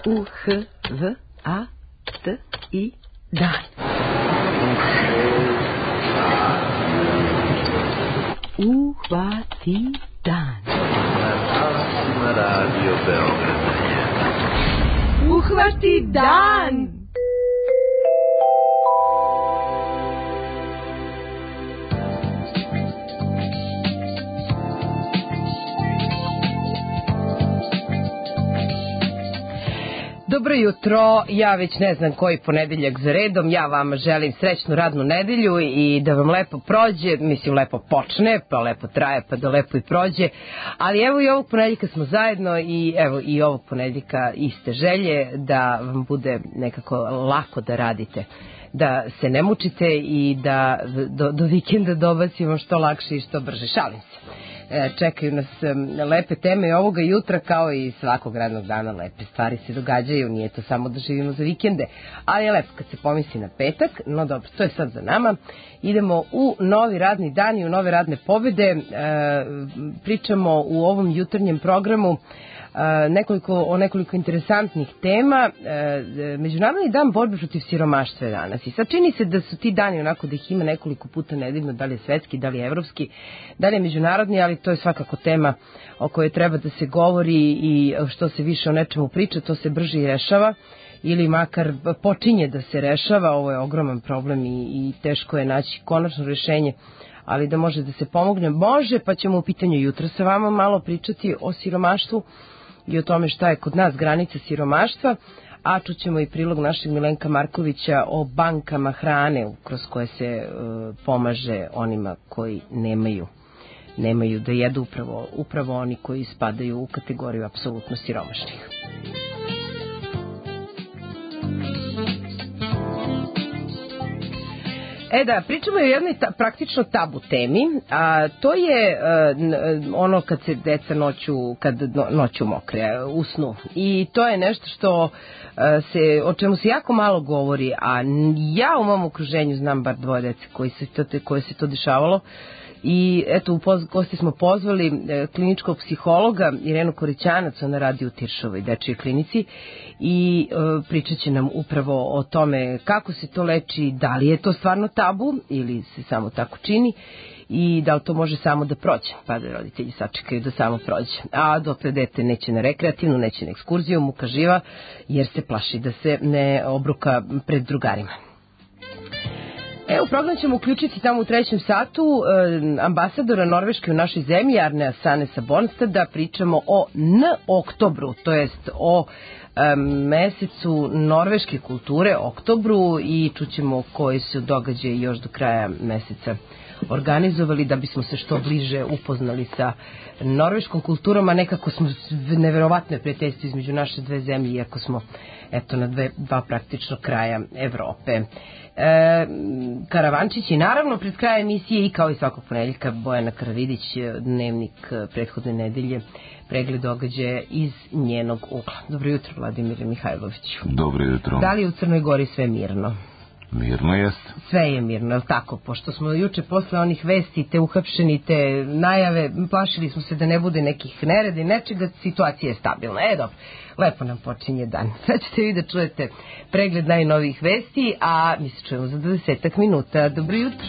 U-H-V-A-T-I dan. Uhvati dan. Na Radio Beograd. Uhvati dan. Dobro jutro, ja već ne znam koji ponedeljak za redom, ja vama želim srećnu radnu nedelju i da vam lepo prođe, mislim lepo počne, pa lepo traje, pa da lepo i prođe, ali evo i ovog ponedeljka smo zajedno i evo i ovog ponedeljka iste želje da vam bude nekako lako da radite, da se ne mučite i da do vikenda dobacimo što lakše i što brže, šalim se. Čekaju nas lepe teme i ovoga jutra kao i svakog radnog dana lepe stvari se događaju, nije to samo da živimo za vikende, ali je lepo kad se pomisli na petak, no dobro, to je sad za nama. Idemo u novi radni dan i u nove radne pobede, pričamo u ovom jutarnjem programu o nekoliko interesantnih tema. Međunarodni dan borbe protiv siromaštva je danas i sad čini se da su ti dani onako da ih ima nekoliko puta nedeljno, da li je svetski, da li je evropski, da li je međunarodni, ali to je svakako tema o kojoj treba da se govori i što se više o nečemu priča, to se brže i rešava ili makar počinje da se rešava. Ovo je ogroman problem i teško je naći konačno rešenje, ali da može da se pomogne, može, pa ćemo u pitanju jutra sa vama malo pričati o siromaštvu i o tome šta je kod nas granica siromaštva, a čućemo i prilog našeg Milenka Markovića o bankama hrane kroz koje se pomaže onima koji nemaju da jedu, upravo oni koji spadaju u kategoriju apsolutno siromašnih. Da, pričamo o jednoj praktično tabu temi, a to je ono kad se deca noću mokre, u snu. I to je nešto o čemu se jako malo govori, a ja u mom okruženju znam bar dvoje dece koje se to dešavalo. I eto, u gosti smo pozvali kliničkog psihologa Irenu Korićanac, ona radi u Tiršovoj dečijoj klinici i pričat će nam upravo o tome kako se to leči, da li je to stvarno tabu ili se samo tako čini i da li to može samo da prođe, pa da roditelji sačekaju da samo prođe. A dokle dete neće na rekreativnu, neće na ekskurziju, muka živa jer se plaši da se ne obruka pred drugarima. U program ćemo uključiti tamo u trećem satu ambasadora Norveške u našoj zemlji, Arnea Sanesa Bornstada. Pričamo o oktobru, to jest o mesecu norveške kulture, oktobru, i čućemo koji su događaji još do kraja meseca organizovali da bismo se što bliže upoznali sa norveškom kulturom, a nekako smo neverovatne prijateljstvo između naše dve zemlje, iako smo na dva praktično kraja Evrope. Karavančić i naravno pred kraja emisije i kao i svakog ponedeljka Bojana Karavidić, dnevnik prethodne nedelje, pregled događaja iz njenog ugla. Dobro jutro, Vladimire Mihajloviću. Dobro jutro. Da li je u Crnoj Gori sve mirno? Mirno jest. Sve je mirno, je li tako? Pošto smo juče posle onih vesti, te uhapšeni, te najave, plašili smo se da ne bude nekih nereda i nečega, situacija je stabilna. Dobro, lepo nam počinje dan. Sad ćete vi da čujete pregled najnovijih vesti, a mi se čujemo za 20 minuta. Dobro jutro.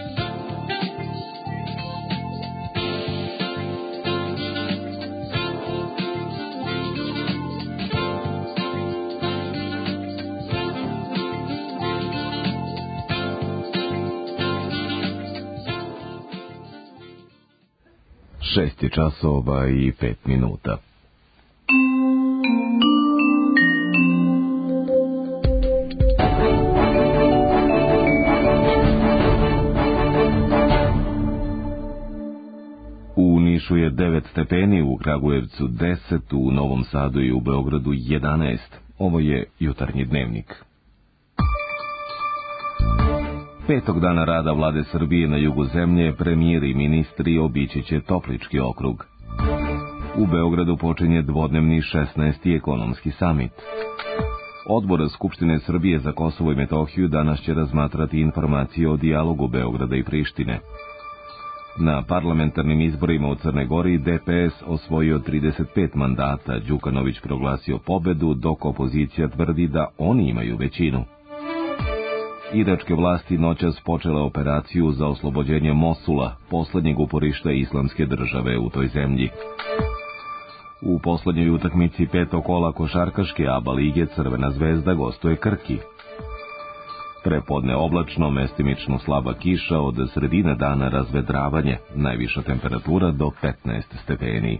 Šest je časova i 5 minuta. U Nišu je 9 stepeni, u Kragujevcu 10, u Novom Sadu i u Beogradu 11. Ovo je jutarnji dnevnik. 5. dana rada vlade Srbije na jugu zemlje, premijer i ministri obići će Toplički okrug. U Beogradu počinje dvodnevni 16. ekonomski samit. Odbor Skupštine Srbije za Kosovo i Metohiju danas će razmatrati informacije o dijalogu Beograda i Prištine. Na parlamentarnim izborima u Crnoj Gori DPS osvojio 35 mandata, Đukanović proglasio pobedu, dok opozicija tvrdi da oni imaju većinu. Iračke vlasti noćas počele operaciju za oslobođenje Mosula, poslednjeg uporišta islamske države u toj zemlji. U poslednjoj utakmici petog kola košarkaške ABA lige Crvena zvezda gostuje Krki. Prepodne oblačno, mestimično slaba kiša, od sredine dana razvedravanje, najviša temperatura do 15 stepeni.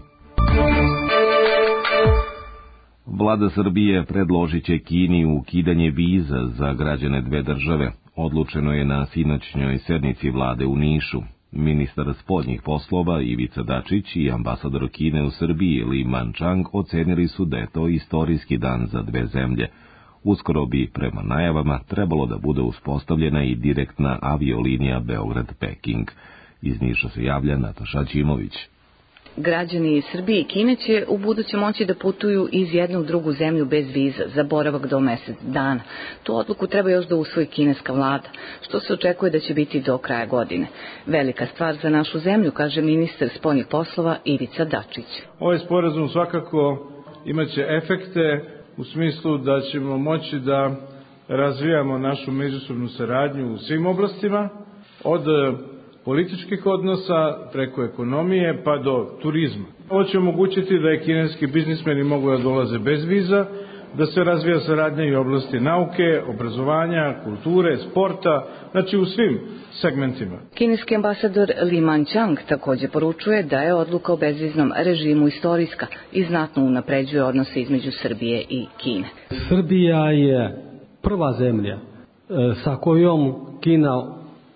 Vlada Srbije predložit će Kini ukidanje viza za građane dve države. Odlučeno je na sinoćnjoj sednici vlade u Nišu. Ministar spoljnih poslova Ivica Dačić i ambasador Kine u Srbiji Li Manchang ocenili su da je to istorijski dan za dve zemlje. Uskoro bi, prema najavama, trebalo da bude uspostavljena i direktna aviolinija Beograd-Peking. Iz Niša se javlja Nataša Ćimović. Građani Srbije i Kine će u buduće moći da putuju iz jednu u drugu zemlju bez viza za boravak do mesec dana. Tu odluku treba još da usvoji kineska vlada, što se očekuje da će biti do kraja godine. Velika stvar za našu zemlju, kaže ministar spoljnih poslova Ivica Dačić. Ovaj sporazum svakako imaće efekte u smislu da ćemo moći da razvijamo našu međusobnu saradnju u svim oblastima, od političkih odnosa preko ekonomije pa do turizma. Ovo će omogućiti da i kineski biznismeni mogu da dolaze bez viza, da se razvija saradnja i u oblasti nauke, obrazovanja, kulture, sporta, znači u svim segmentima. Kineski ambasador Li Manchang takođe poručuje da je odluka o bezviznom režimu istorijska i znatno unapređuje odnose između Srbije i Kine. Srbija je prva zemlja sa kojom Kina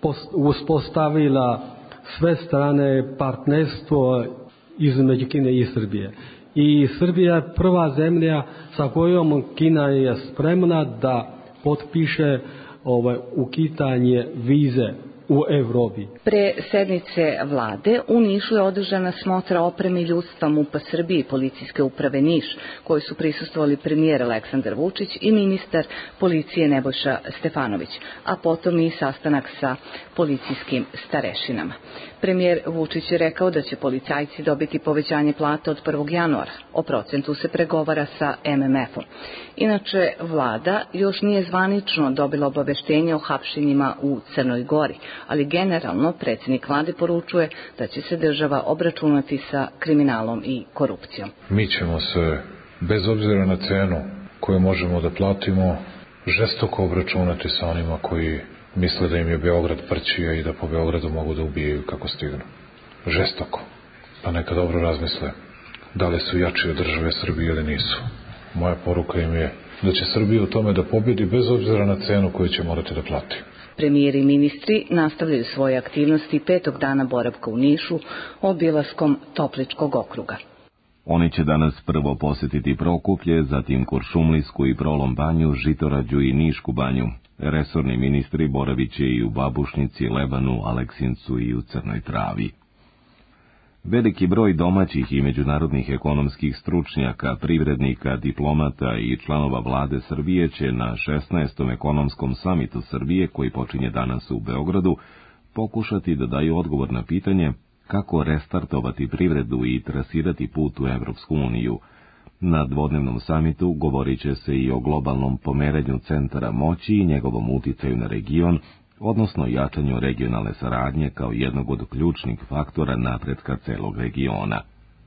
uspostavila sve strane partnerstvo između Kine i Srbije. I Srbija je prva zemlja sa kojom Kina je spremna da potpiše ukidanje vize u Evropi. Pre sednice vlade u Nišu je održana smotra opreme i ljudstva MUP-a Srbije i policijske uprave Niš, koji su prisustvovali premijer Aleksandar Vučić i ministar policije Nebojša Stefanović, a potom i sastanak sa policijskim starešinama. Premijer Vučić je rekao da će policajci dobiti povećanje plata od 1. januara. O procentu se pregovara sa MMF-om. Inače, vlada još nije zvanično dobila obaveštenje o hapšenjima u Crnoj Gori, ali generalno predsjednik vlade poručuje da će se država obračunati sa kriminalom i korupcijom. Mi ćemo se, bez obzira na cenu koju možemo da platimo, žestoko obračunati sa onima koji misle da im je Beograd prćija i da po Beogradu mogu da ubijaju kako stignu. Žestoko. Pa neka dobro razmisle da li su jači od države Srbije ili nisu. Moja poruka im je da će Srbija u tome da pobjedi bez obzira na cenu koju će morati da plati. Premijeri i ministri nastavljaju svoje aktivnosti petog dana boravka u Nišu obilaskom Topličkog okruga. Oni će danas prvo posjetiti Prokuplje, zatim Kuršumlijsku i Prolom banju, Žitorađu i Nišku banju. Resorni ministri boravit će i u Babušnici, Lebanu, Aleksincu i u Crnoj Travi. Veliki broj domaćih i međunarodnih ekonomskih stručnjaka, privrednika, diplomata i članova vlade Srbije će na 16. ekonomskom samitu Srbije, koji počinje danas u Beogradu, pokušati da daju odgovor na pitanje kako restartovati privredu i trasirati put u Evropsku uniju. Na dvodnevnom samitu govorit će se i o globalnom pomeranju centara moći i njegovom uticaju na region, odnosno jačanju regionalne saradnje kao jednog od ključnih faktora napretka celog regiona.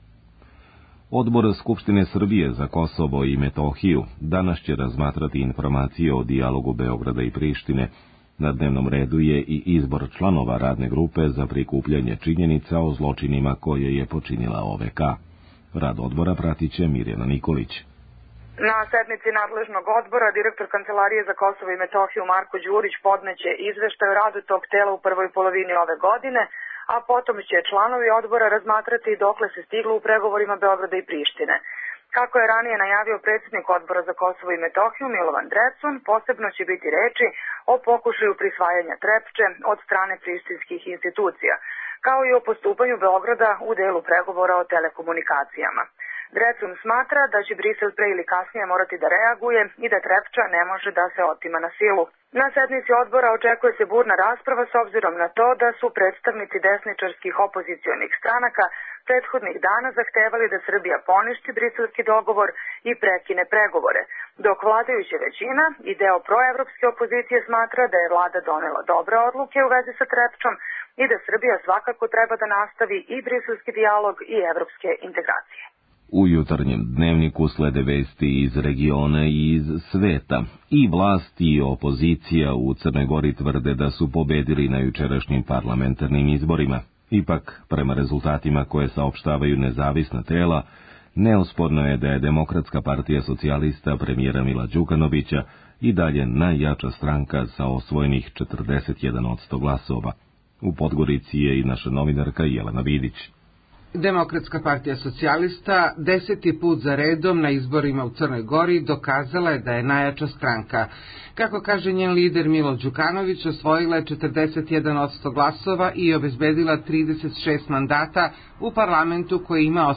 Odbor Skupštine Srbije za Kosovo i Metohiju danas će razmatrati informacije o dijalogu Beograda i Prištine. Na dnevnom redu je i izbor članova radne grupe za prikupljanje činjenica o zločinima koje je počinila OVK. Rad odbora pratit će Mirjana Nikolić. Na sednici nadležnog odbora direktor Kancelarije za Kosovo i Metohiju Marko Đurić podneće izveštaj o radu tog tela u prvoj polovini ove godine, a potom će članovi odbora razmatrati dokle se stiglo u pregovorima Beograda i Prištine. Kako je ranije najavio predsjednik odbora za Kosovo i Metohiju Milovan Drecun, posebno će biti reči o pokušaju prisvajanja Trepče od strane prištinskih institucija, kao i o postupanju Beograda u delu pregovora o telekomunikacijama. Drecun smatra da će Brisel pre ili kasnije morati da reaguje i da Trepča ne može da se otima na silu. Na sednici odbora očekuje se burna rasprava s obzirom na to da su predstavnici desničarskih opozicionih stranaka prethodnih dana zahtevali da Srbija poništi briselski dogovor i prekine pregovore, dok vladajuća većina i deo proevropske opozicije smatra da je vlada donela dobre odluke u vezi sa Trepčom i da Srbija svakako treba da nastavi i briselski dijalog i evropske integracije. U jutarnjem dnevniku slede vesti iz regiona i iz sveta. I vlast i opozicija u Crnoj Gori tvrde da su pobedili na jučerašnjim parlamentarnim izborima. Ipak, prema rezultatima koje saopštavaju nezavisna tela, neosporno je da je Demokratska partija socijalista premijera Mila Đukanovića i dalje najjača stranka sa osvojenih 41% glasova. U Podgorici je i naša novinarka Jelena Vidić. Demokratska partija socijalista 10. put za redom na izborima u Crnoj Gori dokazala je da je najjača stranka. Kako kaže njen lider Milo Đukanović, osvojila je 41% glasova i obezbedila 36 mandata u parlamentu koji ima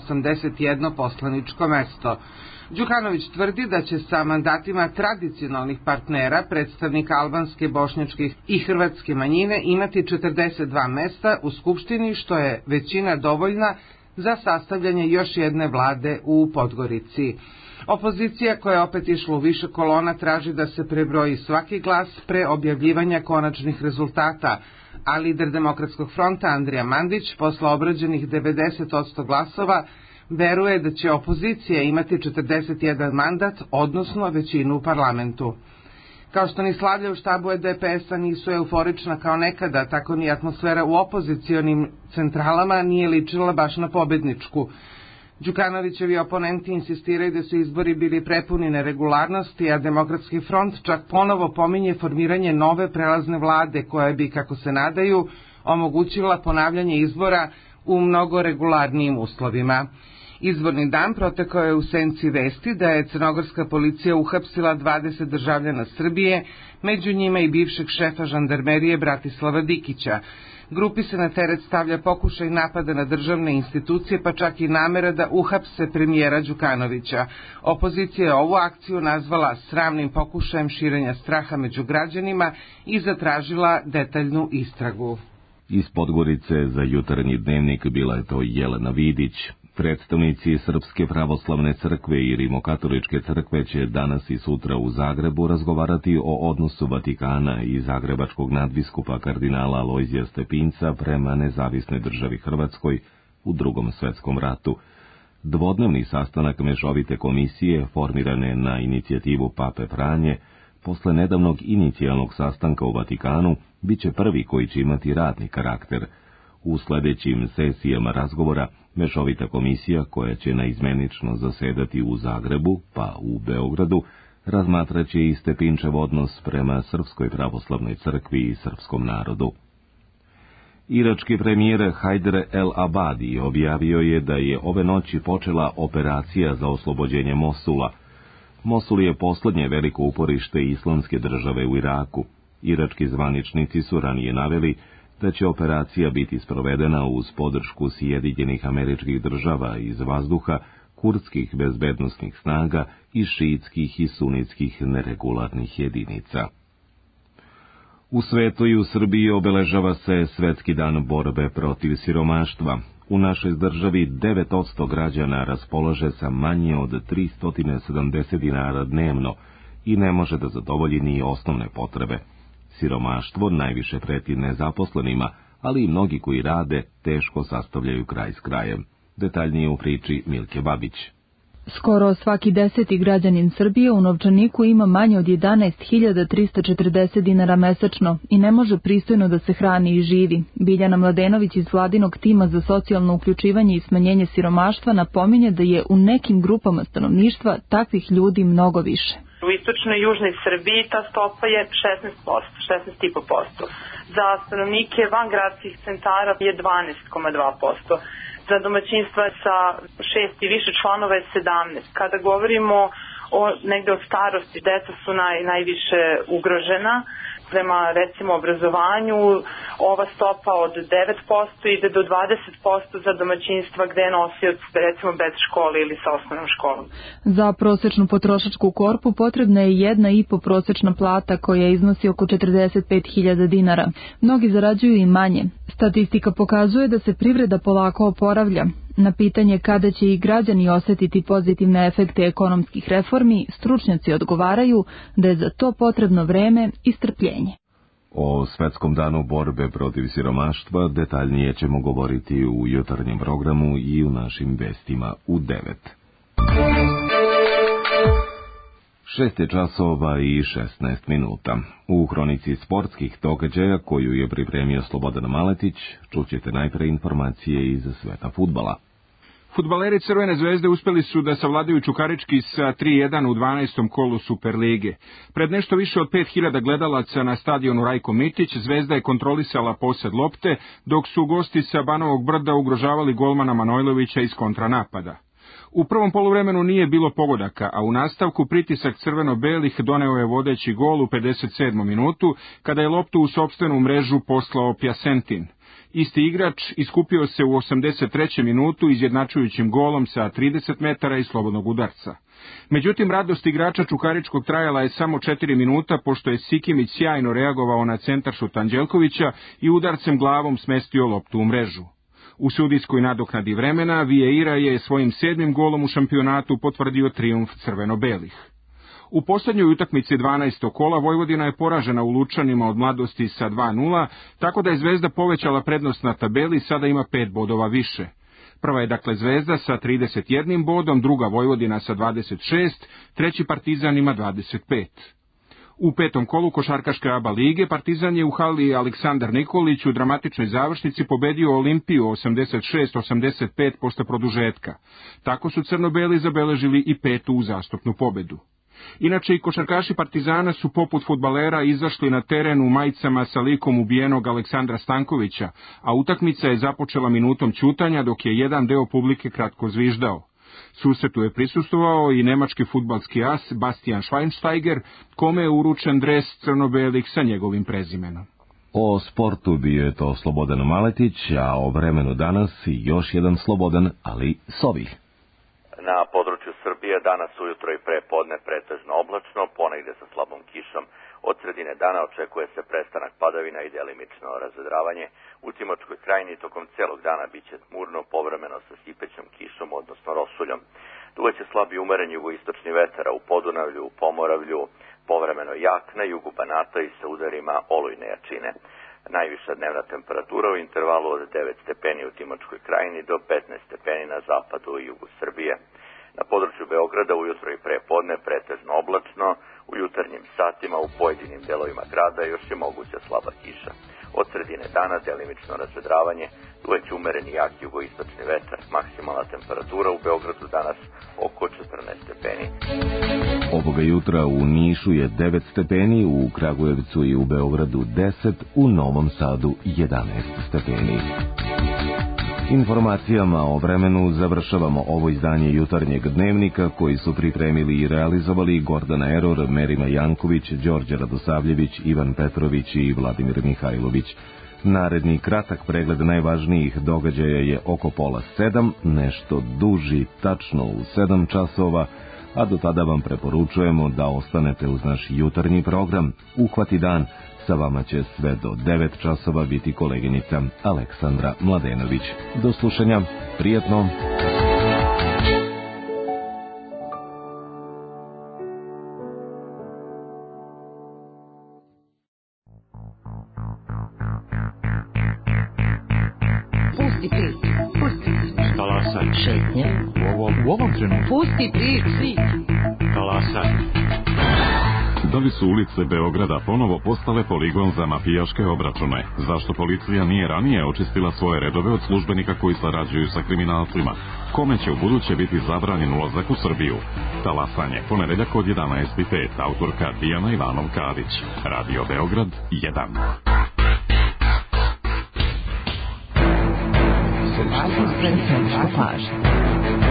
81 poslaničko mesto. Đukanović tvrdi da će sa mandatima tradicionalnih partnera, predstavnika albanske, bošnjačkih i hrvatske manjine, imati 42 mesta u Skupštini, što je većina dovoljna za sastavljanje još jedne vlade u Podgorici. Opozicija, koja je opet išla u više kolona, traži da se prebroji svaki glas pre objavljivanja konačnih rezultata, a lider Demokratskog fronta Andrija Mandić, posle obrađenih 90% glasova, veruje da će opozicija imati 41 mandat, odnosno većinu u parlamentu. Kao što ni slavlja u štabu EDPS-a nisu euforična kao nekada, tako ni atmosfera u opozicionim centralama nije ličila baš na pobedničku. Đukanovićevi oponenti insistiraju da su izbori bili prepuni neregularnosti, a Demokratski front čak ponovo pominje formiranje nove prelazne vlade koja bi, kako se nadaju, omogućila ponavljanje izbora u mnogo regularnijim uslovima. Izborni dan protekao je u senci vesti da je crnogorska policija uhapsila 20 državljana Srbije, među njima i bivšeg šefa žandarmerije Bratislava Dikića. Grupi se na teret stavlja pokušaj napada na državne institucije, pa čak i namera da uhapse premijera Đukanovića. Opozicija je ovu akciju nazvala sramnim pokušajem širenja straha među građanima i zatražila detaljnu istragu. Iz Podgorice za jutarnji dnevnik bila je to Jelena Vidić. Predstavnici Srpske pravoslavne crkve i Rimokatoličke crkve će danas i sutra u Zagrebu razgovarati o odnosu Vatikana i zagrebačkog nadbiskupa kardinala Alojzija Stepinca prema nezavisnoj državi Hrvatskoj u Drugom svetskom ratu. Dvodnevni sastanak mešovite komisije, formirane na inicijativu Pape Franje, posle nedavnog inicijalnog sastanka u Vatikanu, bit će prvi koji će imati radni karakter. U sledećim sesijama razgovora mešovita komisija, koja će naizmenično zasedati u Zagrebu pa u Beogradu, razmatraće i Stepinčev odnos prema Srpskoj pravoslavnoj crkvi i srpskom narodu. Irački premijer Hajder El Abadi objavio je da je ove noći počela operacija za oslobođenje Mosula. Mosul je poslednje veliko uporište islamske države u Iraku. Irački zvaničnici su ranije naveli da će operacija biti sprovedena uz podršku Sjedinjenih Američkih Država iz vazduha, kurdskih bezbednosnih snaga i šiitskih i sunitskih neregularnih jedinica. U svetu i u Srbiji obeležava se Svetski dan borbe protiv siromaštva. U našoj državi 9% građana raspolaže sa manje od 370 dinara dnevno i ne može da zadovolji ni osnovne potrebe. Siromaštvo najviše preti nezaposlenima, ali i mnogi koji rade teško sastavljaju kraj s krajem. Detaljnije u priči Milke Babić. Skoro svaki 10. građanin Srbije u novčaniku ima manje od 11.340 dinara mesečno i ne može pristojno da se hrani i živi. Biljana Mladenović iz vladinog tima za socijalno uključivanje i smanjenje siromaštva napominje da je u nekim grupama stanovništva takvih ljudi mnogo više. U istočnoj i južnoj Srbiji ta stopa je 16,5%. Za stanovnike van gradskih centara je 12,2%. Za domaćinstva sa 6 i više članova je 17. Kada govorimo o negde o starosti, deca su najviše ugrožena. Prema recimo obrazovanju ova stopa od 9% ide do 20% za domaćinstva gde je nosioc recimo bez škole ili sa osnovnom školom. Za prosečnu potrošačku korpu potrebna je 1,5 prosečna plata koja iznosi oko 45.000 dinara. Mnogi zarađuju i manje. Statistika pokazuje da se privreda polako oporavlja. Na pitanje kada će i građani osetiti pozitivne efekte ekonomskih reformi, stručnjaci odgovaraju da je za to potrebno vreme i strpljenje. O Svetskom danu borbe protiv siromaštva detaljnije ćemo govoriti u jutarnjem programu i u našim vestima u 9. 6 časova i 16 minuta. U hronici sportskih događaja koju je pripremio Slobodan Maletić, čućete najpre informacije iz sveta fudbala. Fudbaleri Crvene zvezde uspeli su da savladaju Čukarički sa 3-1 u 12. kolu Superlige. Pred nešto više od 5.000 gledalaca na stadionu Rajko Mitić, Zvezda je kontrolisala posed lopte, dok su gosti sa Banovog Brda ugrožavali golmana Manojlovića iz kontranapada. U prvom poluvremenu nije bilo pogodaka, a u nastavku pritisak crveno-belih doneo je vodeći gol u 57. minutu, kada je loptu u sopstvenu mrežu poslao Pjasentin. Isti igrač iskupio se u 83. minutu izjednačujućim golom sa 30 metara i slobodnog udarca. Međutim, radost igrača Čukaričkog trajala je samo 4 minuta, pošto je Sikimić sjajno reagovao na centaršut Anđelkovića i udarcem glavom smestio loptu u mrežu. U sudijskoj nadoknadi vremena Vieira je svojim 7. golom u šampionatu potvrdio trijumf crveno-belih. U posljednjoj utakmici 12. kola Vojvodina je poražena u Lučanima od Mladosti sa 2:0, tako da je Zvezda povećala prednost na tabeli, sada ima 5 bodova više. Prva je dakle Zvezda sa 31 bodom, druga Vojvodina sa 26, treći Partizan ima 25. U 5. kolu košarkaške ABA lige Partizan je u hali Aleksandar Nikolić u dramatičnoj završnici pobedio Olimpiju 86-85 posle produžetka. Tako su crno-beli zabeležili i 5. uzastopnu pobedu. Inače i košarkaši Partizana su poput fudbalera izašli na teren u majicama sa likom ubijenog Aleksandra Stankovića, a utakmica je započela minutom ćutanja dok je jedan deo publike kratko zviždao. Susretu je prisustvovao i nemački fudbalski as Bastian Schweinsteiger, kome je uručen dres crno-belih sa njegovim prezimenom. O sportu bio je to Slobodan Maletić, a o vremenu danas i još jedan Slobodan, ali s ovih. Na području Srbije danas ujutro i pre podne pretežno oblačno, ponegde sa slabom kišom. Od sredine dana očekuje se prestanak padavina i delimično razvedravanje. U Timočkoj krajini tokom celog dana biće tmurno, povremeno sa sipećom kišom, odnosno rosuljom. Duvaće slabi umeren jugoistočni vetar, u Podunavlju, u Pomoravlju, povremeno jak, na jugu Banata i sa udarima olujne jačine. Najviša dnevna temperatura u intervalu od 9 stepeni u Timočkoj krajini do 15 stepeni na zapadu i jugu Srbije. Na području Beograda ujutro i pre podne pretežno oblačno, u jutarnjim satima u pojedinim delovima grada još je moguća slaba kiša. Od sredine dana delimično razvedravanje, duvaće umereni jak jugoistočni vetar. Maksimalna temperatura u Beogradu danas oko 14 stepeni. Ovoga jutra u Nišu je 9 stepeni, u Kragujevcu i u Beogradu 10, u Novom Sadu 11 stepeni. Informacijama o vremenu završavamo ovo izdanje jutarnjeg dnevnika koji su pripremili i realizovali Gordana Eror, Merima Janković, Đorđe Radosavljević, Ivan Petrović i Vladimir Mihajlović. Naredni kratak pregled najvažnijih događaja je oko 6:30, nešto duži tačno u 7 časova, a do tada vam preporučujemo da ostanete uz naš jutarnji program Uhvati dan. Sa vama će sve do 9 časova biti koleginica Aleksandra Mladenović. Do slušanja, prijatno! Pusti prič, Talasaj. Šetnje. U ovom trenutku. Pusti prič. Talasaj. Da li su ulice Beograda ponovo postale poligon za mafijaške obračune? Zašto policija nije ranije očistila svoje redove od službenika koji sarađuju sa kriminalcima? Kome će u buduće biti zabranjen ulazak u Srbiju? Talasanje, ponedeljak od 11:05, autorka Tijana Ivanov-Kadić. Radio Beograd 1.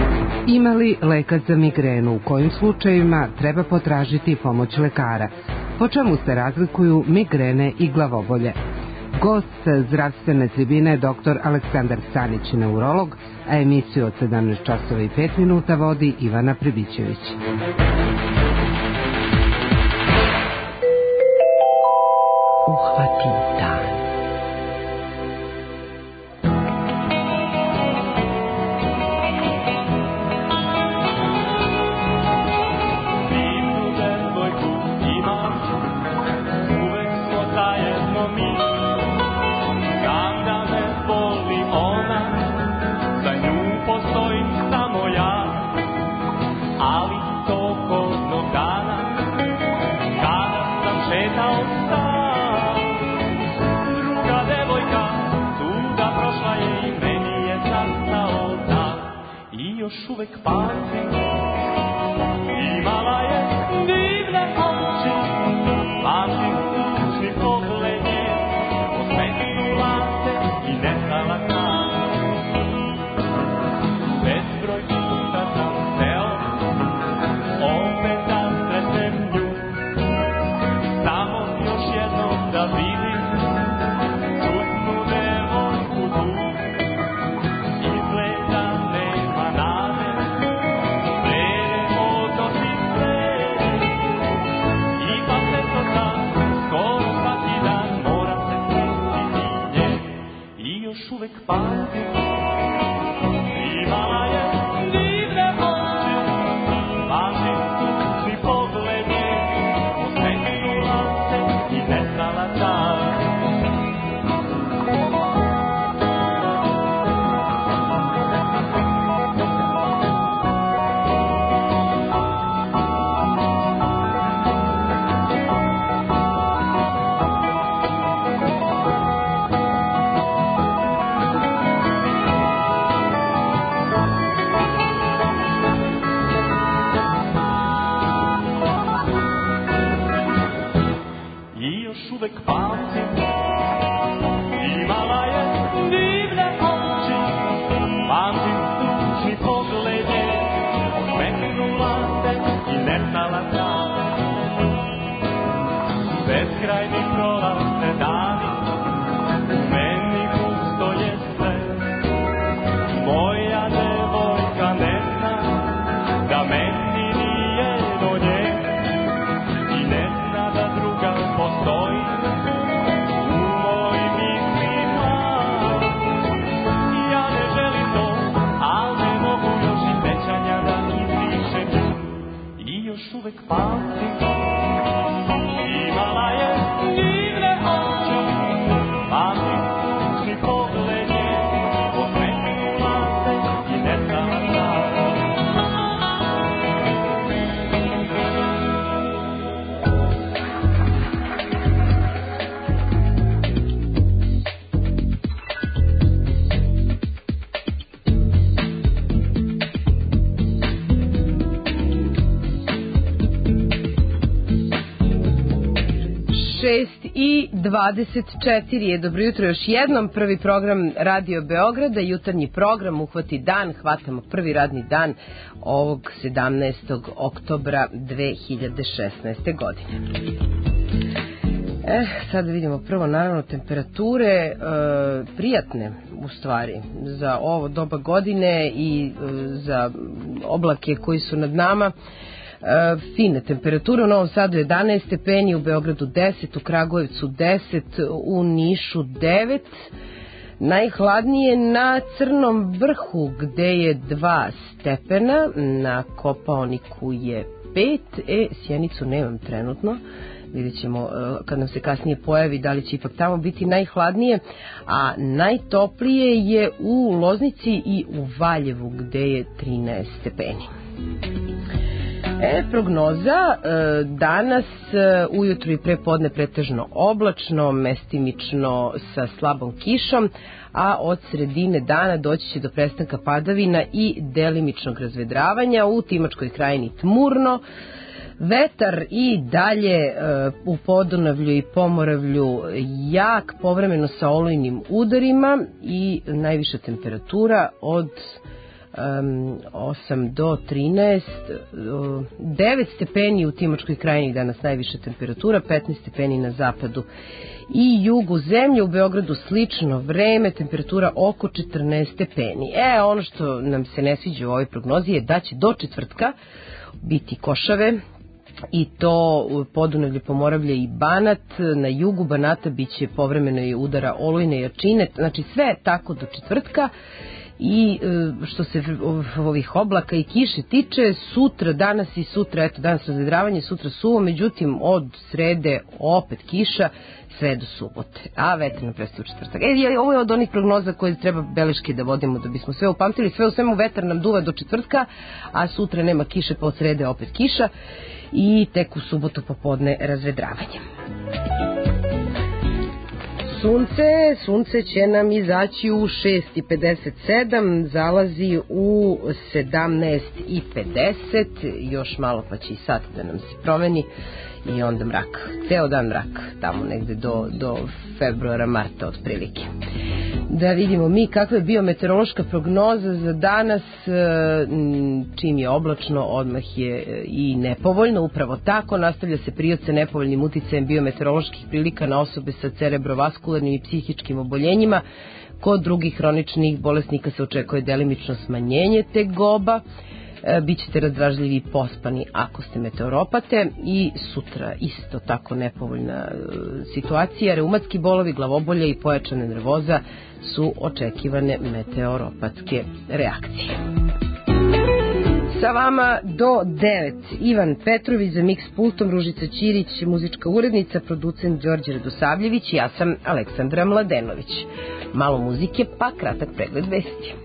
Ima li lekac za migrenu? U kojim slučajevima treba potražiti pomoć lekara? po čemu se razlikuju migrene i glavobolje. Gost zdravstvene tribine je dr. Aleksandar Stanić, neurolog, a emisiju od 17 časova i 5 minuta vodi Ivana Pribićević. Uhvati dan. Još uvek pamtim, imala je divne oči, pamtim tužni pogled nje, osmetnula se i nestala sam. Bezbroj puta sam hteo, opet da sretnem nju, samo još jednom da vidim čudnu devojku tu. Uvek pamtim, imala je divne oči, pamtim tužni pogled nje, osmetnula se i nestala sam. Uvek pamtim, imala je divne oči, pamtim tužni pogled nje, osmetnula se i nestala sam. Beskrajni prolaze dani, u meni pusto je sve, moja devojka ne zna da meni nije do nje i ne zna da druga postoji. Još uvek pamtim, imala je divne oči, pamtim tužni pogled nje, osmetnula se i nestala sam. 6:24 je. Dobro jutro još jednom. Prvi program Radio Beograda, jutarnji program Uhvati dan. Hvatamo prvi radni dan ovog 17. oktobra 2016. godine. Sad vidimo prvo naravno temperature, prijatne u stvari za ovo doba godine i za oblake koji su nad nama. Fine temperature, u Novom Sadu 11 stepeni, u Beogradu 10, u Kragujevcu 10, u Nišu 9, najhladnije na Crnom vrhu gde je 2 stepena, na Kopaoniku je 5, Sjenicu nemam trenutno, vidjet ćemo kad nam se kasnije pojavi da li će ipak tamo biti najhladnije, a najtoplije je u Loznici i u Valjevu gde je 13 stepeni. Prognoza danas ujutru i prepodne pretežno oblačno, mestimično sa slabom kišom, a od sredine dana doći će do prestanka padavina i delimičnog razvedravanja, u Timočkoj krajini tmurno, vetar i dalje u Podunavlju i Pomoravlju jak, povremeno sa olujnim udarima i najviša temperatura od 8 do 13, 9 stepeni u Timočkoj krajini danas najviša temperatura, 15 stepeni na zapadu i jugu zemlje. U Beogradu slično vreme, temperatura oko 14 stepeni. Ono što nam se ne sviđa u ovoj prognozi je da će do četvrtka biti košave, i to Podunavlje, Pomoravlje i Banat. Na jugu Banata biće povremeno i udara olujne jačine, znači sve tako do četvrtka. I što se ovih oblaka i kiše tiče, sutra, danas i sutra, danas razvedravanje, sutra suvo, međutim od srede opet kiša sve do subote, a vetrno prestaje u četvrtak. Ovo je od onih prognoza koje treba beleške da vodimo da bismo sve upamtili. Sve u svemu vetar nam duva do četvrtka, a sutra nema kiše, pa od srede opet kiša i tek u subotu popodne razvedravanje. Sunce će nam izaći u 6:57, zalazi u 17:50, još malo pa će i sat da nam se promeni i onda mrak, ceo dan mrak, tamo negde do februara, marta otprilike. Da vidimo mi kakva je biometeorološka prognoza za danas. Čim je oblačno, odmah je i nepovoljno. Upravo tako nastavlja se period sa nepovoljnim uticajem biometeoroloških prilika na osobe sa cerebrovaskularnim i psihičkim oboljenjima. Kod drugih hroničnih bolesnika se očekuje delimično smanjenje tegoba. Bićete razdražljivi i pospani ako ste meteoropate. I sutra isto tako nepovoljna situacija. Reumatski bolovi, glavobolje i pojačana nervoza su očekivane meteoropatske reakcije. Sa vama do 9. Ivan Petrović, za miks pultom Ružica Ćirić, muzička urednica, producent Đorđe Radosavljević, ja sam Aleksandra Mladenović. Malo muzike pa kratak pregled vesti.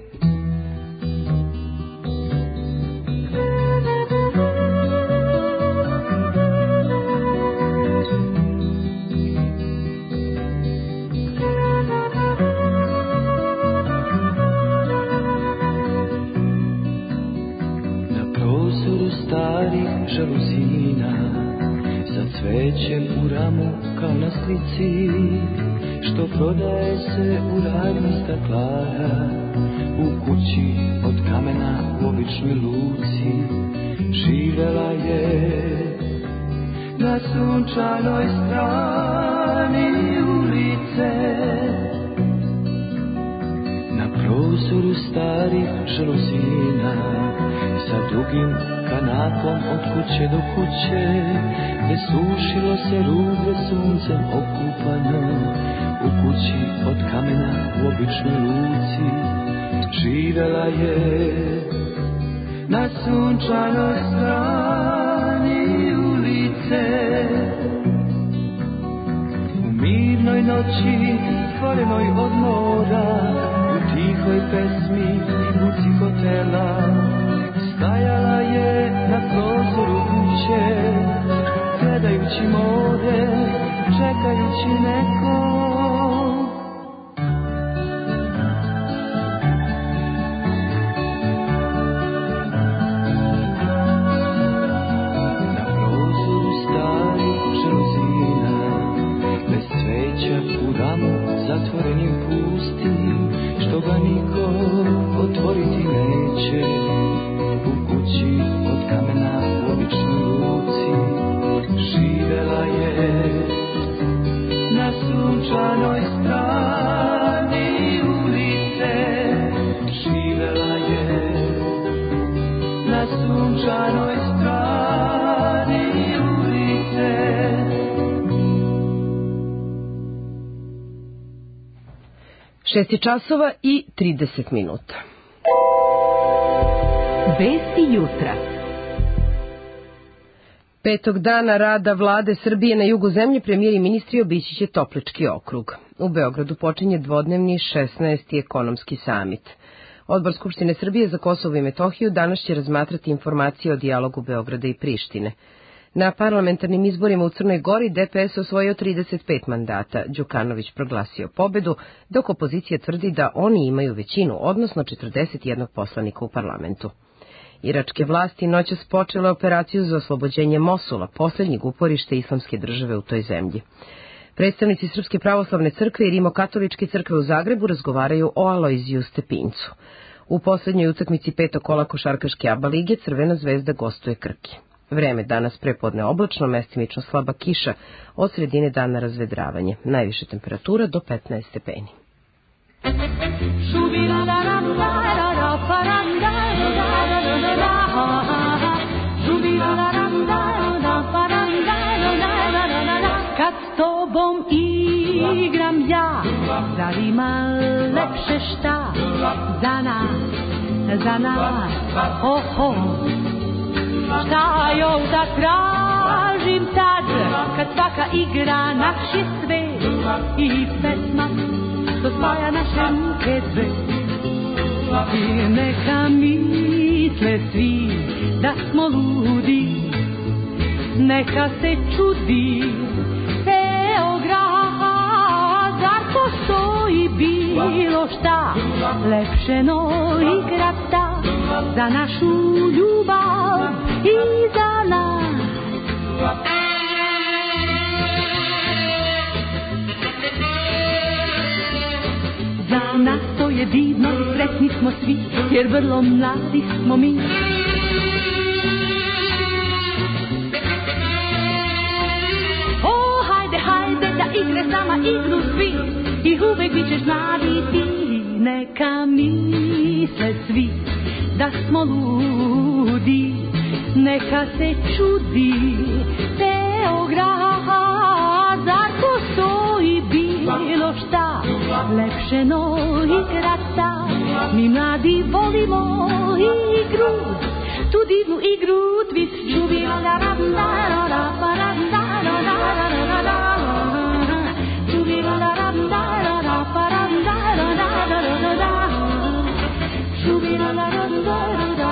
Starih žaluzina sa cvećem u ramu kao na slici, što prodaje se u radnji staklara, u kući od kamena u običnoj luci. Živela je na sunčanoj strani ulice, na prozoru starih žaluzina, sa dugim kanapom od kuće do kuće, gde sušilo se ruže suncem okupano, u kući od kamena u običnoj luci. Živela je na sunčanoj strani ulice, u mirnoj noći stvorenoj od mora, u tihoj pesmi i buci hotela. Stajala je na prozoru kuće, gledajući more, čekajući nekog. Na prozoru starih žaluzina, bez cveća u ramu zatvorenim pustim, što ga niko otvoriti neće. U kući od kamena u običnoj luci, živela je na sunčanoj strani ulice. Živela je na sunčanoj strani ulice. 6 časova i 30 minuta. Vesti jutra. 5. dana rada vlade Srbije na jugu zemlje premijer i ministri obići će Toplički okrug. U Beogradu počinje dvodnevni 16. ekonomski samit. Odbor Skupštine Srbije za Kosovo i Metohiju danas će razmatrati informacije o dijalogu Beograda i Prištine. Na parlamentarnim izborima u Crnoj Gori DPS osvojio 35 mandata. Đukanović proglasio pobedu, dok opozicija tvrdi da oni imaju većinu, odnosno 41 poslanika u parlamentu. Iračke vlasti noćas počele operaciju za oslobođenje Mosula, posljednjeg uporišta islamske države u toj zemlji. Predstavnici Srpske pravoslavne crkve i Rimokatoličke crkve u Zagrebu razgovaraju o Alojziju Stepincu. U poslednjoj utakmici petog kola košarkaške ABA lige Crvena zvezda gostuje Krki. Vreme danas prepodne oblačno, mestimično slaba kiša, od sredine dana razvedravanje. Najviše temperatura do 15 stepeni. Kad s tobom igram ja, zar ima lepše šta za nas, oho. Šta još da tražim tad, kad svaka igra naš je svet i pesma što spaja naše ruke dve. I neka misle svi da smo ludi, neka se čudi ceo grad, zar postoji bilo šta lepše no igra ta za našu ljubav i za nas. Za nas to je divno i sretni smo svi, jer vrlo mladi smo mi. O, hajde, hajde da igre sama igru svi, i uvek bit ćeš mladi ti. Neka misle svi da smo ludi, neka se čudi ceo grad, zar postoji bilo šta lepše no igra ta. Mi mladi volimo igru, tu divnu igru twist, čubila la la la la la la la la la la, čubila la la la la la la la la, čubila la la la la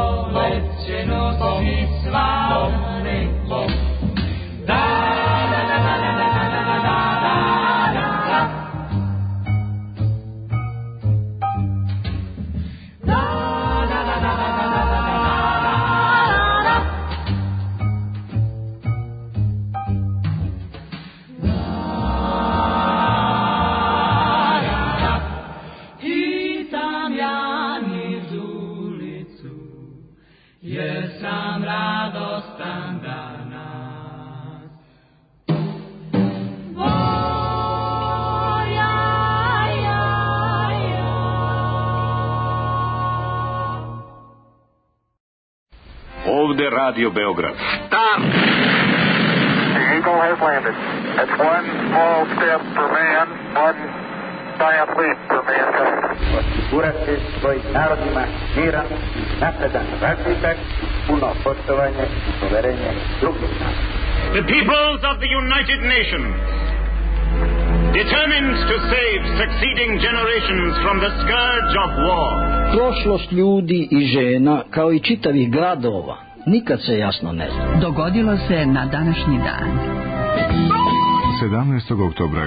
proleće nosi svane. Da, da, da, ovde Radio Beograd. Start! The Eagle has landed. That's one small step for man, one giant leap for mankind. Osigurati svojim narodima miran, napredan razvitak, puno poštovanje i poverenje drugih naroda. The peoples of the United Nations, determined to save succeeding generations from the scourge of war. Prošlost ljudi i žena, kao i čitavih gradova, nikad se jasno ne zna. Dogodilo se na današnji dan. 17. oktobra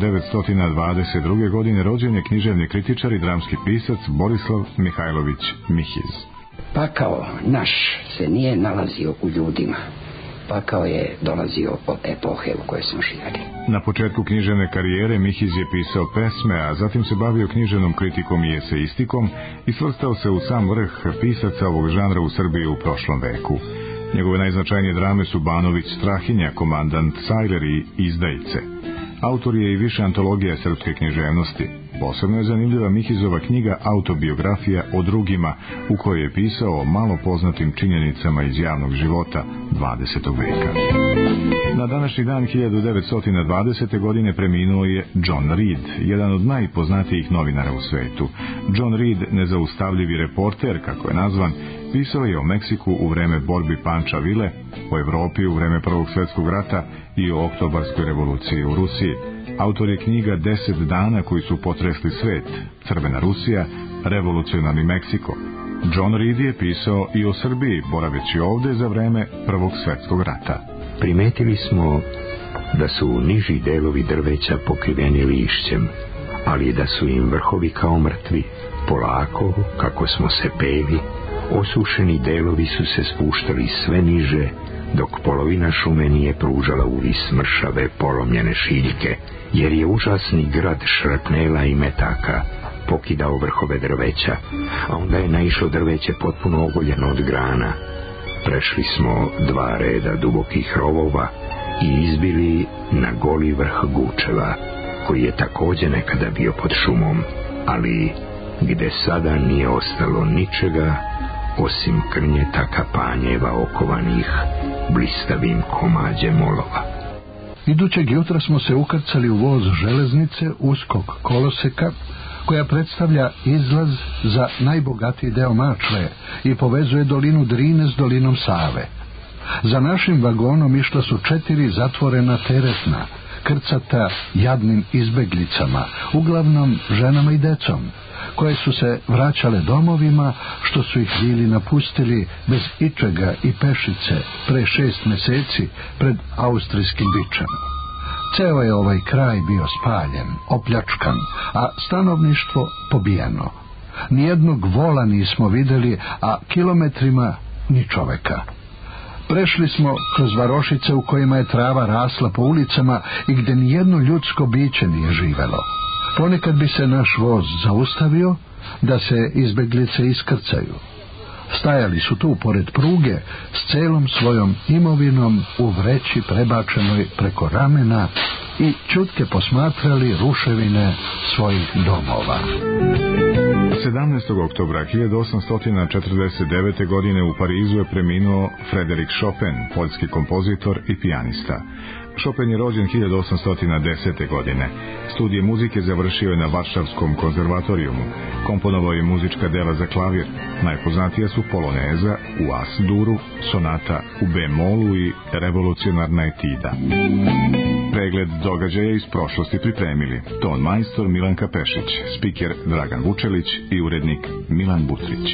1922. godine rođen je književni kritičar i dramski pisac Borislav Mihajlović Mihiz. Pakao naš se nije nalazio u ljudima. Pakao je dolazio od epohe u kojoj smo živjeli. Na početku književne karijere Mihiz je pisao pesme, a zatim se bavio književnom kritikom i eseistikom i svrstao se u sam vrh pisaca ovog žanra u Srbiji u prošlom veku. Njegove najznačajnije drame su Banović Strahinja, Komandant Sajler i Izdajice. Autor je i više antologija srpske književnosti. Posebno je zanimljiva Mihizova knjiga Autobiografija o drugima, u kojoj je pisao o malo poznatim činjenicama iz javnog života 20. veka. Na današnji dan 1920. godine preminuo je John Reed, jedan od najpoznatijih novinara u svetu. John Reed, nezaustavljivi reporter, kako je nazvan, pisao je o Meksiku u vreme borbi Panča Vile, o Evropi u vreme Prvog svjetskog rata i o Oktobarskoj revoluciji u Rusiji. Autor je knjiga 10 dana koji su potresli svet, Crvena Rusija, revolucionarni Meksiko. John Reed je pisao i o Srbiji, boraveći ovde za vreme Prvog svjetskog rata. Primetili smo da su niži delovi drveća pokriveni lišćem, ali da su im vrhovi kao mrtvi. Polako, kako smo se peli, osušeni delovi su se spuštali sve niže, dok polovina šume nije pružala uvis mršave polomljene šiljke, jer je užasni grad šrapnela i metaka pokidao vrhove drveća, a onda je naišlo drveće potpuno ogoljeno od grana. Prešli smo 2 reda dubokih rovova i izbili na goli vrh Gučeva, koji je također nekada bio pod šumom, ali gde sada nije ostalo ničega osim krnjetaka panjeva okovanih blistavim komađem olova. Idućeg jutra smo se ukrcali u voz železnice uskog koloseka, koja predstavlja izlaz za najbogatiji deo Mačve i povezuje dolinu Drine s dolinom Save. Za našim vagonom išla su 4 zatvorena teretna, krcata jadnim izbeglicama, uglavnom ženama i decom, koje su se vraćale domovima, što su ih bili napustili bez ičega i pešice pre 6 meseci pred austrijskim bičem. Ceo je ovaj kraj bio spaljen, opljačkan, a stanovništvo pobijeno. Nijednog vola nismo videli, a kilometrima ni čoveka. Prešli smo kroz varošice u kojima je trava rasla po ulicama i gde nijedno ljudsko biće nije živelo. Ponekad bi se naš voz zaustavio da se izbeglice iskrcaju. Stajali su tu pored pruge s celom svojom imovinom u vreći prebačenoj preko ramena i ćutke posmatrali ruševine svojih domova. 17. oktobra 1849. godine u Parizu je preminuo Frédéric Chopin, poljski kompozitor i pijanista. Chopin je rođen 1810. godine. Studije muzike završio je na Varšavskom konzervatorijumu. Komponovao je muzička dela za klavir. Najpoznatija su Poloneza u As-duru, sonata u B-molu i revolucionarna etida. Pregled događaja iz prošlosti pripremili ton majstor Milanka Pešić, spiker Dragan Vučelić i urednik Milan Butrić.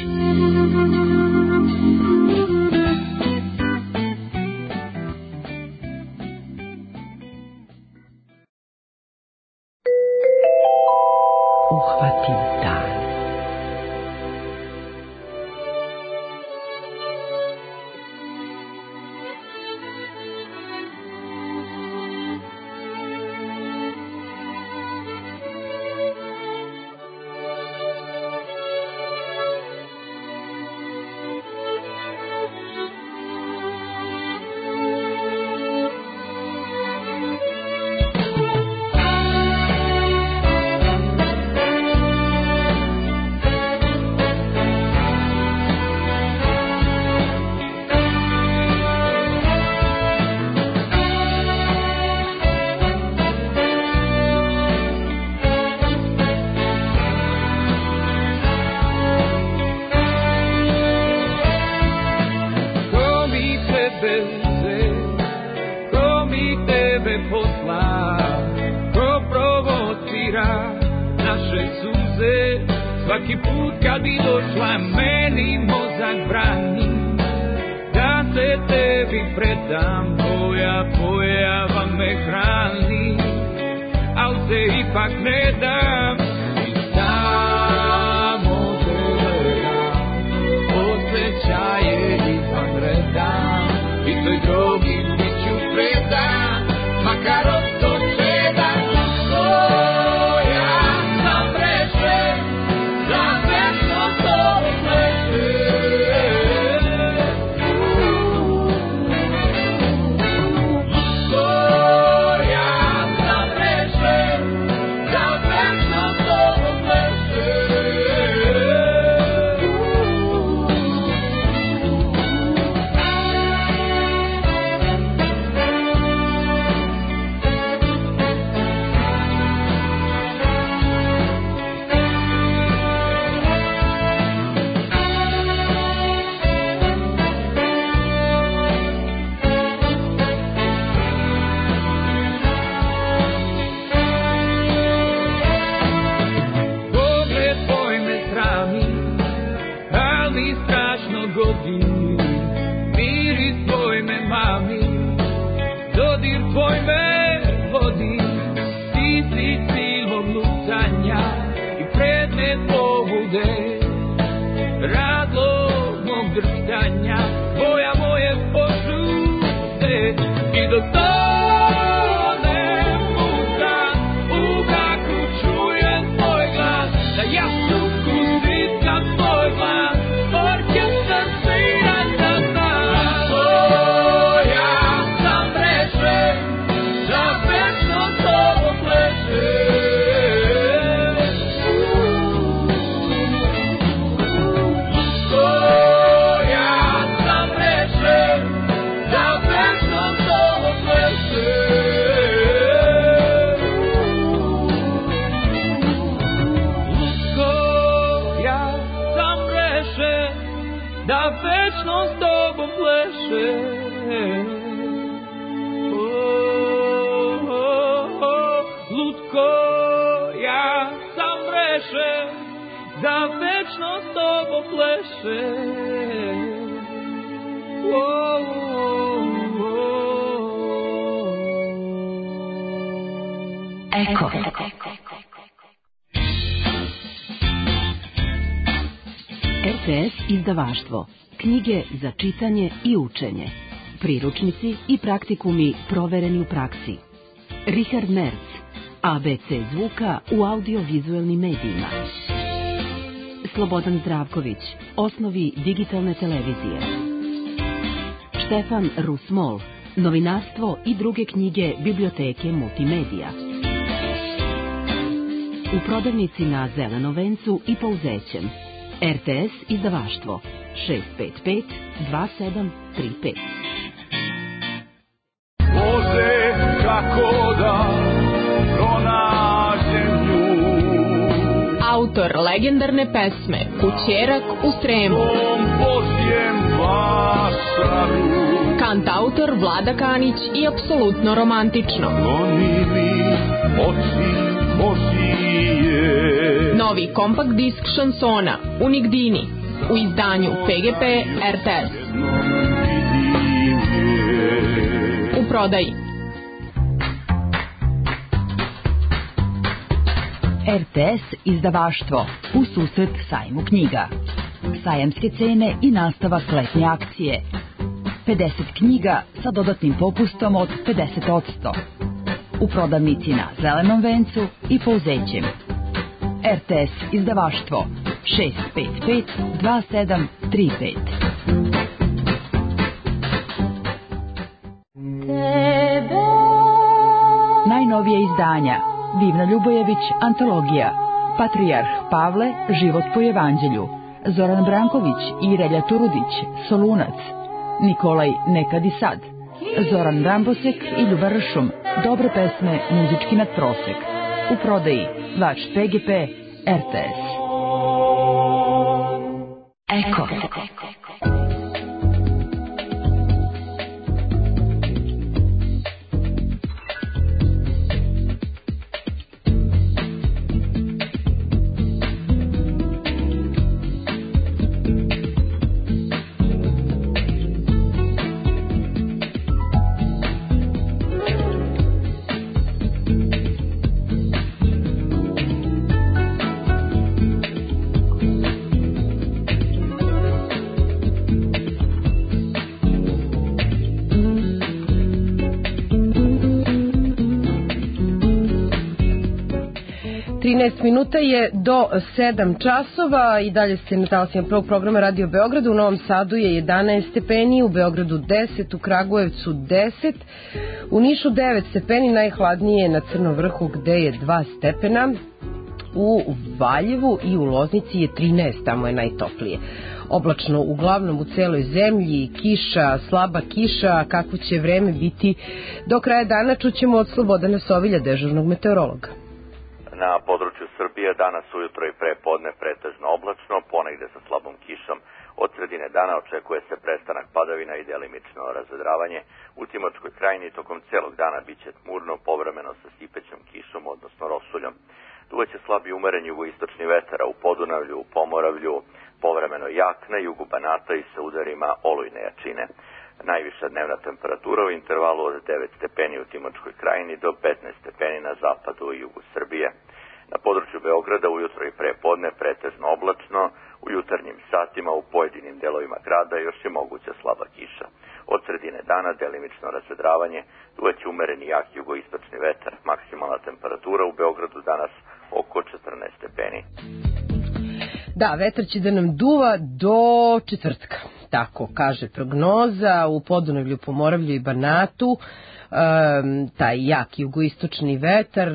Uhvatim dan. naše suze. Svaki put kad bi došla meni mozak brani da se tebi predam, tvoja pojava me hrani, al se ipak ne dam i samo gledam, osjećaje izvanredan i toj drogi bit ću predan, makar od to čedan. Ja sam rešen da večno to Eko. RTS izdavaštvo. Knjige za čitanje i učenje. Priručnici i praktikumi provereni u praksi. Richard Merz. ABC zvuka u audiovizualnim medijima. Slobodan Zdravković. Osnovi digitalne televizije. Štefan Rusmol. Novinarstvo i druge knjige biblioteke multimedija. U prodavnici na Zelenom vencu i Pouzećem. RTS izdavaštvo 655 2735. Bože, kako da pronađem nju. Autor legendarne pesme Kućerak u Sremu. Božjem vašaru. Kantautor Vlada Kanić i apsolutno romantično. Oni mi oči Božije. Novi kompakt disk šansona Unigdini u izdanju PGP RTS. U prodaji. RTS izdavaštvo u susret sajmu knjiga. Sajamske cene i nastavak letnje akcije. 50 knjiga sa dodatnim popustom od 50%. U prodavnici na Zelenom vencu i Pouzećem. RTS izdavaštvo 655 2735. Najnovije izdanja. Divna Ljubojević, antologija. Patrijarh Pavle, život po evanđelju. Zoran Branković i Relja Turudić, Solunac. Nikolaj Nekad i sad. Zoran Rambosek i Ljuba Ršum, dobre pesme, muzički nadprosek. U prodaji Vač PGP RTS. Eko. 13 minuta je do 7 časova i dalje ste na talasima prvog programa Radio Beogradu. U Novom Sadu je 11 stepeni, u Beogradu 10, u Kragujevcu 10, u Nišu 9 stepeni, najhladnije je na Crnom vrhu gde je 2 stepena, u Valjevu i u Loznici je 13, tamo je najtoplije. Oblačno uglavnom u celoj zemlji, kiša, slaba kiša, kako će vreme biti do kraja dana čućemo od Slobodana Sovilja, dežurnog meteorologa. Na području Srbije danas ujutro i pre podne pretežno oblačno, ponegde sa slabom kišom. Od sredine dana očekuje se prestanak padavina i delimično razvedravanje. U Timočkoj krajini tokom celog dana biće tmurno, povremeno sa sipećom kišom, odnosno rosuljom. Duvaće slabi umeren jugoistočni vetar, u Podunavlju, u Pomoravlju, povremeno jak na jugu Banata i sa udarima olujne jačine. Najviša dnevna temperatura u intervalu od 9 stepeni u Timočkoj krajini do 15 stepeni na zapadu i jugu Srbije. Na području Beograda ujutro i pre podne pretežno oblačno, u jutarnjim satima u pojedinim delovima grada još je moguća slaba kiša. Od sredine dana delimično razvedravanje, duvaće umereni jak jugoistočni vetar. Maksimalna temperatura u Beogradu danas oko 14 stepeni. Da, vetar će da nam duva do četvrtka, tako kaže prognoza. U Podunavlju, Pomoravlju i Banatu taj jak jugoistočni vetar,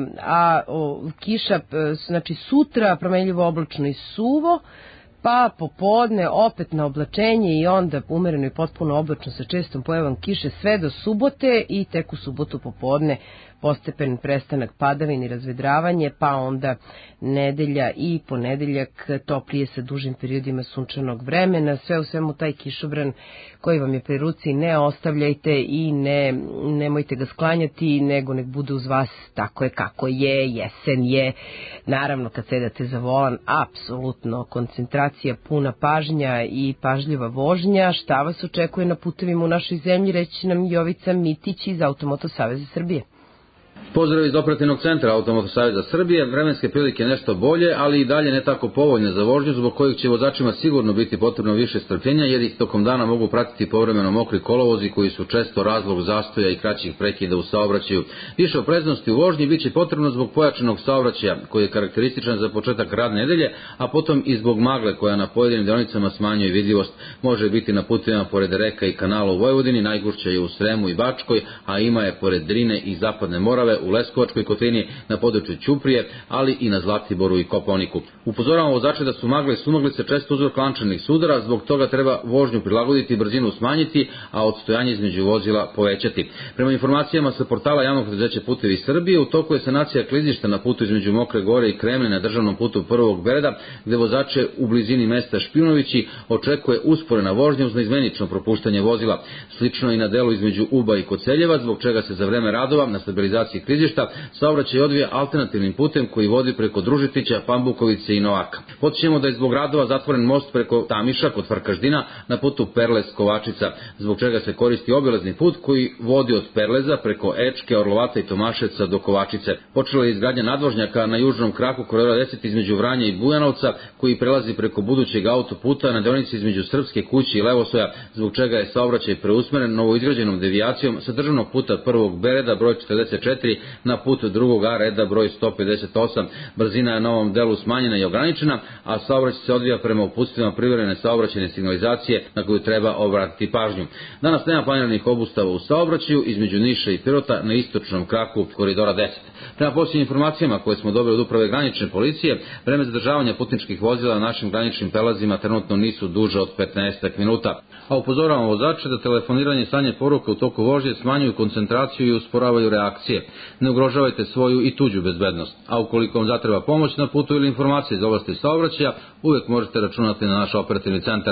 a kiša, znači sutra promenljivo oblačno i suvo, pa popodne opet na oblačenje i onda umereno i potpuno oblačno sa čestom pojavom kiše sve do subote i tek u subotu popodne postepen prestanak padavina i razvedravanje, pa onda nedelja i ponedeljak toplije sa dužim periodima sunčanog vremena. Sve u svemu taj kišobran koji vam je pri ruci ne ostavljajte i nemojte ga sklanjati, nego nek bude uz vas tako je kako je, jesen je. Naravno kad sedate za volan, apsolutno koncentracija, puna pažnja i pažljiva vožnja. Šta vas očekuje na putevima u našoj zemlji, reći nam Jovica Mitić iz Automoto Saveza Srbije. Pozdrav iz operativnog centra Automoto Saveza Srbije. Vremenske prilike nešto bolje, ali i dalje ne tako povoljne za vožnju, zbog kojih će vozačima sigurno biti potrebno više strpljenja, jer ih tokom dana mogu pratiti povremeno mokri kolovozi koji su često razlog zastoja i kraćih prekida u saobraćaju. Više opreznosti u vožnji biće potrebno zbog pojačanog saobraćaja koji je karakterističan za početak radne nedelje, a potom i zbog magle koja na pojedinim deonicama smanjuje vidljivost. Može biti na putevima pored reka i kanala u Vojvodini, najgušća je u Sremu i Bačkoj, a ima je pored Drine i Zapadne Morave, u Leskovačkoj kotlini, na području Ćuprije, ali i na Zlatiboru i Kopaoniku. Upozoravamo vozače da su magle i sumaglice često uzrok lančanih sudara, zbog toga treba vožnju prilagoditi, brzinu smanjiti, a odstojanje između vozila povećati. Prema informacijama sa portala javnog preduzeća Putevi Srbije, u toku je sanacija klizišta na putu između Mokre Gore i Kremne na državnom putu prvog Bereda, gde vozače u blizini mesta Špijunovići očekuje usporena vožnja uz neizmenično propuštanje vozila. Slično i na delu između Uba i Koceljevac, zbog čega se za vreme radova na stabilizaciji klizišta saobraćaj odvija alternativnim putem koji vodi preko Družitića, Pambukovice i Novaka. Podsjećamo da je zbog radova zatvoren most preko Tamiša kod Farkaždina na putu Perlez-Kovačica, zbog čega se koristi obilazni put koji vodi od Perleza preko Ečke, Orlovata i Tomaševca do Kovačice. Počela je izgradnja nadvožnjaka na južnom kraku koridora 10 između Vranja i Bujanovca, koji prelazi preko budućeg autoputa na deonici između Srpske kuće i Levosoja, zbog čega je saobraćaj preusmeren novoizgrađenom devijacijom sa državnog puta prvog Bereda broj 44 na put drugog A reda broj 158. Brzina je na ovom delu smanjena i ograničena, a saobraćaj se odvija prema uputstvima privremene saobraćajne signalizacije na koju treba obratiti pažnju. Danas nema planiranih obustava u saobraćaju između Niša i Pirota na istočnom kraku koridora 10. Prema posljednjim informacijama koje smo dobili od uprave granične policije, vreme zadržavanja putničkih vozila na našim graničnim prelazima trenutno nisu duže od 15 minuta. A upozoravamo vozače da telefoniranje i slanje poruka u toku vožnje smanjuju koncentraciju i usporavaju reakcije. Ne ugrožavajte svoju i tuđu bezbednost. A ukoliko vam zatreba pomoć na putu ili informacije iz oblasti saobraćaja, uvijek možete računati na naš operativni centar.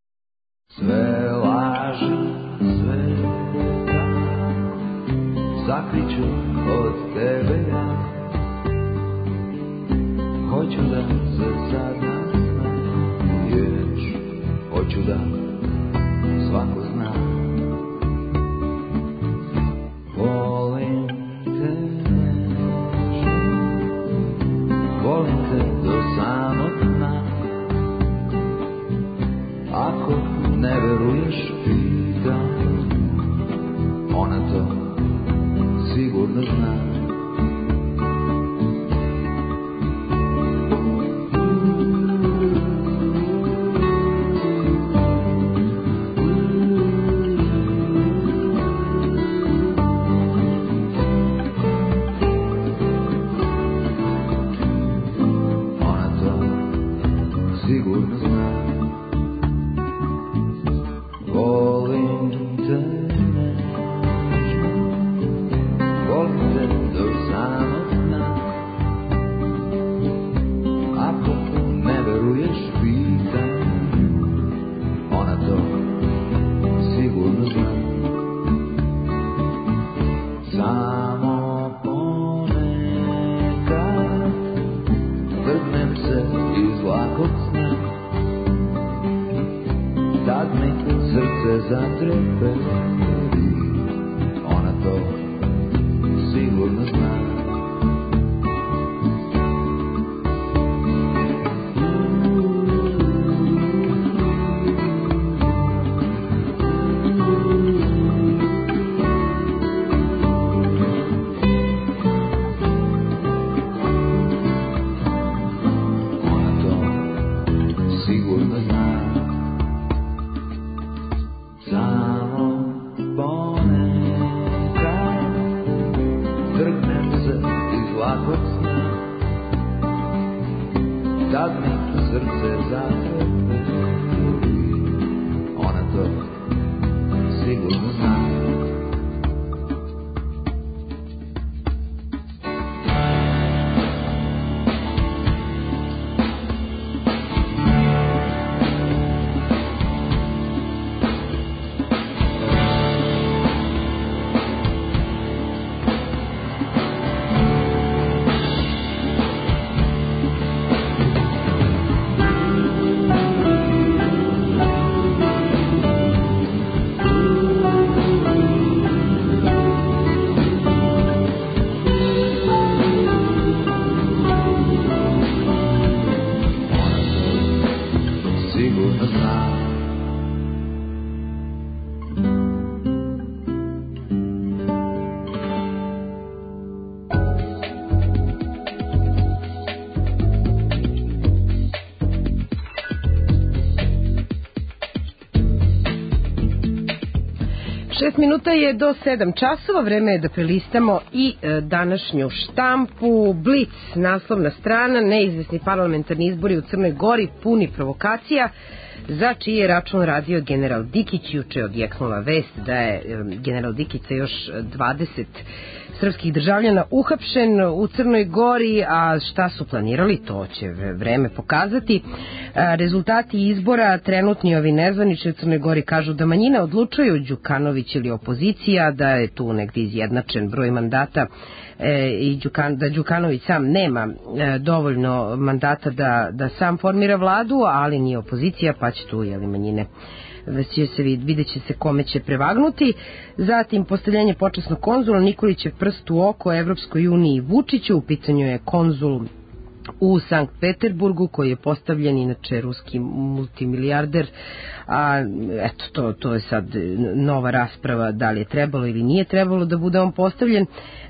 Sve laži, sve zakriču od tebe ja. Hoću da se sada smeješ, hoću da svako zna. Volim te nežno, volim te do samog dna. Ako ne veruješ, pitam, ona to sigurno zna. sigurno znam. Volim te nežno, volim te do samog dna. Ako ne veruješ, pitaj, ona to sigurno zna. Samo ponekad trgnem se iz lakog sna, tad mi srce zatrepe, ona to sigurno zna. Minuta je do 7 časova, vreme je da prelistamo i današnju štampu. Blic, naslovna strana, neizvesni parlamentarni izbori u Crnoj Gori, puni provokacija, za čiji je račun radio general Dikić. Juče je odjeknula vest da je general Dikić sa još 20 srpskih državljana uhapšen u Crnoj Gori, a šta su planirali, to će vreme pokazati. Rezultati izbora, trenutni ovi nezvanični u Crnoj Gori, kažu da manjina odlučuju, Đukanović ili opozicija, da je tu negdje izjednačen broj mandata i da Đukanović sam nema dovoljno mandata da sam formira vladu, ali ni opozicija, pa će tu manjine vidjet će se kome će prevagnuti. Zatim postavljanje počasnog konzula, Nikolićev prst u oko Evropskoj uniji Vučiću. U pitanju je konzul u Sankt Peterburgu, koji je postavljen, inače ruski multimilijarder, a eto, to je sad nova rasprava da li je trebalo ili nije trebalo da bude on postavljen.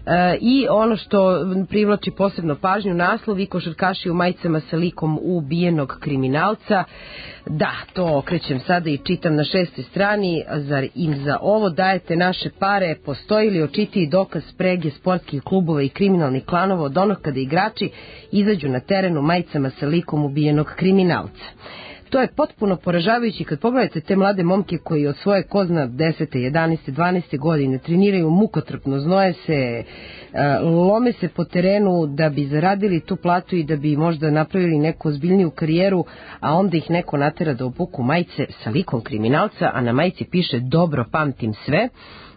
I ono što privlači posebno pažnju, naslov: i košarkaši u majicama sa likom ubijenog kriminalca. Da, to okrećem sada i čitam na 6. strani. Zar im za ovo dajete naše pare? Postoji li očitiji dokaz sprege sportskih klubova i kriminalnih klanova od onog kada igrači izađu na teren u majicama sa likom ubijenog kriminalca? To je potpuno poražavajući kad pogledate te mlade momke koji od svoje ko zna 10. 11. 12. godine treniraju mukotrpno, znoje se, lome se po terenu da bi zaradili tu platu i da bi možda napravili neku ozbiljniju karijeru, a onda ih neko natera da obuku majice sa likom kriminalca, a na majici piše dobro pamtim sve.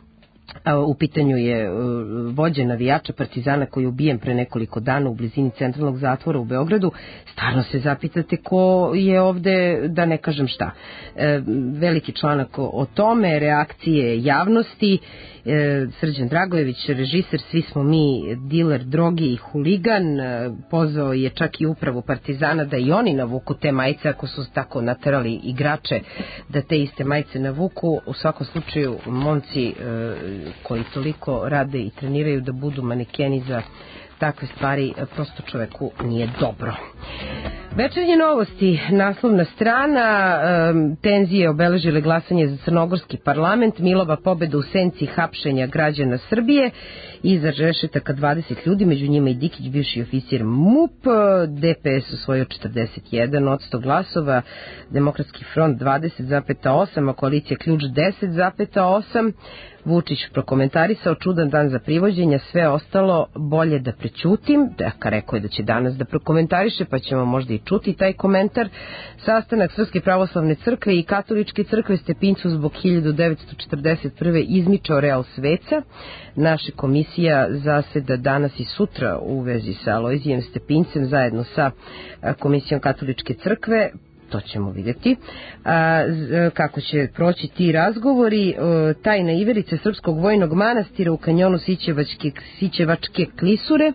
U pitanju je vođa navijača Partizana koji je ubijen pre nekoliko dana u blizini centralnog zatvora u Beogradu. Stvarno se zapitate ko je ovde, da ne kažem šta. Veliki članak o tome, reakcije javnosti. Srđan Dragojević, režiser Svi smo mi, diler droge i huligan, pozvao je čak i upravu Partizana da i oni navuku te majice ako su tako naterali igrače da te iste majice navuku. U svakom slučaju momci koji toliko rade i treniraju da budu manekeni za takve stvari, prosto čoveku nije dobro. Večernje novosti, naslovna strana, tenzije obeležile glasanje za crnogorski parlament, Milova pobeda u senci hapšenja građana Srbije, iza rešetaka 20 ljudi, među njima i Dikić, bivši oficir MUP, DPS osvojio 41% glasova, Demokratski front 20,8%, a koalicija Ključ 10,8%. Vučić prokomentarisao čudan dan za privođenja, sve ostalo bolje da prećutim. Rekao je da će danas da prokomentariše, pa ćemo možda i čuti taj komentar. Sastanak Srpske pravoslavne crkve i Katoličke crkve Stepincu zbog 1941. izmičao Real Sveca. Naša komisija zaseda danas i sutra u vezi sa Alojzijem Stepincem zajedno sa Komisijom Katoličke crkve. To ćemo vidjeti kako će proći ti razgovori. Tajna iverica Srpskog vojnog manastira u kanjonu Sićevačke klisure.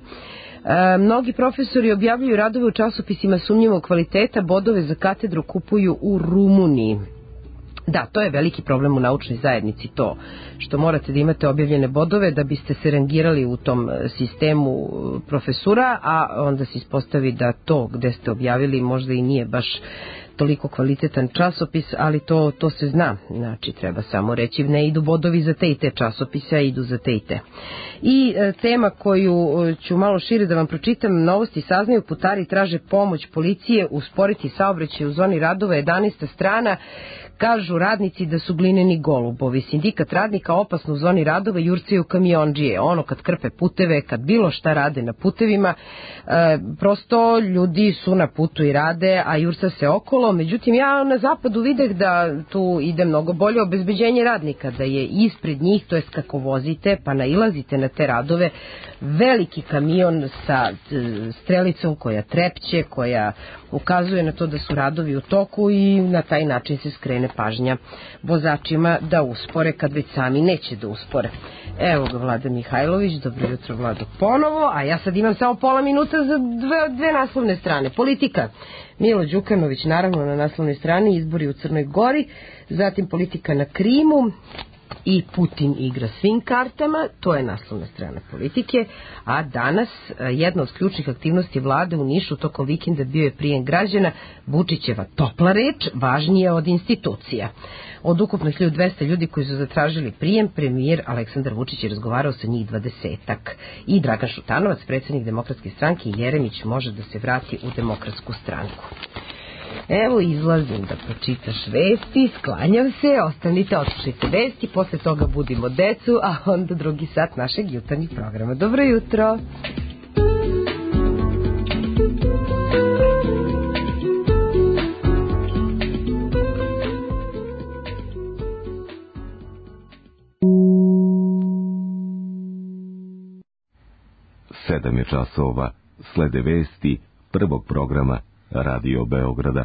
Mnogi profesori objavljuju radove u časopisima sumnjivog kvaliteta, bodove za katedru kupuju u Rumuniji. Da, to je veliki problem u naučnoj zajednici, to što morate da imate objavljene bodove da biste se rangirali u tom sistemu profesura, a onda se ispostavi da to gde ste objavili možda i nije baš toliko kvalitetan časopis, ali to se zna. Znači, treba samo reći, ne idu bodovi za te i te časopise, a idu za te i te. I tema koju ću malo šire da vam pročitam, novosti saznaju, putari traže pomoć policije, usporiti saobraćaj u zoni radova, 11. strana. Kažu radnici da su glineni golubovi. Sindikat radnika opasno u zoni radova jurcaju kamiondžije. Ono kad krpe puteve, kad bilo šta rade na putevima, prosto ljudi su na putu i rade, a jurca se okolo. Međutim, ja na zapadu videh da tu ide mnogo bolje obezbeđenje radnika, da je ispred njih, to jest kako vozite, pa nailazite na te radove, veliki kamion sa strelicom koja trepće, koja ukazuje na to da su radovi u toku i na taj način se skrene pažnja vozačima da uspore kad već sami neće da uspore. Evo ga Vlada Mihajlović, dobro jutro Vlado ponovo, a ja sad imam samo pola minuta za dve naslovne strane. Politika, Milo Đukanović naravno na naslovnoj strani, izbori u Crnoj Gori, zatim politika na Krimu i Putin igra svim kartama, to je naslovna strana Politike, a danas jedna od ključnih aktivnosti vlade u Nišu tokom vikenda bio je prijem građana, Vučićeva topla reč, važnija od institucija. Od ukupno 1200 ljudi koji su zatražili prijem, premijer Aleksandar Vučić je razgovarao sa njih 20-ak. I Dragan Šutanovac, predsjednik Demokratske stranke, i Jeremić može da se vrati u Demokratsku stranku. Evo, izlazim da pročitaš vesti, sklanjam se, ostanite, odslušajte vesti, posle toga budimo decu, a onda drugi sat našeg jutarnjeg programa. Dobro jutro! Sedam je časova, slede vesti prvog programa Radio Beograda.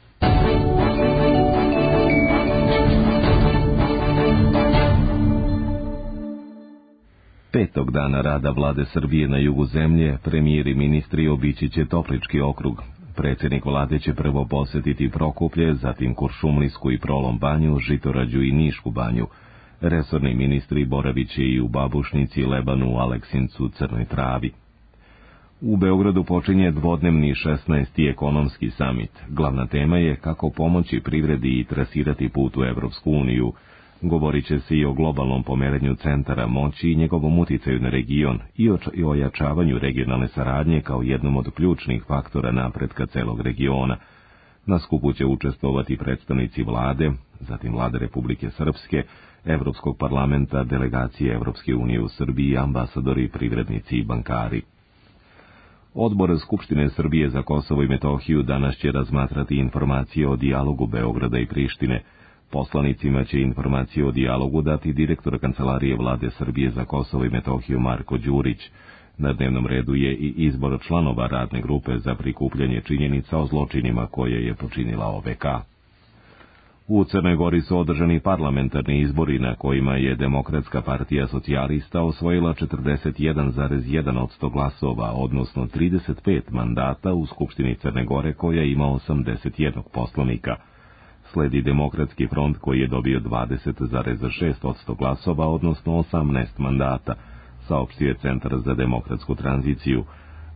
Petog dana rada vlade Srbije na jugu zemlje, premijer i ministri obići će Toplički okrug. Predsjednik vlade će prvo posetiti Prokuplje, zatim Kuršumlijsku i Prolom banju, Žitorađu i Nišku banju. Resorni ministri boraviće i u Babušnici, Lebanu, Aleksincu, Crnoj Travi. U Beogradu počinje dvodnevni 16. ekonomski samit. Glavna tema je kako pomoći privredi i trasirati put u Evropsku uniju. Govorit će se i o globalnom pomeranju centara moći i njegovom uticaju na region i ojačavanju regionalne saradnje kao jednom od ključnih faktora napretka celog regiona. Na skupu će učestvovati predstavnici vlade, zatim vlade Republike Srpske, Evropskog parlamenta, delegacije Evropske unije u Srbiji, ambasadori, privrednici i bankari. Odbor Skupštine Srbije za Kosovo i Metohiju danas će razmatrati informacije o dijalogu Beograda i Prištine. Poslanicima će informacije o dijalogu dati direktor Kancelarije vlade Srbije za Kosovo i Metohiju Marko Đurić. Na dnevnom redu je i izbor članova radne grupe za prikupljanje činjenica o zločinima koje je počinila OVK. U Crnoj Gori su održani parlamentarni izbori na kojima je Demokratska partija socijalista osvojila 41,1% glasova, odnosno 35 mandata u Skupštini Crne Gore koja ima 81 poslanika. Sledi Demokratski front koji je dobio 20,6% glasova, odnosno 18 mandata, saopštio je Centar za demokratsku tranziciju,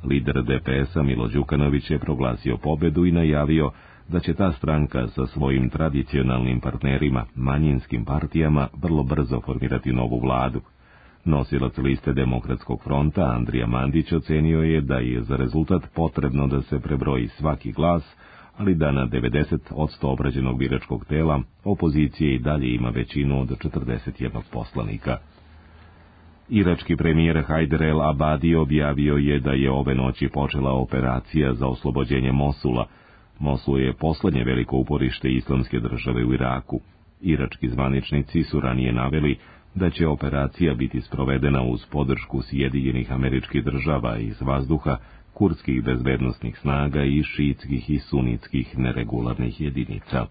Lider DPS-a Milo Đukanović je proglasio pobedu i najavio da će ta stranka sa svojim tradicionalnim partnerima, manjinskim partijama, vrlo brzo formirati novu vladu. Nosilac liste Demokratskog fronta Andrija Mandić ocenio je da je za rezultat potrebno da se prebroji svaki glas, ali da na 90% obrađenog biračkog tela opozicija i dalje ima većinu od 41 poslanika. Irački premijer Hajder El Abadi objavio je da je ove noći počela operacija za oslobođenje Mosula. Mosul je poslednje veliko uporište islamske države u Iraku. Irački zvaničnici su ranije naveli da će operacija biti sprovedena uz podršku Sjedinjenih Američkih Država iz vazduha, kurdskih bezbednosnih snaga i šiitskih i sunitskih neregularnih jedinica.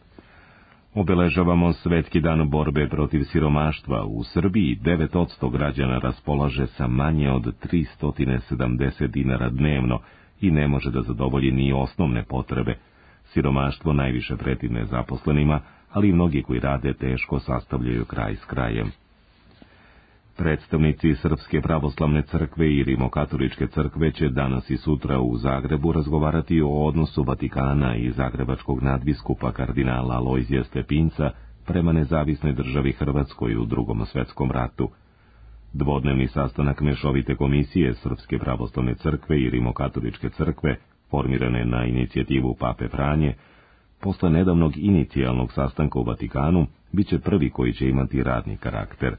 Obeležavamo Svetski dan borbe protiv siromaštva. U Srbiji 9% građana raspolaže sa manje od 370 dinara dnevno i ne može da zadovolji ni osnovne potrebe. Siromaštvo najviše preti nezaposlenima, ali i mnogi koji rade teško sastavljaju kraj s krajem. Predstavnici Srpske pravoslavne crkve i Rimokatoličke crkve će danas i sutra u Zagrebu razgovarati o odnosu Vatikana i zagrebačkog nadbiskupa kardinala Alojzija Stepinca prema nezavisnoj državi Hrvatskoj u Drugom svetskom ratu. Dvodnevni sastanak mešovite komisije Srpske pravoslavne crkve i Rimokatoličke crkve, formirane na inicijativu Pape Franje, posle nedavnog inicijalnog sastanka u Vatikanu, biće prvi koji će imati radni karakter.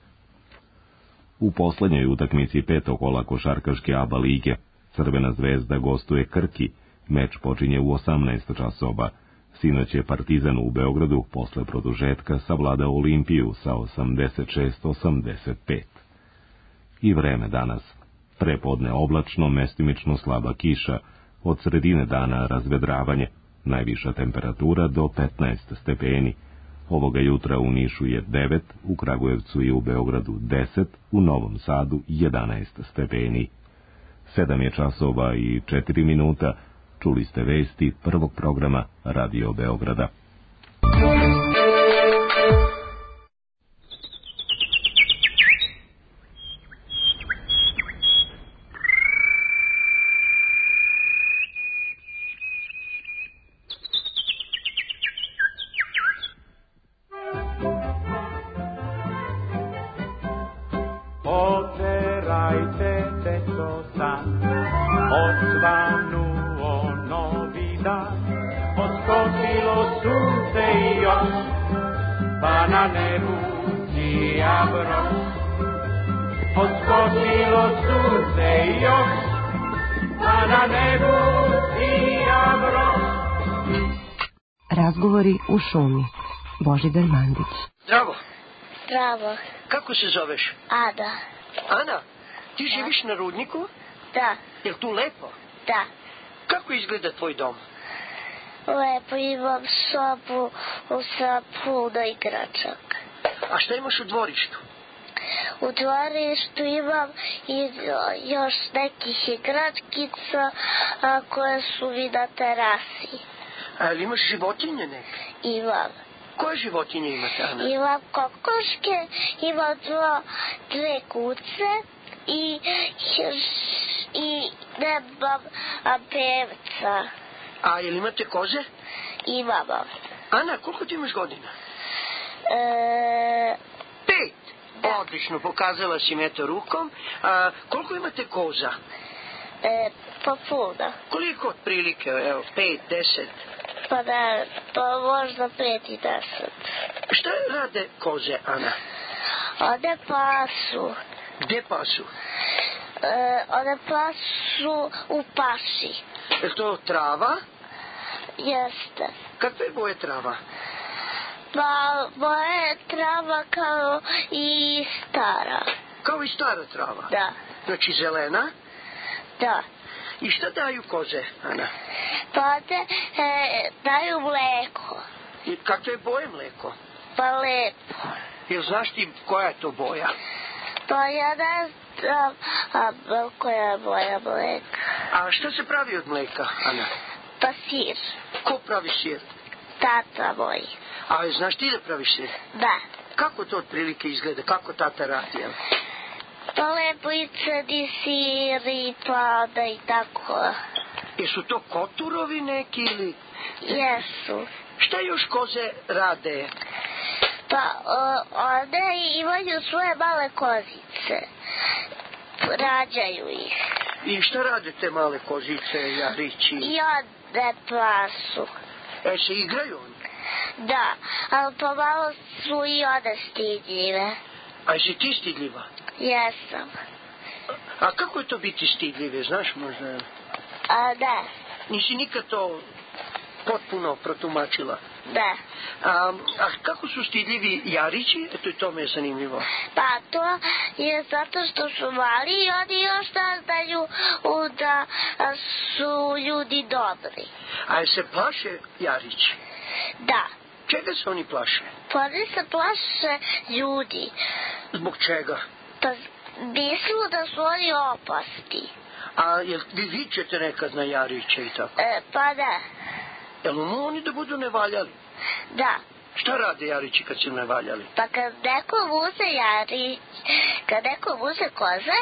U poslednjoj utakmici petog kola košarkaške ABA lige Crvena zvezda gostuje Krki. Meč počinje u 18 časova. Sinoć je Partizan u Beogradu posle produžetka savladao Olimpiju sa 86-85. I vreme danas. Prepodne oblačno, mestimično slaba kiša. Od sredine dana razvedravanje. Najviša temperatura do 15 stepeni. Ovoga jutra u Nišu je 9, u Kragujevcu i u Beogradu 10, u Novom Sadu 11 stepeni. 7 je časova i 4 minuta. Čuli ste vesti prvog programa Radio Beograda. Razgovori u šumi. Božidar Mandić. Zdravo. Zdravo. Kako se zoveš? Ada. Ana, ti živiš na Rudniku? Da. Jel tu lepo? Da. Kako izgleda tvoj dom? Lepo, imam sobu sa puno igračaka. A šta imaš u dvorištu? U dvorištu imam i još nekih igračkica koje su mi na terasi. A li imaš životinje neke? Imam. Koje životinje imate, Ana? Imam kokoške, imam dve kuce i nemam pevca. A jel imate koze? Imam. Ana, koliko ti imaš godina? 5. Da. Odlično, pokazala si me to rukom. A koliko imate koza? Pa puno. Koliko otprilike? Evo, 5, 10? Pa da, pa možda 5 i 10. Šta rade koze, Ana? One pasu. Gde pasu? One pasu u paši. Je to trava? Jeste. Kakve boje trava? Pa moja trava kao i stara. Kao i stara trava? Da. Znači zelena? Da. I šta daju koze, Ana? Pa daju mleko. I kakve boje mleko? Pa lepo. Jel znaš ti koja je to boja? Pa ja ne znam koja je boja mleka. A šta se pravi od mleka, Ana? Pa sir. Ko pravi sir? Tata moj. A znaš ti da praviš sir? Da. Kako to otprilike izgleda? Kako tata radi? Pa lepo i crni sir i pada i tako. Jesu to koturovi neki ili? Jesu. Šta još koze rade? Pa one imaju svoje male kozice. Rađaju ih. I šta rade te male kozice, jarići? I one plasu. Se igraju oni? Da, ali pomalo su i one stidljive. A jesi ti stidljiva? Jesam. A kako je to biti stidljive, znaš možda? Da. Nisi nikad to potpuno protumačila? Da. A kako su stidljivi jarići? Eto i to me je zanimljivo. Pa to je zato što su mali i oni još ne znaju da su ljudi dobri. A se plaše jarići? Da. Čega se oni plaše? Pa oni se plaše ljudi. Zbog čega? Pa mislimo da su oni opasni. A jel vi vičete nekad na jariće i tako? Pa da. Jel oni da budu nevaljali? Da. Šta rade jarići kad su nevaljali? Pa kad neko muze jarić, kad neko muze koze,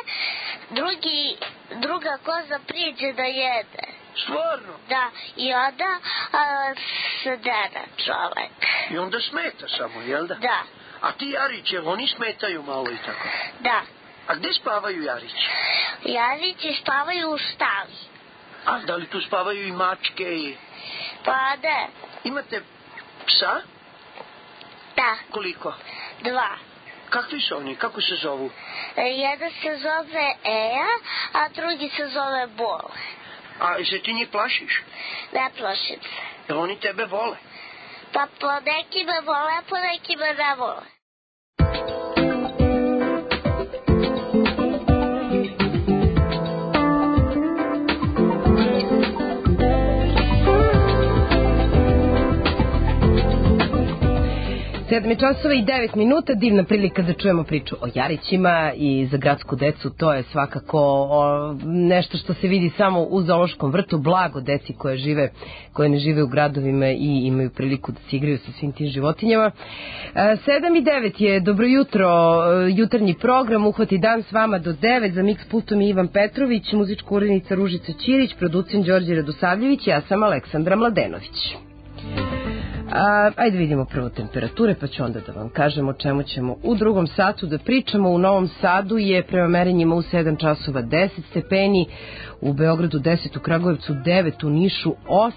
druga koza priđe da jede. Stvarno? Da, i onda se dera čovek. I onda smeta samo, jel da? Da. A ti jarići, oni smetaju malo i tako? Da. A gde spavaju jarići? Jarići spavaju u štali. A da li tu spavaju i mačke i... Pa da. Imate psa? Da. Koliko? 2. Kakvi su oni? Kako se zovu? Jedan se zove Eja, a drugi se zove Bol. A se ti njih plašiš? Ne plašim se. Jel oni tebe vole? Pa po nekima vole, a po nekima ne vole. Sedam je časova i 9 minuta, divna prilika da čujemo priču o jarićima i za gradsku decu to je svakako nešto što se vidi samo u zoološkom vrtu, blago deci koje ne žive u gradovima i imaju priliku da se igraju sa svim tim životinjama. 7 i 9 je dobro jutro, jutarnji program, uhvati dan s vama do 9, za Mix pultom je Ivan Petrović, muzička urednica Ružica Ćirić, producent Đorđe Radosavljević, ja sam Aleksandra Mladenović. Ajde vidimo prvo temperature, pa ću onda da vam kažem o čemu ćemo u drugom satu da pričamo. U Novom Sadu je prema merenjima u 7 časova 10 stepeni, u Beogradu 10, u Kragujevcu 9, u Nišu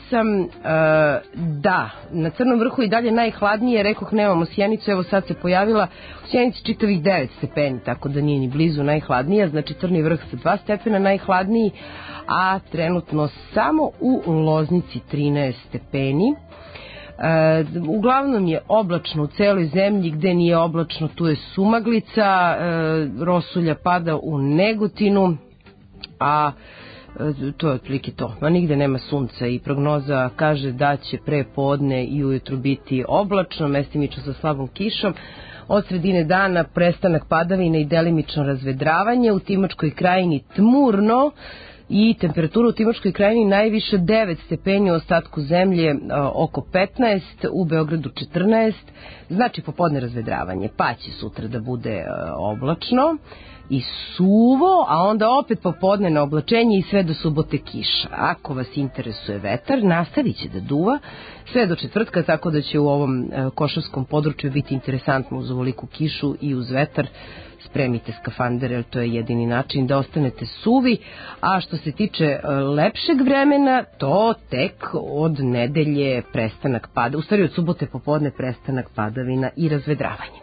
8. Da, na Crnom vrhu i dalje najhladnije, rekoh nemamo Sjenicu, evo sad se pojavila u Sjenici čitavih 9 stepeni, tako da nije ni blizu najhladnija, znači Crni vrh sa 2 stepena najhladniji, a trenutno samo u Loznici 13 stepeni. Uglavnom je oblačno u celoj zemlji, gde nije oblačno tu je sumaglica, rosulja pada u Negotinu, a to je otprilike to, a nigde nema sunca i prognoza kaže da će pre podne i ujutru biti oblačno, mestimično sa slabom kišom. Od sredine dana prestanak padavina i delimično razvedravanje, u Timočkoj krajini tmurno i temperatura u Timočkoj krajini najviše 9 stepeni, u ostatku zemlje oko 15, u Beogradu 14, znači popodne razvedravanje, pa će sutra da bude oblačno i suvo, a onda opet popodne na oblačenje i sve do subote kiša. Ako vas interesuje vetar, nastavit će da duva sve do četvrtka, tako da će u ovom košarskom području biti interesantno uz ovoliku kišu i uz vetar. Spremite skafandere, jer to je jedini način da ostanete suvi, a što se tiče lepšeg vremena, to tek od nedelje prestanak pada, u stvari od subote popodne prestanak padavina i razvedravanje.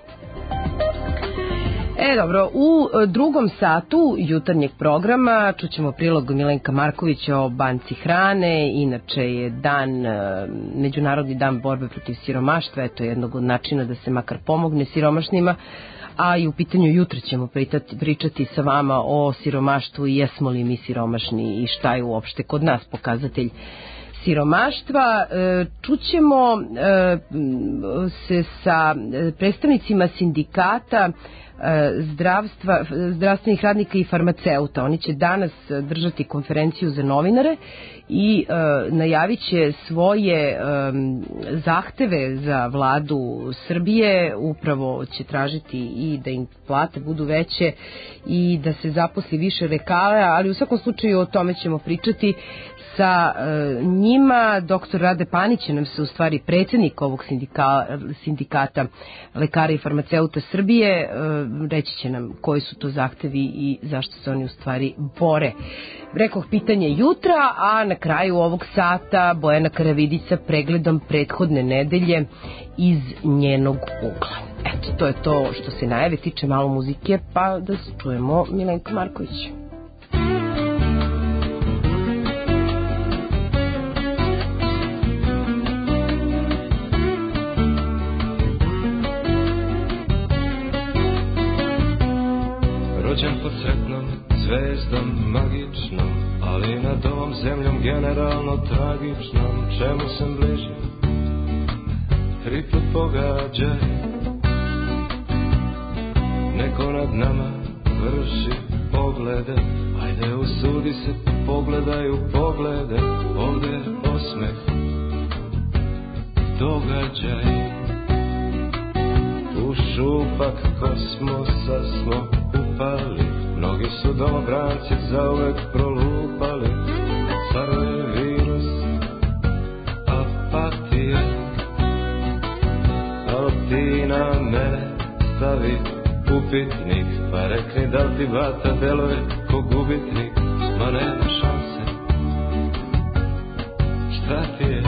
Dobro, u drugom satu jutarnjeg programa čućemo prilog Milenka Markovića o banci hrane, inače je Međunarodni dan borbe protiv siromaštva, eto jednog od načina da se makar pomogne siromašnima, a i u pitanju jutra ćemo pričati sa vama o siromaštvu i jesmo li mi siromašni i šta je uopšte kod nas pokazatelj siromaštva. Čućemo se sa predstavnicima sindikata zdravstvenih radnika i farmaceuta. Oni će danas držati konferenciju za novinare i najavit će svoje zahteve za vladu Srbije. Upravo će tražiti i da im plate budu veće i da se zaposli više lekara, ali u svakom slučaju o tome ćemo pričati sa njima. Doktor Rade Panić nam se u stvari predsjednik ovog sindikata lekara i farmaceuta Srbije. Reći će nam koji su to zahtevi i zašto se oni u stvari bore. Rekoh pitanje jutra, a na kraju ovog sata Bojana Karavidica pregledom prethodne nedelje iz njenog ugla. Eto, to je to što se najave tiče, malo muzike, pa da se čujemo Milenko Marković. Rođen pod sretnom zvezdom magičnom, ali nad ovom zemljom generalno tragičnom. Čemu sam bliže, triput pogađaj. Neko nad nama vrši poglede, ajde usudi se, pogledaj u poglede. Ovde je osmeh, događaj. U šupak kosmosa smo upali, mnogi su domobranci zauvek prolupali. Caruje virus apatije, ali ti na mene stavi upitnik, pa rekni da li ti vata deluje ko gubitnik. Ma nema šanse, šta ti je?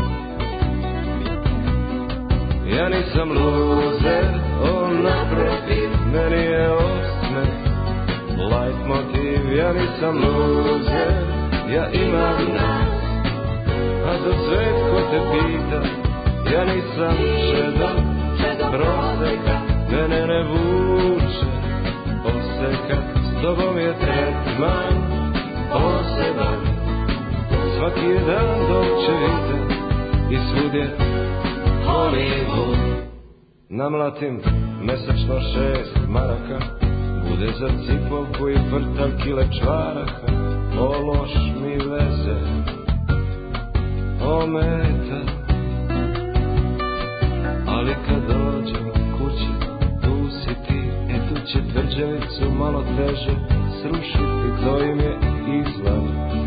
Ja nisam luzer, naprotiv, meni je osmeh light motiv. Ja nisam luzer, ja imam nas, a za svet ko te pita, ja nisam čedo proseka. Mene ne vuče oseka, s tobom je tretman poseban. Svaki je dan Dolce Vita i svud je Hollywood. Namlatim mesečno 6 maraka, bude za cipolku i vrtal kile čvaraka. O loš mi veze ometa, ali kad dođem kući, tu si ti. E tu će tvrđavicu malo teže srušiti, to im je izlaz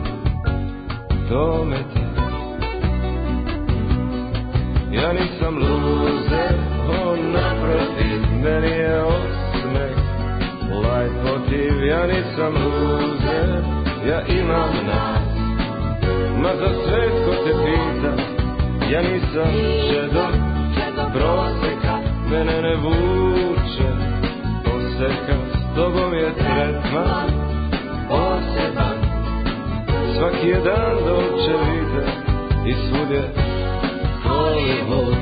dometa. Ja nisam luzer, naprotiv, meni je osmeh light motiv. Ja nisam luzer, ja imam nas, ma za svet ko te pita, ja nisam čedo proseka. Mene ne vuče oseka, s tobom je tretman poseban. Svaki je dan Dolce Vita i svud je Hollywood.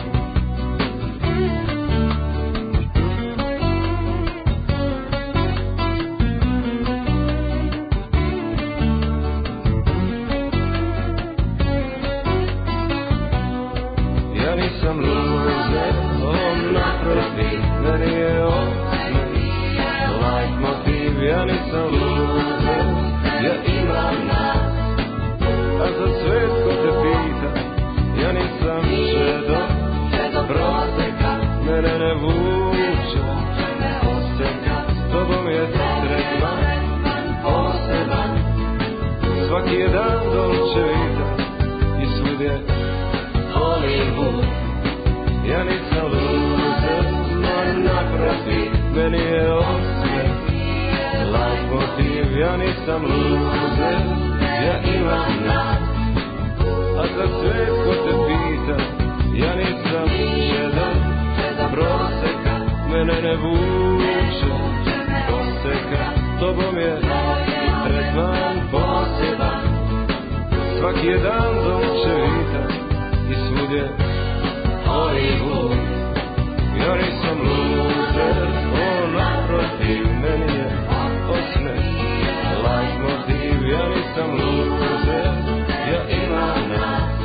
Ja nisam luzer, naprotiv, meni je osmeh light motiv. Ja nisam luzer, ja imam nas, a za svet ko te pita, ja nisam čedo proseka. Mene ne vuče oseka, s tobom je tretman poseban. Svaki je dan Dolce Vita i svud je Hollywood. Ja nisam luzer, no naprotiv, meni je osmeh light motiv. Ja nisam luzer, ja imam nas, a za svet ko te pita, ja nisam čedo proseka. Mene ne vuče oseka, s tobom je tretman poseban. Svaki je dan Dolce Vita i svud je Hollywood. Ja nisam luzer, naprotiv, meni je osmeh light motiv. Ja nisam luzer, ja imam nas,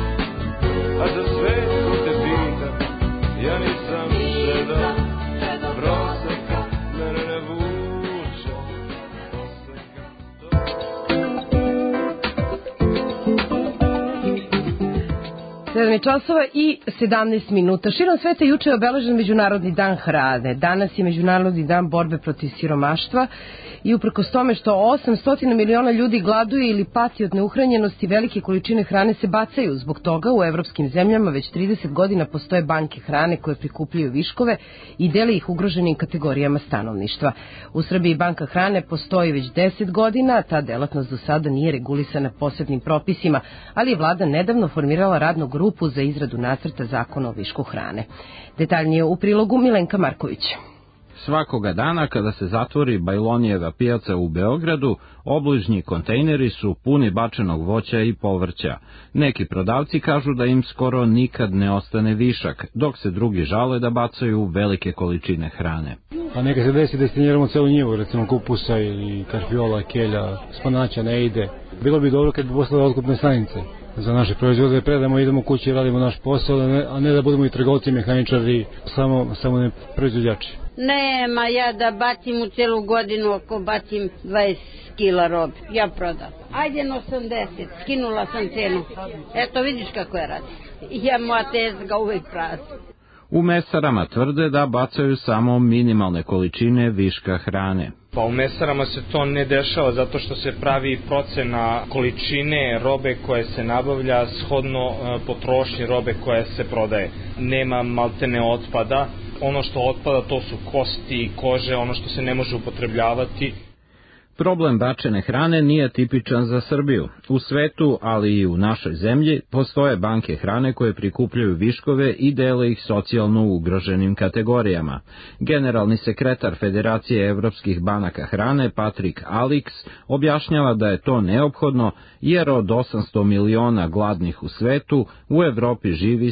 7 časova i 17 minuta. Širom sveta juče je obeležen Međunarodni dan hrane. Danas je Međunarodni dan borbe protiv siromaštva i uprkos tome što 800 miliona ljudi gladuje ili pati od neuhranjenosti, velike količine hrane se bacaju. Zbog toga u evropskim zemljama već 30 godina postoje banke hrane koje prikupljaju viškove i dele ih ugroženim kategorijama stanovništva. U Srbiji banka hrane postoji već 10 godina, ta delatnost do sada nije regulisana posebnim propisima, ali je vlada nedavno formirala radnu grupu za izradu nacrta zakona o višku hrane. Detaljnije u prilogu Milenka Marković. Svakoga dana kada se zatvori Bajlonijeva pijaca u Beogradu, obližnji kontejneri su puni bačenog voća i povrća. Neki prodavci kažu da im skoro nikad ne ostane višak, dok se drugi žale da bacaju velike količine hrane. A neka se desi da istiniramo celu njivu, recimo kupusa ili karfiola, kelja, spanaća ne ide. Bilo bi dobro kad bi poslali otkupne stanice za naše proizvode, predamo, idemo kući i radimo naš posao, a ne da budemo i trgovci, mehaničari, samo ne proizvođači. Nema ja da bacim u celu godinu, ako bacim 20 kila robe, ja prodam. Ajde na 80, skinula sam cenu. Eto vidiš kako je radi. Ja moja tezga uvek prazna. U mesarama tvrde da bacaju samo minimalne količine viška hrane. Pa u mesarama se to ne dešava zato što se pravi procena količine robe koje se nabavlja shodno potrošnji robe koja se prodaje. Nema maltene otpada. Ono što otpada to su kosti, kože, ono što se ne može upotrebljavati. Problem bačene hrane nije tipičan za Srbiju. U svetu, ali i u našoj zemlji, postoje banke hrane koje prikupljaju viškove i dele ih socijalno ugroženim kategorijama. Generalni sekretar Federacije evropskih banaka hrane, Patrik Aliks, objašnjava da je to neophodno jer od 800 miliona gladnih u svetu, u Evropi živi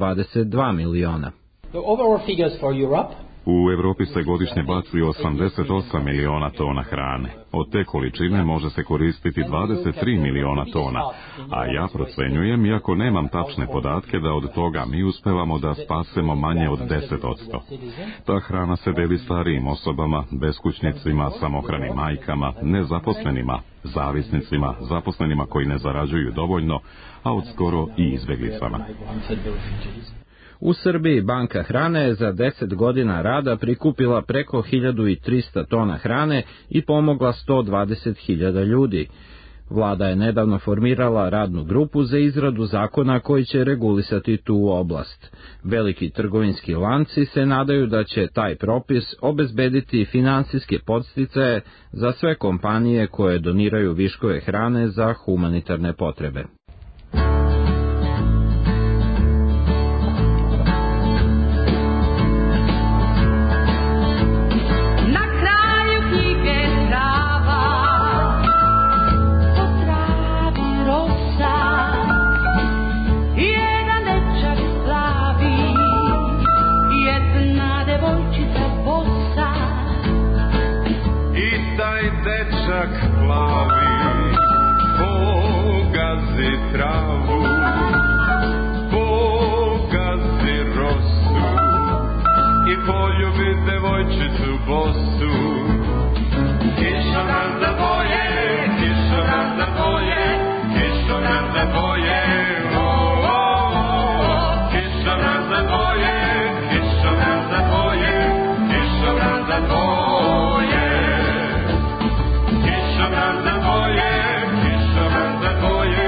122 miliona. U Evropi se godišnje baci 88 miliona tona hrane. Od te količine može se koristiti 23 miliona tona, a ja procenjujem, iako nemam tačne podatke, da od toga mi uspevamo da spasemo manje od 10%. Ta hrana se deli starijim osobama, beskućnicima, samohranim majkama, nezaposlenima, zavisnicima, zaposlenima koji ne zarađuju dovoljno, a od skoro i izbeglicama. U Srbiji banka hrane je za 10 godina rada prikupila preko 1300 tona hrane i pomogla 120.000 ljudi. Vlada je nedavno formirala radnu grupu za izradu zakona koji će regulisati tu oblast. Veliki trgovinski lanci se nadaju da će taj propis obezbediti finansijske podsticaje za sve kompanije koje doniraju viškove hrane za humanitarne potrebe. Travu, pogazi rosu i poljubi devojčicu bosu. Kišobran za boje, kišobran za boje, kišobran za boje, kišobran za boje, kišobran za boje, kišobran za boje, kišobran za boje, kišobran za boje.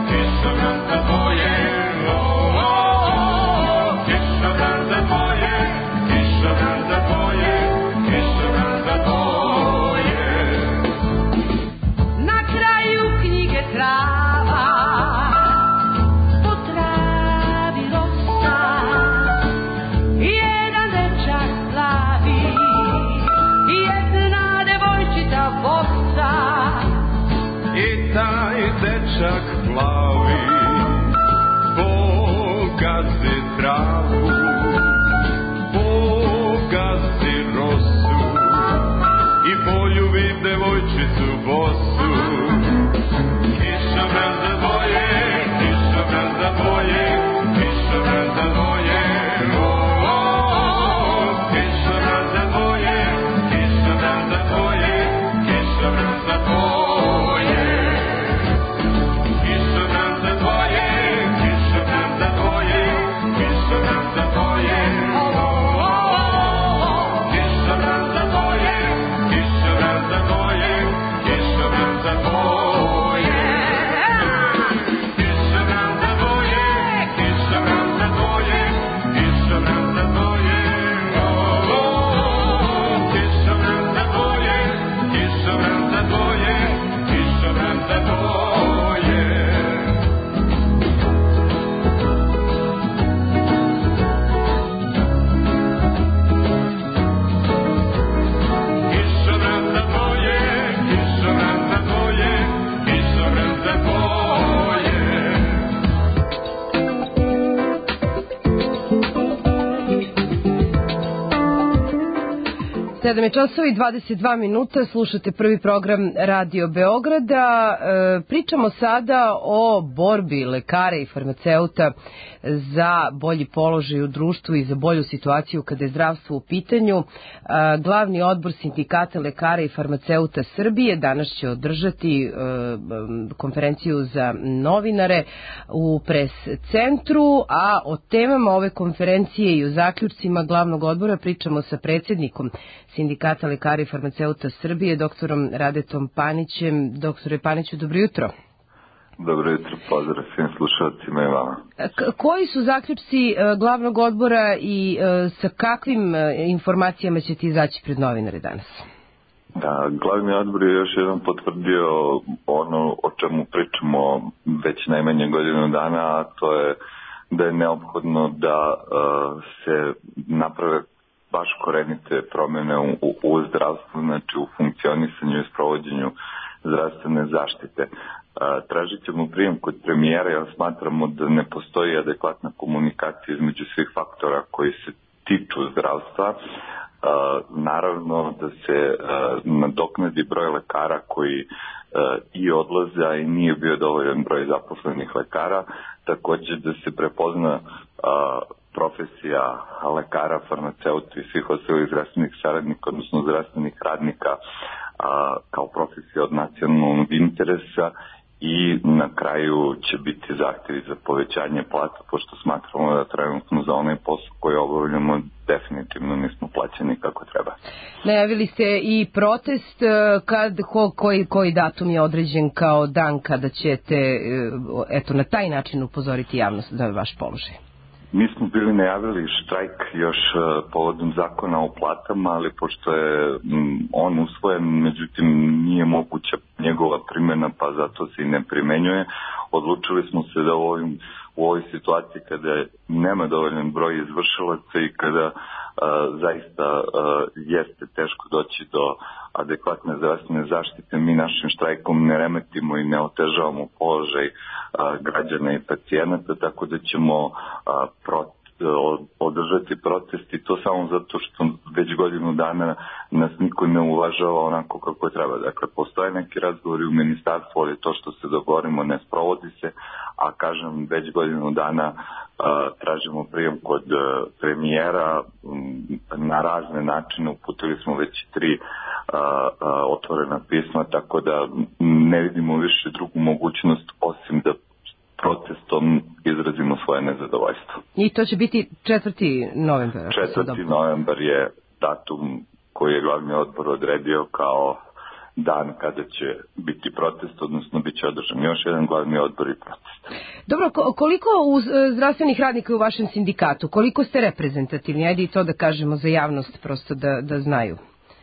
Dečak plavi, pogazi travu, pogazi rosu i poljubi devojčicu bosu. Kišobran za boje, kišobran za boje, kišobran za boje, kišobran za boje, kišobran za boje, kišobran za boje. Kišobran za boje, kišobran za boje. 7:22, slušate prvi program Radio Beograda. Pričamo sada o borbi lekara i farmaceuta za bolji položaj u društvu i za bolju situaciju kada je zdravstvo u pitanju. Glavni odbor Sindikata lekara i farmaceuta Srbije danas će održati konferenciju za novinare u pres centru, a o temama ove konferencije i o zaključcima glavnog odbora pričamo sa predsjednikom Sindikata lekara i farmaceuta Srbije, doktorom Radetom Panićem. Doktore Paniću, dobro jutro. Dobro jutro, pozdrav svim slušalcima i vama. Koji su zaključci glavnog odbora i sa kakvim informacijama ćete izaći pred novinare danas? Da, glavni odbor je još jednom potvrdio ono o čemu pričamo već najmanje godinu dana, a to je da je neophodno da se naprave baš korenite promjene u zdravstvu, znači u funkcionisanju i sprovođenju zdravstvene zaštite. Tražit ćemo prijem kod premijera, jer smatramo da ne postoji adekvatna komunikacija između svih faktora koji se tiču zdravstva. Naravno da se nadoknadi broj lekara koji i odlaze, a i nije bio dovoljan broj zaposlenih lekara, također da se prepozna profesija lekara, farmaceuta i svih ostalih zdravstvenih saradnika, odnosno zdravstvenih radnika kao profesija od nacionalnog interesa, i na kraju će biti zahtjevi za povećanje plata, pošto smatramo da trenutno za onaj posao koji obavljamo definitivno nismo plaćeni kako treba. Najavili ste i protest, koji datum je određen kao dan kada ćete na taj način upozoriti javnost da je vaš položaj? Mi smo bili najavili štrajk još povodom zakona o platama, ali pošto je on usvojen, međutim nije moguća njegova primjena, pa zato se i ne primenjuje. Odlučili smo se da u ovoj situaciji kada nema dovoljan broj izvršilaca i kada zaista jeste teško doći do adekvatne zdravstvene zaštite, mi našim štrajkom ne remetimo i ne otežavamo položaj građana i pacijenata, tako da ćemo održati protest, i to samo zato što već godinu dana nas niko ne uvažava onako kako treba. Dakle, postoje neki razgovori u ministarstvu, ali to što se dogovorimo ne sprovodi se, a kažem, već godinu dana tražimo prijem kod premijera na razne načine, uputili smo već 3 otvorena pisma, tako da ne vidimo više drugu mogućnost osim da protestom izrazimo svoje nezadovoljstvo. I to će biti 4. novembar. 4. novembar je datum koji je glavni odbor odredio kao dan kada će biti protest, odnosno bit će održan još jedan glavni odbor i protest. Dobro, koliko zdravstvenih radnika u vašem sindikatu, koliko ste reprezentativni? Ajde i to da kažemo za javnost, prosto da znaju.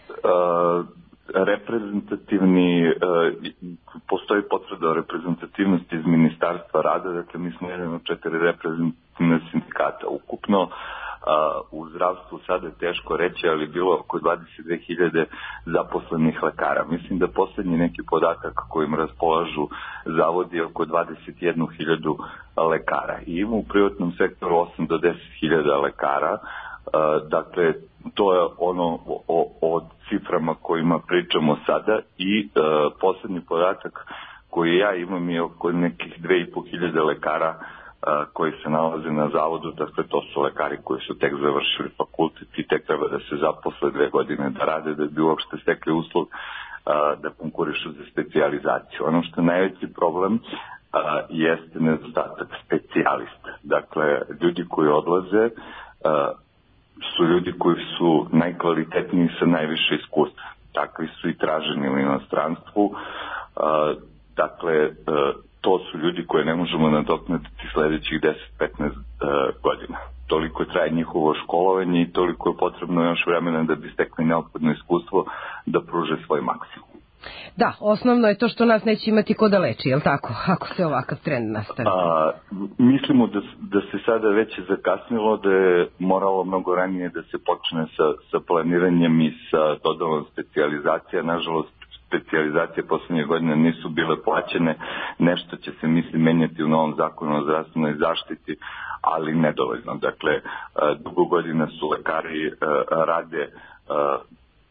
Reprezentativni, postoji potvrda o reprezentativnosti iz Ministarstva rada, dakle mi smo jedan od 4 reprezentativne sindikata ukupno. U zdravstvu sada je teško reći, ali bilo oko 22.000 zaposlenih lekara. Mislim da posljednji neki podatak kojim raspolažu zavodi je oko 21.000 lekara. I ima u privatnom sektoru 8 do 10.000 lekara. Dakle, to je ono o ciframa kojima pričamo sada, i posljednji podatak koji ja imam je oko nekih 2.500 lekara koji se nalaze na zavodu. Dakle, to su lekari koji su tek završili fakultet i tek treba da se zaposle 2 godine da rade da bi uopšte stekli uslov da konkurišu za specijalizaciju. Ono što je najveći problem jeste nedostatak specijalista. Dakle, ljudi koji odlaze su ljudi koji su najkvalitetniji sa najviše iskustva. Takvi su i traženi u inostranstvu. Dakle, to su ljudi koje ne možemo nadoknaditi sljedećih 10-15 godina. Toliko traje njihovo školovanje i toliko je potrebno još vremena da bi stekli neophodno iskustvo da pruže svoj maksimum. Da, osnovno je to što nas neće imati ko da leči, je li tako, ako se ovakav trend nastavi? Mislimo da se sada već zakasnilo, da je moralo mnogo ranije da se počne sa planiranjem i sa dodelom specijalizacija. Nažalost, specijalizacije posljednje godine nisu bile plaćene. Nešto će se, mislim, menjati u novom zakonu o zdravstvenoj zaštiti, ali nedovoljno. Dakle, dugo godina su lekari rade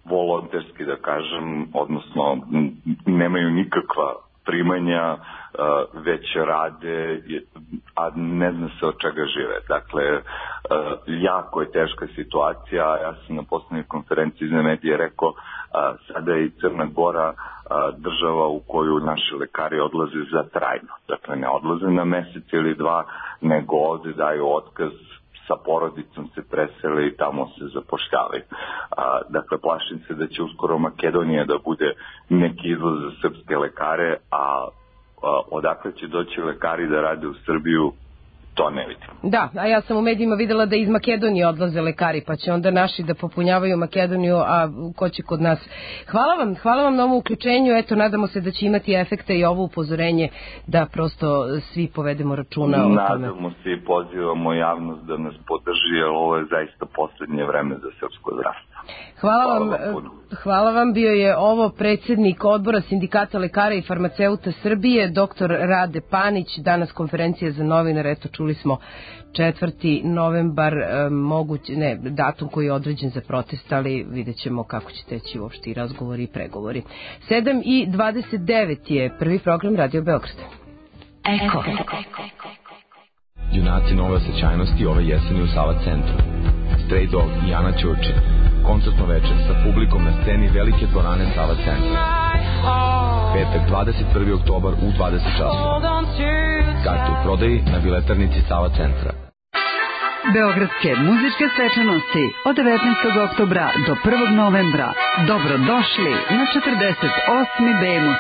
volonterski, da kažem, odnosno nemaju nikakva primanja, već rade, a ne zna se od čega žive. Dakle, jako je teška situacija. Ja sam na poslednjoj konferenciji za medije rekao, sada je i Crna Gora država u koju naši lekari odlaze za trajno. Dakle, ne odlaze na mesec ili dva, nego ovde daju otkaz, sa porodicom se presele i tamo se zapošljavaju. Dakle, plašim se da će uskoro Makedonija da bude neki izlaz za srpske lekare, a odakle će doći lekari da rade u Srbiju, to ne vidim. Da, a ja sam u medijima videla da iz Makedonije odlaze lekari, pa će onda naši da popunjavaju Makedoniju, a ko će kod nas. Hvala vam na ovom uključenju, eto, nadamo se da će imati efekte i ovo upozorenje da prosto svi povedemo računa o tome. Nadamo se i pozivamo javnost da nas podrži, jer ovo je zaista poslednje vreme za srpsko zdravstvo. Hvala vam, bio je ovo predsjednik odbora Sindikata lekara i farmaceuta Srbije, dr. Rade Panić, danas konferencija za novinare, eto čuli smo 4. novembar, datum koji je određen za protest, ali vidjet ćemo kako će teći uopšte i razgovori i pregovori. 7:29 je prvi program Radio Beograd. Eko. Junaci nove osjećajnosti ove jeseni u Sava centru. Stray Dog i Ana Ćurčin. Koncertno večer sa publikom na sceni velike dvorane Sava centra. Petak 21. oktobar u 20 časova. Karte u prodaji na biletarnici Sava centra. Beogradske muzičke svečanosti od 19. oktobra do 1. novembra. Dobrodošli na 48. Bemus.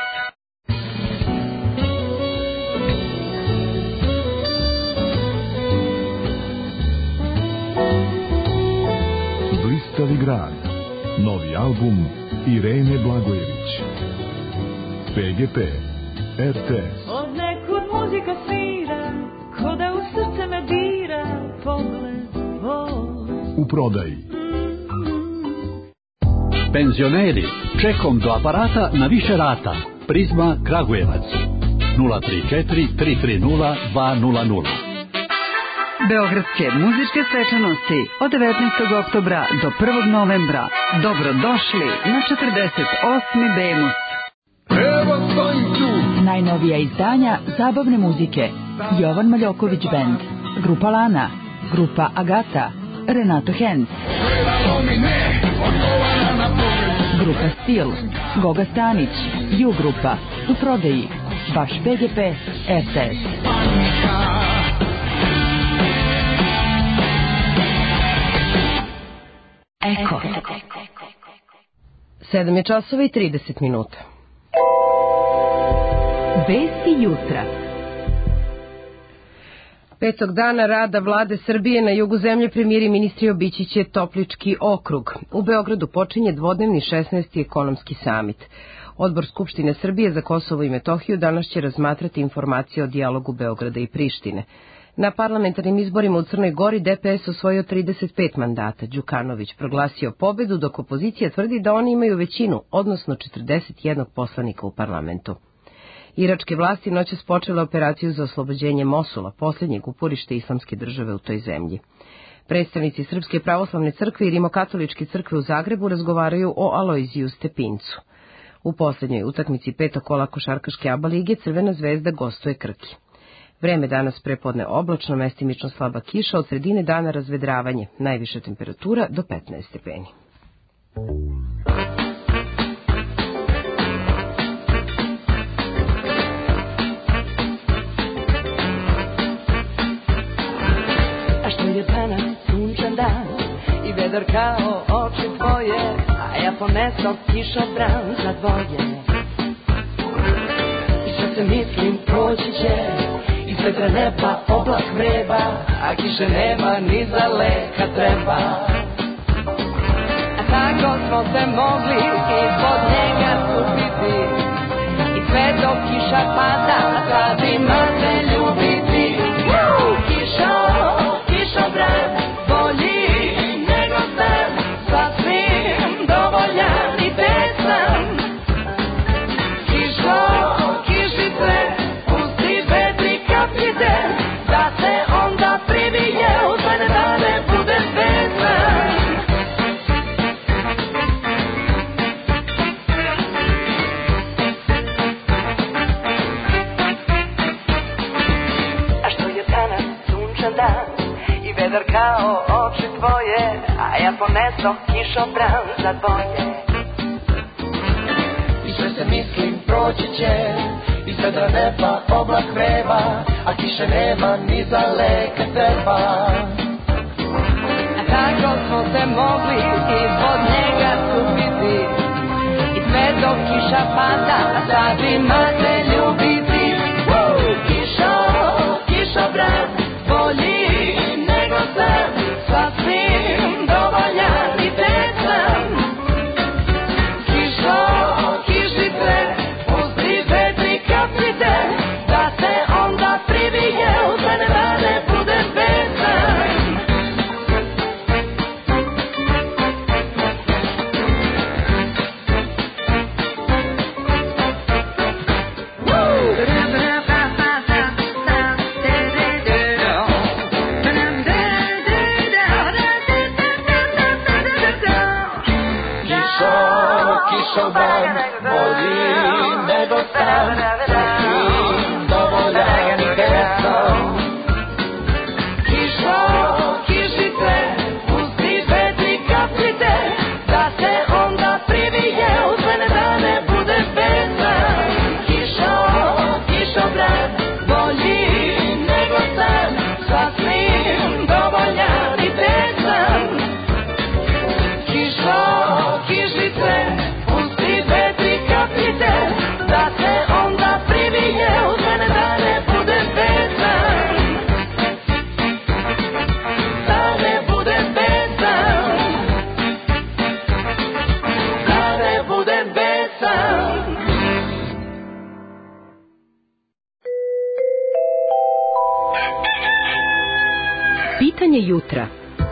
Blistavi grad. Novi album Irene Blagojević. PGP RTS. Od nekud muzika svira, ko da u srce me dira, pogled tvoj. U prodaji. Penzioneri, čekom do aparata na više rata. Prizma Kragujevac. 034 330 200. Beogradske muzičke svečanosti od 19. oktobra do 1. novembra. Dobrodošli na 48. Bemus. Najnovija izdanja zabavne muzike. Jovan Maljoković Band, Grupa Lana, Grupa Agata, Renato Hens, Grupa Stil, Goga Stanić, Ju Grupa, u prodaji, vaš PGP RTS. Eko. 7:30. Vesti jutra. 5. dana rada vlade Srbije na jugu zemlje premijer i ministri obići će Toplički okrug. U Beogradu počinje dvodnevni 16. ekonomski samit. Odbor Skupštine Srbije za Kosovo i Metohiju danas će razmatrati informacije o dijalogu Beograda i Prištine. Na parlamentarnim izborima u Crnoj Gori DPS osvojio 35 mandata. Đukanović proglasio pobedu, dok opozicija tvrdi da oni imaju većinu, odnosno 41 poslanika u parlamentu. Iračke vlasti noćas počele operaciju za oslobođenje Mosula, posljednjeg uporište islamske države u toj zemlji. Predstavnici Srpske pravoslavne crkve i Rimokatoličke crkve u Zagrebu razgovaraju o Alojziju Stepincu. U posljednjoj utakmici petog kola košarkaške ABA lige Crvena zvezda gostuje Krki. Vreme danas prepodne oblačno, mestimično slaba kiša, od sredine dana razvedravanje, najviša temperatura do 15 stepeni. A što je danas sunčan dan i vedar kao oči tvoje, a ja ponesao kišobran za dvoje. I što se mislim proći će, iz vetra neba oblak vreba, a kiše nema ni za leka treba. A tako smo se mogli ispod njega stupiti, i sve dok kiša pada, sad imate ljubiti. Kišobran, bolji nego san, sasvim dovoljan i pesan. Kišice, pusti vedri kapite, da se onda privije u sve dane bude pesan. vedar kao oči tvoje, a ja ponesoh kišobran za dvoje. I sve se mislim proći će, iz vedra neba oblak vreba, a kiše nema ni za leke treba. A tako smo se mogli ispod njega skupiti, i sve dok kiša pada, svima se ljubiti. Kišobran, bolji nego sam, sasvim dovoljan i tesan. Kišice, pusti vetri kapljice, da se onda privije u mene da ne budem besan. Kišobran, bolji nego sam, sasvim dovoljan i tesan. Kišice, pusti vetri kapljice, da se onda privije u mene da ne budem besan. Kišobran, bolji nego sam, sasvim dovoljan i tesan. Kišice, pusti vetri kapljice, da se onda privije u mene da ne budem besan. Da ne budem besan. Da ne budem besan. Pitanje jutra.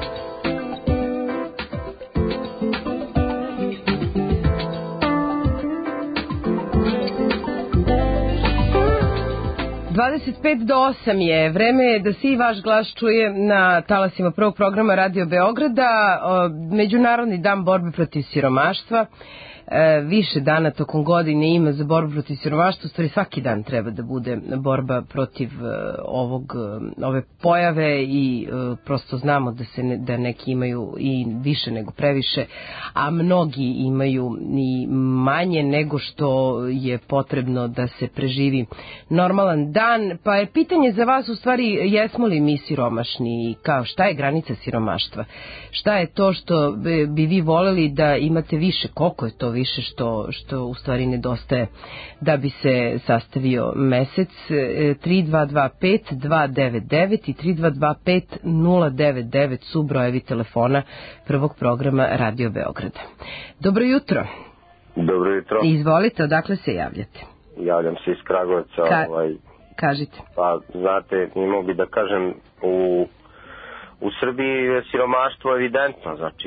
Do 8 je. Vreme je da se i vaš glas čuje na talasima prvog programa Radio Beograda. Međunarodni dan borbe protiv siromaštva. Više dana tokom godine ima za borbu protiv siromaštva, u stvari svaki dan treba da bude borba protiv ove pojave i prosto znamo da neki imaju i više nego previše, a mnogi imaju i manje nego što je potrebno da se preživi normalan dan. Pa je pitanje za vas u stvari jesmo li mi siromašni i kao šta je granica siromaštva? Šta je to što bi vi voleli da imate više? Koliko je to više što u stvari nedostaje da bi se sastavio mesec? 3225 299 i 3225 099 su brojevi telefona prvog programa Radio Beograda. Dobro jutro. Dobro jutro. Izvolite, odakle se javljate? Javljam se iz Kragujevca. Kažite. Pa, znate, imao bi da kažem, u Srbiji je siromaštvo evidentno, znači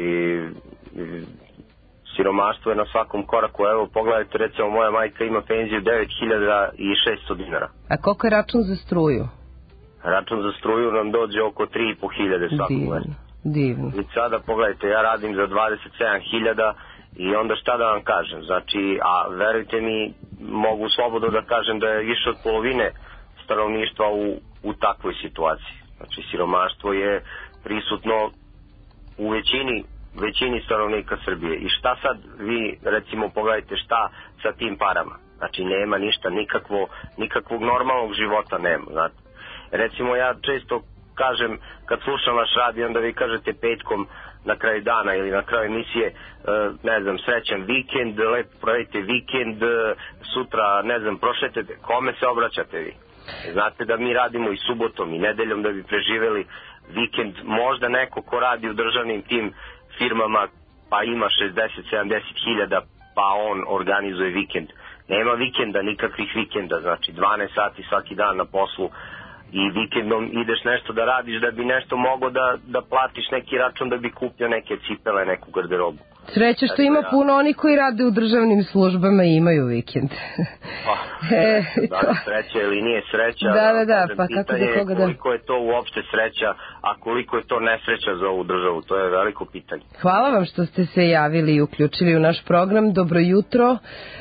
siromaštvo je na svakom koraku. Evo, pogledajte, recimo, moja majka ima penziju 9.600 dinara. A koliko je račun za struju? Račun za struju nam dođe oko 3.500 svakog meseca. Divno. I sada, pogledajte, ja radim za 27.000 i onda šta da vam kažem? Znači, a verujte mi, mogu slobodno da kažem da je više od polovine stanovništva u takvoj situaciji. Znači, siromaštvo je prisutno u većini stanovnika Srbije. I šta sad vi, recimo, pogledajte šta sa tim parama? Znači, nema ništa, nikakvog normalnog života nema, znate. Recimo, ja često kažem, kad slušam vaš radio, onda vi kažete petkom na kraju dana ili na kraju emisije, ne znam, srećan vikend, lepo provedite vikend, sutra, ne znam, prošetajte, kome se obraćate vi? Znate da mi radimo i subotom i nedeljom da bi preživeli vikend. Možda neko ko radi u državnim tim firmama pa ima 60-70 hiljada pa on organizuje vikend. Nema vikenda, nikakvih vikenda, znači 12 sati svaki dan na poslu i vikendom ideš nešto da radiš da bi nešto mogao da platiš neki račun da bi kupio neke cipele, neku garderobu. Sreća što ima puno oni koji rade u državnim službama i imaju vikend. Da li sreća ili nije sreća, da, pa kako za koga da... Koliko je to uopšte sreća, a koliko je to nesreća za ovu državu, to je veliko pitanje. Hvala vam što ste se javili i uključili u naš program. Dobro jutro.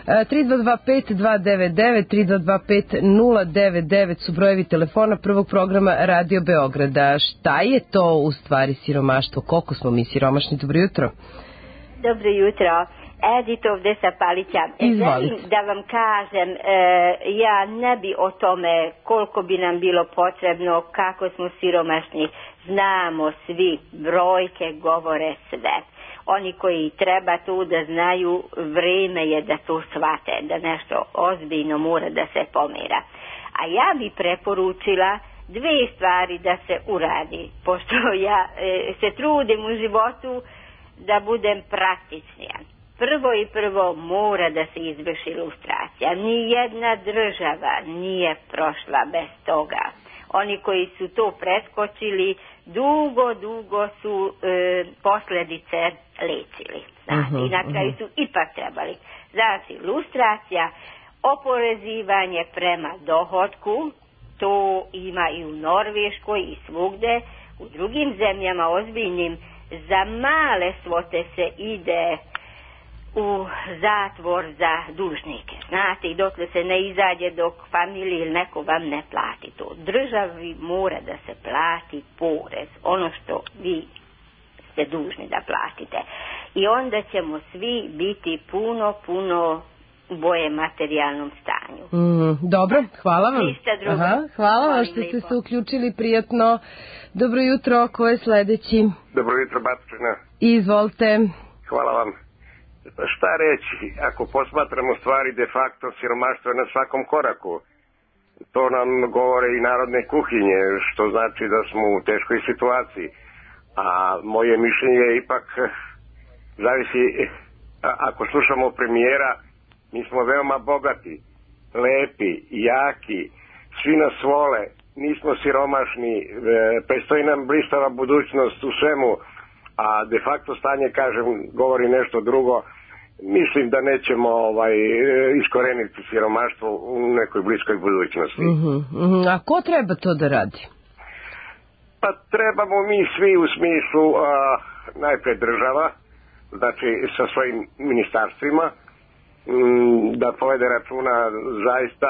3225-299, 3225-099 su brojevi telefona prvog programa Radio Beograda. Šta je to u stvari siromaštvo? Koliko smo mi siromašni? Dobro jutro. Dobro jutro. Edith ovde sa Palića. Želim da vam kažem, ja ne bi o tome koliko bi nam bilo potrebno, kako smo siromašni. Znamo svi, brojke govore sve. Oni koji treba tu da znaju, vreme je da to shvate, da nešto ozbiljno mora da se pomera. A ja bi preporučila dve stvari da se uradi, pošto ja se trudim u životu da budem praktičnija. Prvo mora da se izvrši lustracija. Nijedna država nije prošla bez toga. Oni koji su to preskočili, dugo su posljedice lečili. I na kraju su ipak trebali. Znači, lustracija, oporezivanje prema dohotku, to ima i u Norveškoj i svugde, u drugim zemljama ozbiljnim, za male svote se ide u zatvor za dužnike. Znate, i dok se ne izađe, dok familiji ili neko vam ne plati to. Državi mora da se plati porez, ono što vi ste dužni da platite. I onda ćemo svi biti puno u boljem materijalnom stanju. Dobro, hvala vam. Hvala vam što ste se uključili, prijatno. Dobro jutro, ko je sledeći? Dobro jutro, Batočina. Izvolite. Hvala vam. Šta reći, ako posmatramo stvari de facto, siromaštvo je na svakom koraku. To nam govore i narodne kuhinje, što znači da smo u teškoj situaciji. A moje mišljenje je ipak zavisi, ako slušamo premijera, mi smo veoma bogati, lepi, jaki, svi nas vole, nismo siromašni, predstoji nam blistava budućnost u svemu, a de facto stanje, kažem, govori nešto drugo. Mislim da nećemo iskoreniti siromaštvo u nekoj bliskoj budućnosti. A ko treba to da radi? Pa trebamo mi svi u smislu najprej država, znači sa svojim ministarstvima, da povede računa zaista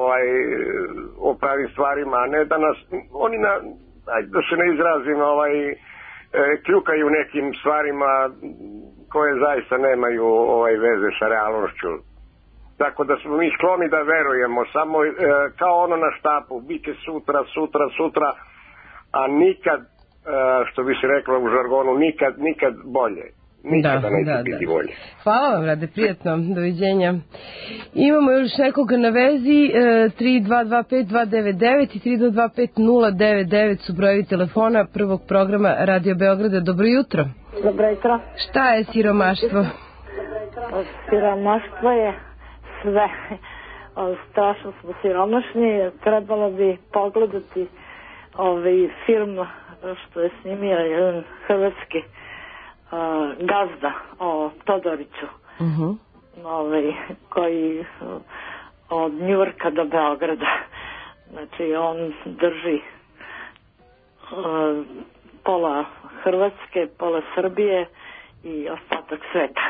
o pravim stvarima, a ne da nas oni da se ne izrazim kljukaju nekim stvarima koje zaista nemaju veze sa realnošću. Tako da smo mi skloni da verujemo samo kao ono na štapu, bit će sutra, a nikad, što bi se reklo u žargonu, nikad bolje. Nikada neće biti bolje. Hvala vam, Rade, prijatno, doviđenja. Imamo još nekoga na vezi, 3225-299 i 3225-099 su brojevi telefona prvog programa Radio Beograda. Dobro jutro. Dobro jutro. Šta je siromaštvo? Siromaštvo je sve. Strašno smo siromašni. Trebalo bi pogledati film što je snimio jedan hrvatski gazda o Todoriću, koji od Njujorka do Beograda, znači on drži pola Hrvatske, pola Srbije i ostatak sveta.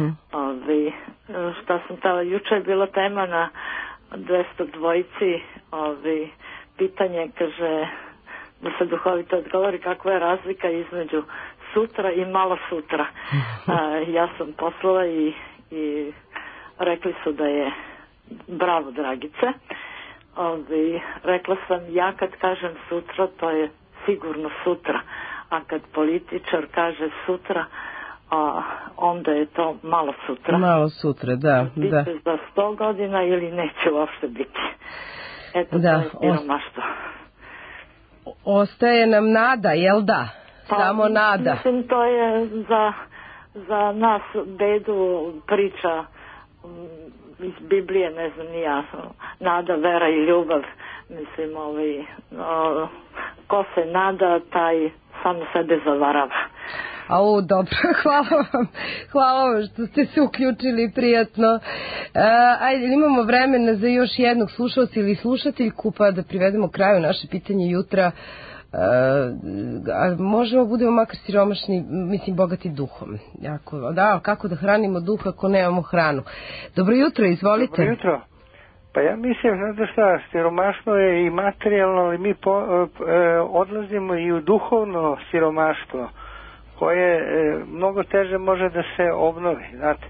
Šta sam tamo, juče je bila tema na 202, pitanje, kaže, da se duhovito odgovori kakva je razlika između sutra i malo sutra. Ja sam poslala i rekli su da je bravo, Dragice. Rekla sam, ja kad kažem sutra, to je sigurno sutra, a kad političar kaže sutra, onda je to malo sutra. Malo sutra, da. Biće za 100 godina ili neće uopšte biti. Eto, to je siromaštvo. Ostaje nam nada, jel da? Samo nada. Mislim, to je za nas bedu priča iz Biblije, ne znam ni ja, nada, vera i ljubav. Mislim, ko se nada, taj samo sebe zavarava. Dobro, hvala vam što ste se uključili, prijatno. Ajde, imamo vremena za još jednog slušalca ili slušateljku, pa da privedemo kraju naše pitanje jutra. Možemo budemo makar siromašni, mislim bogati duhom. Kako da hranimo duh ako nemamo hranu? Dobro jutro, izvolite. Dobro jutro. Pa ja mislim, znate šta, siromaštvo je i materijalno, ali mi odlazimo i u duhovno siromaštvo, koje mnogo teže može da se obnovi, znate.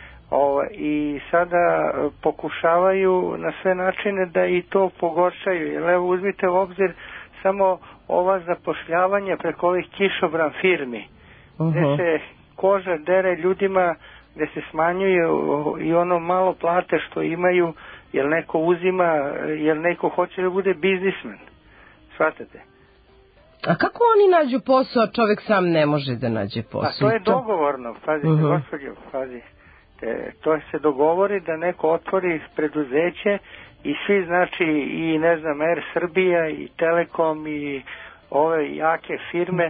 I sada pokušavaju na sve načine da i to pogoršaju. Jer evo, uzmite u obzir samo ova zapošljavanja preko ovih kišobran firmi, gde se koža dere ljudima, gde se smanjuju i ono malo plate što imaju, jer neko uzima, jer neko hoće da bude biznismen. Shvatate? A kako oni nađu posao, a čovjek sam ne može da nađe posao? A to je dogovorno, pazite, gospođo, pazite. To se dogovori da neko otvori preduzeće i svi, znači, i ne znam, Air Srbija i Telekom i ove jake firme,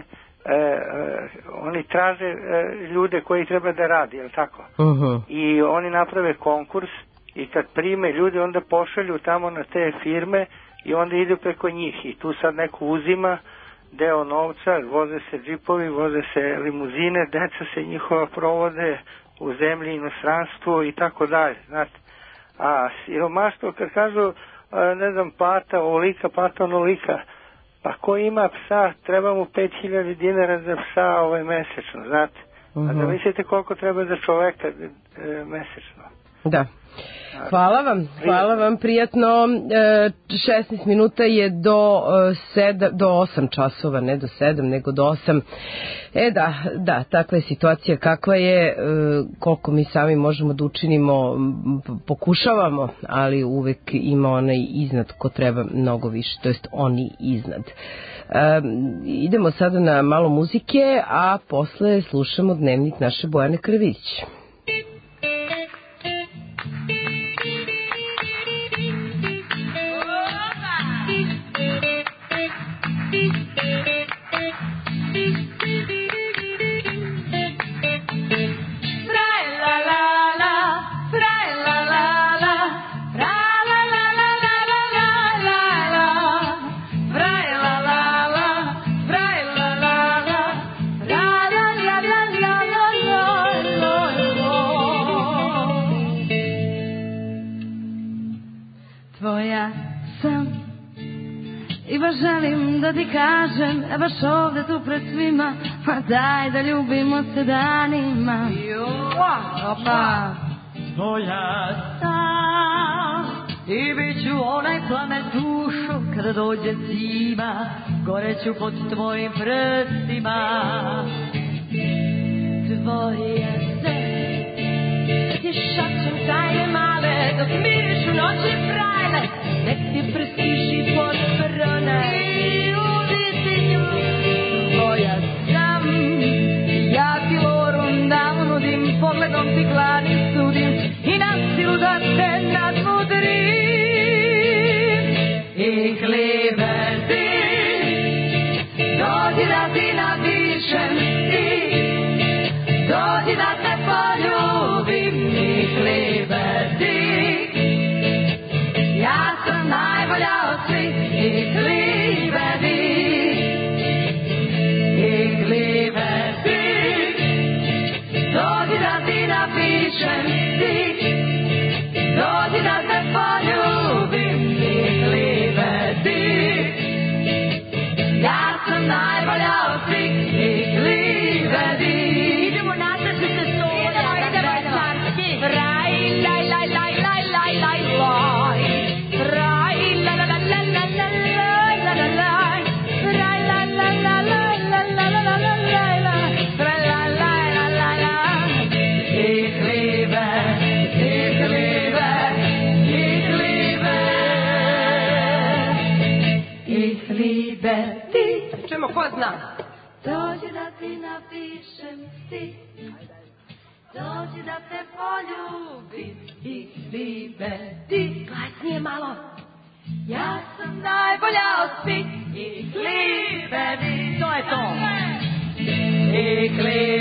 oni traže ljude koji treba da radi, je li tako? I oni naprave konkurs i kad prime ljudi, onda pošalju tamo na te firme i onda idu preko njih i tu sad neko uzima deo novca, voze se džipovi, voze se limuzine, deca se njihova provode u zemlji, inostranstvu i tako dalje, znate. A siromaštvo, kad kažu, ne znam, plata ovolika, plata onolika, pa ko ima psa, treba mu 5.000 dinara za psa mesečno, znate. A da mislite koliko treba za čoveka mesečno. Da. Hvala vam, prijatno. 16 minuta je do 8 časova, ne do 7, nego do 8. Da, takva je situacija kakva je, koliko mi sami možemo da učinimo, pokušavamo, ali uvek ima onaj iznad ko treba mnogo više, to jest oni iznad. Idemo sada na malo muzike, a posle slušamo dnevnik naše Bojane Krvić. Želim da ti kažem, baš ovde tu pred svima, pa daj da ljubimo se danima. Opa! Tvoja sam i bit ću onaj planet dušo kada dođe zima, goreću pod tvojim prstima. Tvoje se ti šačem tajne male, dok miriš u noći frajle, nek ti prstiši pod prone. Tvoja sam, ja ti lorum dam, nudim, pogledom ti glani sudim i na silu da te nadmudrim. I klibe ti, dođi da ti napišem ti, dođi da te poljubim. I klibe ti, ja sam najbolja od svih. I klibe ti, i klibe ti, dođi da ti napišem ti, dođi da te poljubim. I klibe ti, ja sam najbolja od svih. I klibe ti. Idemo nazad da se soda, idemo carski. Raj, laj, laj, laj, laj, laj, laj, laj. Raj, la, la, la, la, la, la, la, la, la. Raj, la, la, la, la, la, la, la, la, la, la. Raj, la, la, la, la, la. I klibe, i klibe, i klibe. I klibe ti. Čemo, ko zna? Dođi da ti napišem ti, dođi da te poljubim. I klibe ti. Glasnije malo. Ja sam najbolja od svih. I klibe ti. To je to. I klibe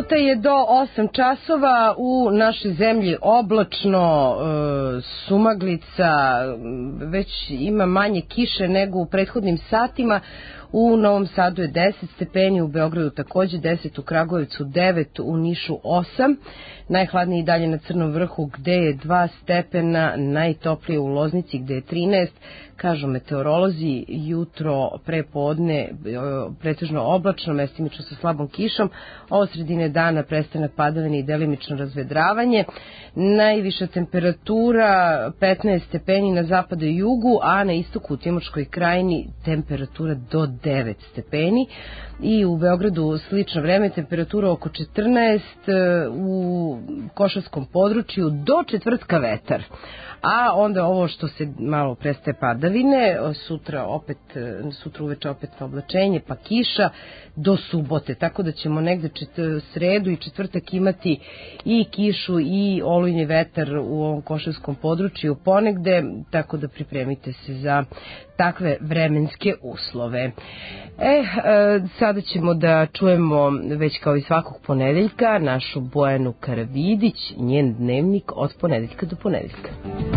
minuta je do 8 časova, u našoj zemlji oblačno, sumaglica, već ima manje kiše nego u prethodnim satima. U Novom Sadu je 10 stepeni, u Beogradu takođe 10, u Kragujevcu 9, u Nišu 8. Najhladniji dalje na Crnom vrhu gde je 2 stepena, najtoplije u Loznici gde je 13. Kažu meteorolozi, jutro prepodne pretežno oblačno, mestimično sa slabom kišom, ovo sredine dana prestanak padavine i delimično razvedravanje. Najviša temperatura 15 stepeni na zapadu i jugu, a na istoku u Timočkoj krajini temperatura do 9 stepeni. I u Beogradu slično vreme, temperatura oko 14, u Košarskom području do četvrtka vetar. A onda ovo što se malo prestaje padavine, sutra uveče opet oblačenje pa kiša do subote, tako da ćemo negde sredu i četvrtak imati i kišu i olujni vetar u ovom Košarskom području ponegde, tako da pripremite se za takve vremenske uslove. Sada ćemo da čujemo već kao i svakog ponedeljka našu Bojanu Karavidić, njen dnevnik od ponedeljka do ponedeljka.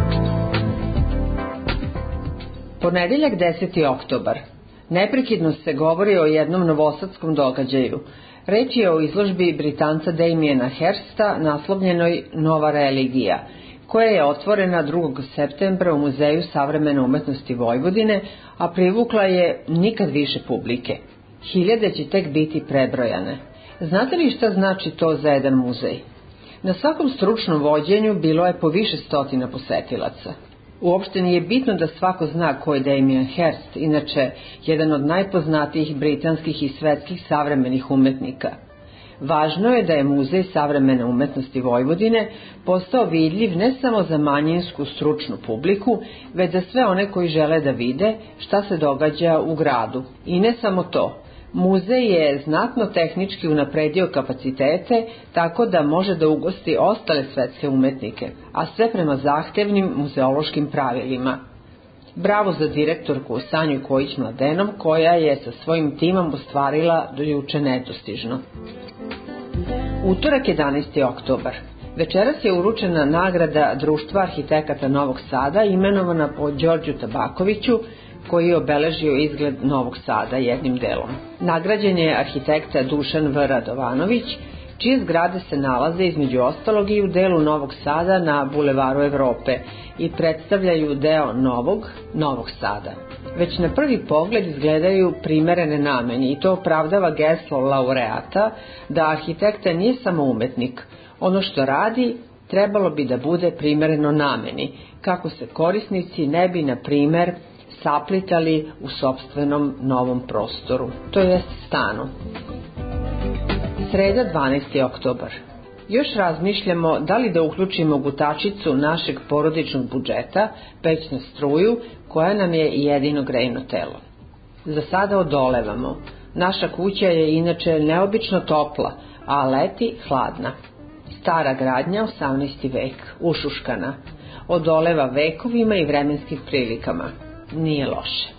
Ponedeljak 10. oktobar. Neprekidno se govori o jednom novosadskom događaju. Reč je o izložbi Britanca Damiena Hirsta naslovljenoj Nova religija, koja je otvorena 2. septembra u Muzeju savremene umetnosti Vojvodine, a privukla je nikad više publike. Hiljade će tek biti prebrojane. Znate li šta znači to za jedan muzej? Na svakom stručnom vođenju bilo je po više stotina posetilaca. Uopšte nije bitno da svako zna ko je Damien Hirst, inače jedan od najpoznatijih britanskih i svetskih savremenih umetnika. Važno je da je Muzej savremene umetnosti Vojvodine postao vidljiv ne samo za manjinsku stručnu publiku, već za sve one koji žele da vide šta se događa u gradu. I ne samo to. Muzej je znatno tehnički unapredio kapacitete, tako da može da ugosti ostale svetske umetnike, a sve prema zahtevnim muzeološkim pravilima. Bravo za direktorku Sanju Kojić-Mladenom, koja je sa svojim timom ostvarila do juče nedostižno. Utorak 11. oktobar. Večeras je uručena nagrada Društva arhitekata Novog Sada, imenovana po Đorđu Tabakoviću, koji je obeležio izgled Novog Sada jednim delom. Nagrađen je arhitekta Dušan V. Radovanović, čije zgrade se nalaze između ostalog i u delu Novog Sada na Bulevaru Evrope i predstavljaju deo Novog Sada. Već na prvi pogled izgledaju primerene nameni i to opravdava geslo laureata da arhitekta nije samo umetnik. Ono što radi trebalo bi da bude primereno nameni, kako se korisnici ne bi, na primer, saplitali u sopstvenom novom prostoru, to jest stanu. Sreda 12. oktobar. Još razmišljamo da li da uključimo gutačicu našeg porodičnog budžeta, peć na struju, koja nam je jedino grejno telo. Za sada odolevamo. Naša kuća je inače neobično topla, a leti hladna. Stara gradnja, 18. vek, ušuškana. Odoleva vekovima i vremenskim prilikama. Nije loše.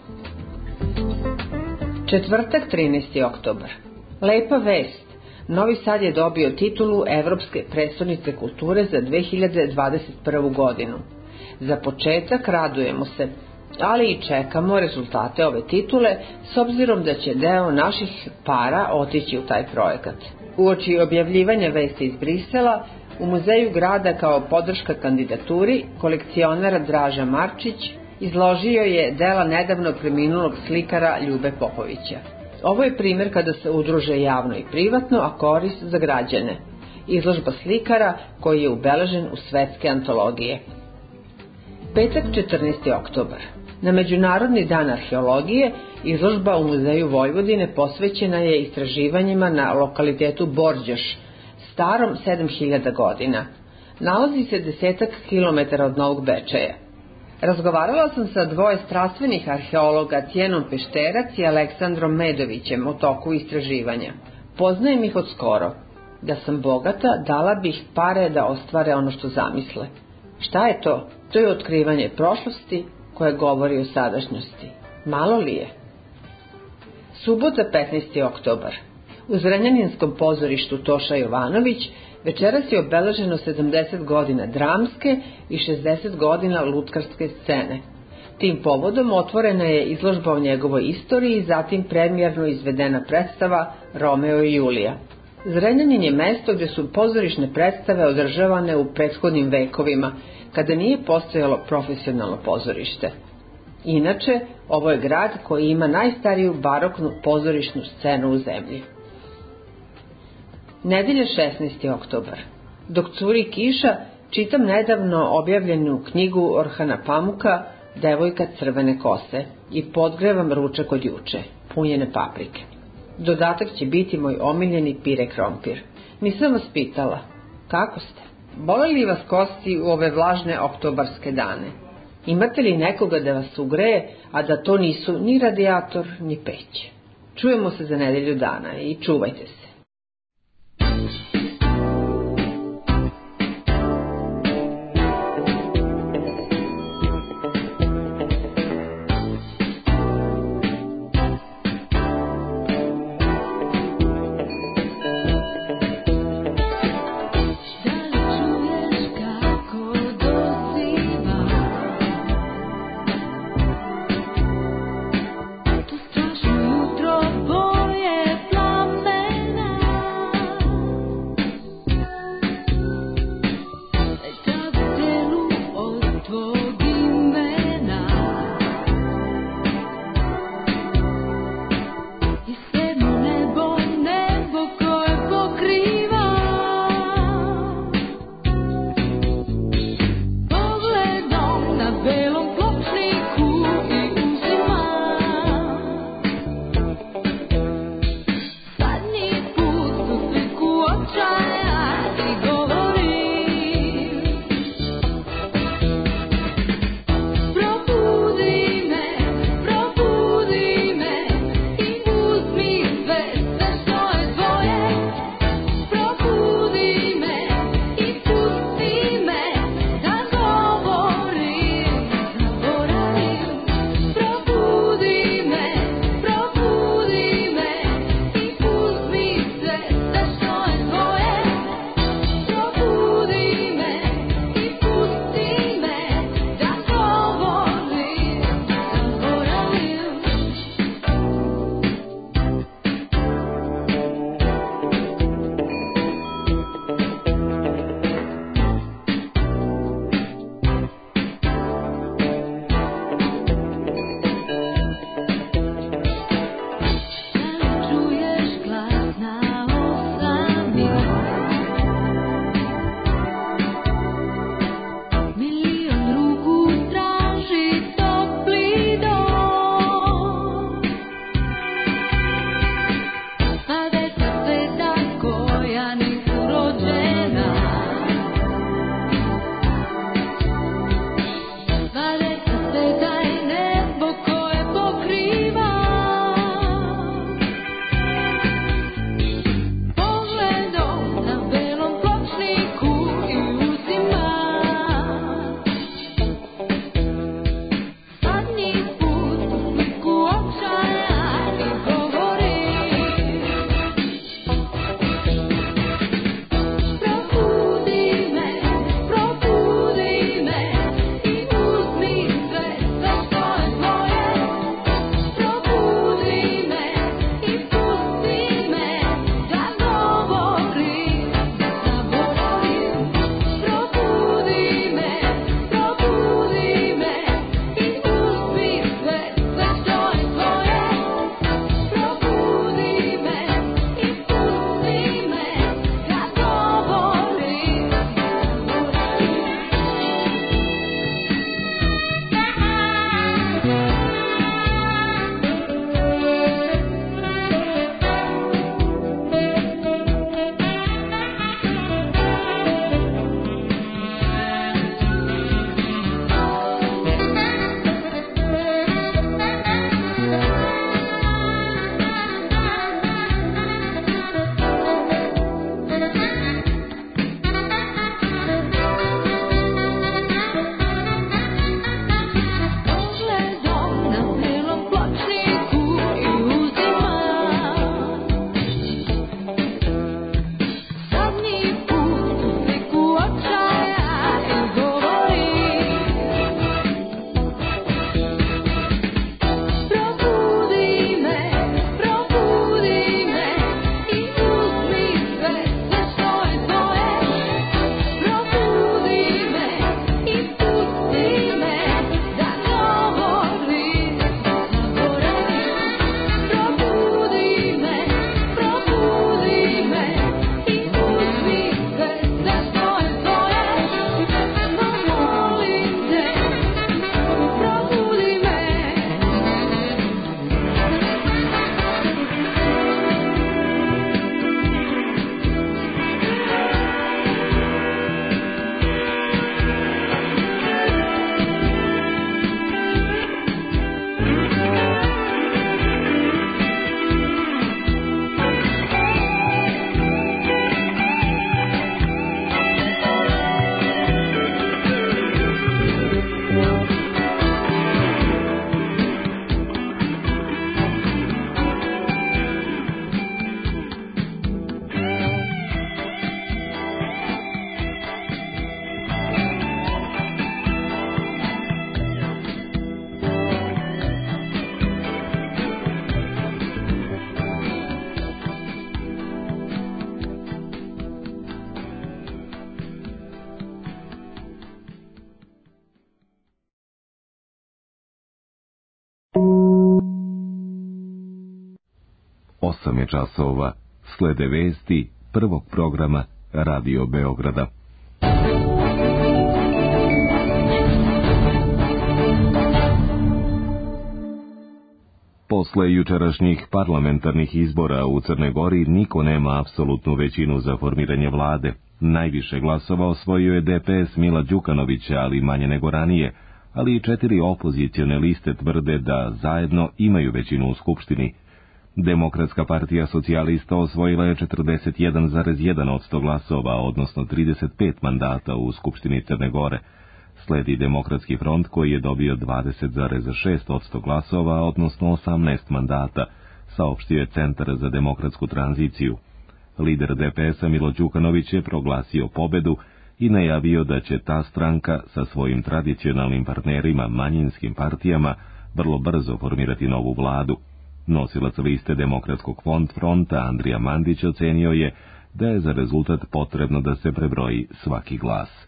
Četvrtak 13. oktobar. Lepa vest. Novi Sad je dobio titulu Evropske prestonice kulture za 2021. godinu. Za početak radujemo se, ali i čekamo rezultate ove titule, s obzirom da će deo naših para otići u taj projekat. Uoči objavljivanja vesti iz Brisela, u Muzeju grada kao podrška kandidaturi, kolekcionar Draža Marčić izložio je dela nedavno preminulog slikara Ljube Popovića. Ovo je primjer kada se udruže javno i privatno, a korist za građane. Izložba slikara koji je ubeležen u svetske antologije. Petak 14. oktobar. Na Međunarodni dan arheologije izložba u Muzeju Vojvodine posvećena je istraživanjima na lokalitetu Borđoš, starom 7000 godina. Nalazi se 10 kilometara od Novog Bečeja. Razgovarala sam sa dvoje strastvenih arheologa, Cijenom Pešterac i Aleksandrom Medovićem, o toku istraživanja. Poznajem ih od skoro. Da sam bogata, dala bih pare da ostvare ono što zamisle. Šta je to? To je otkrivanje prošlosti koje govori o sadašnjosti. Malo li je? Subota 15. oktobar. U Zrenjaninskom pozorištu Toša Jovanović večeras je obeleženo 70 godina dramske i 60 godina lutkarske scene. Tim povodom otvorena je izložba o njegovoj istoriji i zatim premijerno izvedena predstava Romeo i Julija. Zrenjanin je mesto gdje su pozorišne predstave održavane u prethodnim vekovima, kada nije postojalo profesionalno pozorište. Inače, ovo je grad koji ima najstariju baroknu pozorišnu scenu u zemlji. Nedelja 16. oktobar. Dok curi kiša, čitam nedavno objavljenu knjigu Orhana Pamuka Devojka crvene kose i podgrevam ručak od juče, punjene paprike. Dodatak će biti moj omiljeni pire krompir. Nisam vas pitala, kako ste? Bole li vas kosti u ove vlažne oktobarske dane? Imate li nekoga da vas ugreje, a da to nisu ni radijator, ni peć? Čujemo se za nedelju dana i čuvajte se. Strašno jutro boje plamena 8 je časova, slede vesti prvog programa Radio Beograda. Posle jučerašnjih parlamentarnih izbora u Crnoj Gori niko nema apsolutnu većinu za formiranje vlade. Najviše glasova osvojio je DPS Mila Đukanovića, ali manje nego ranije, ali i 4 opozicione liste tvrde da zajedno imaju većinu u Skupštini. Demokratska partija socijalista osvojila je 41,1% glasova, odnosno 35 mandata u Skupštini Crne Gore. Sledi Demokratski front koji je dobio 20,6% glasova, odnosno 18 mandata, saopštio je Centar za demokratsku tranziciju. Lider DPS-a Milo Đukanović je proglasio pobedu i najavio da će ta stranka sa svojim tradicionalnim partnerima, manjinskim partijama, vrlo brzo formirati novu vladu. Nosilac liste Demokratskog fronta Andrija Mandić ocenio je da je za rezultat potrebno da se prebroji svaki glas.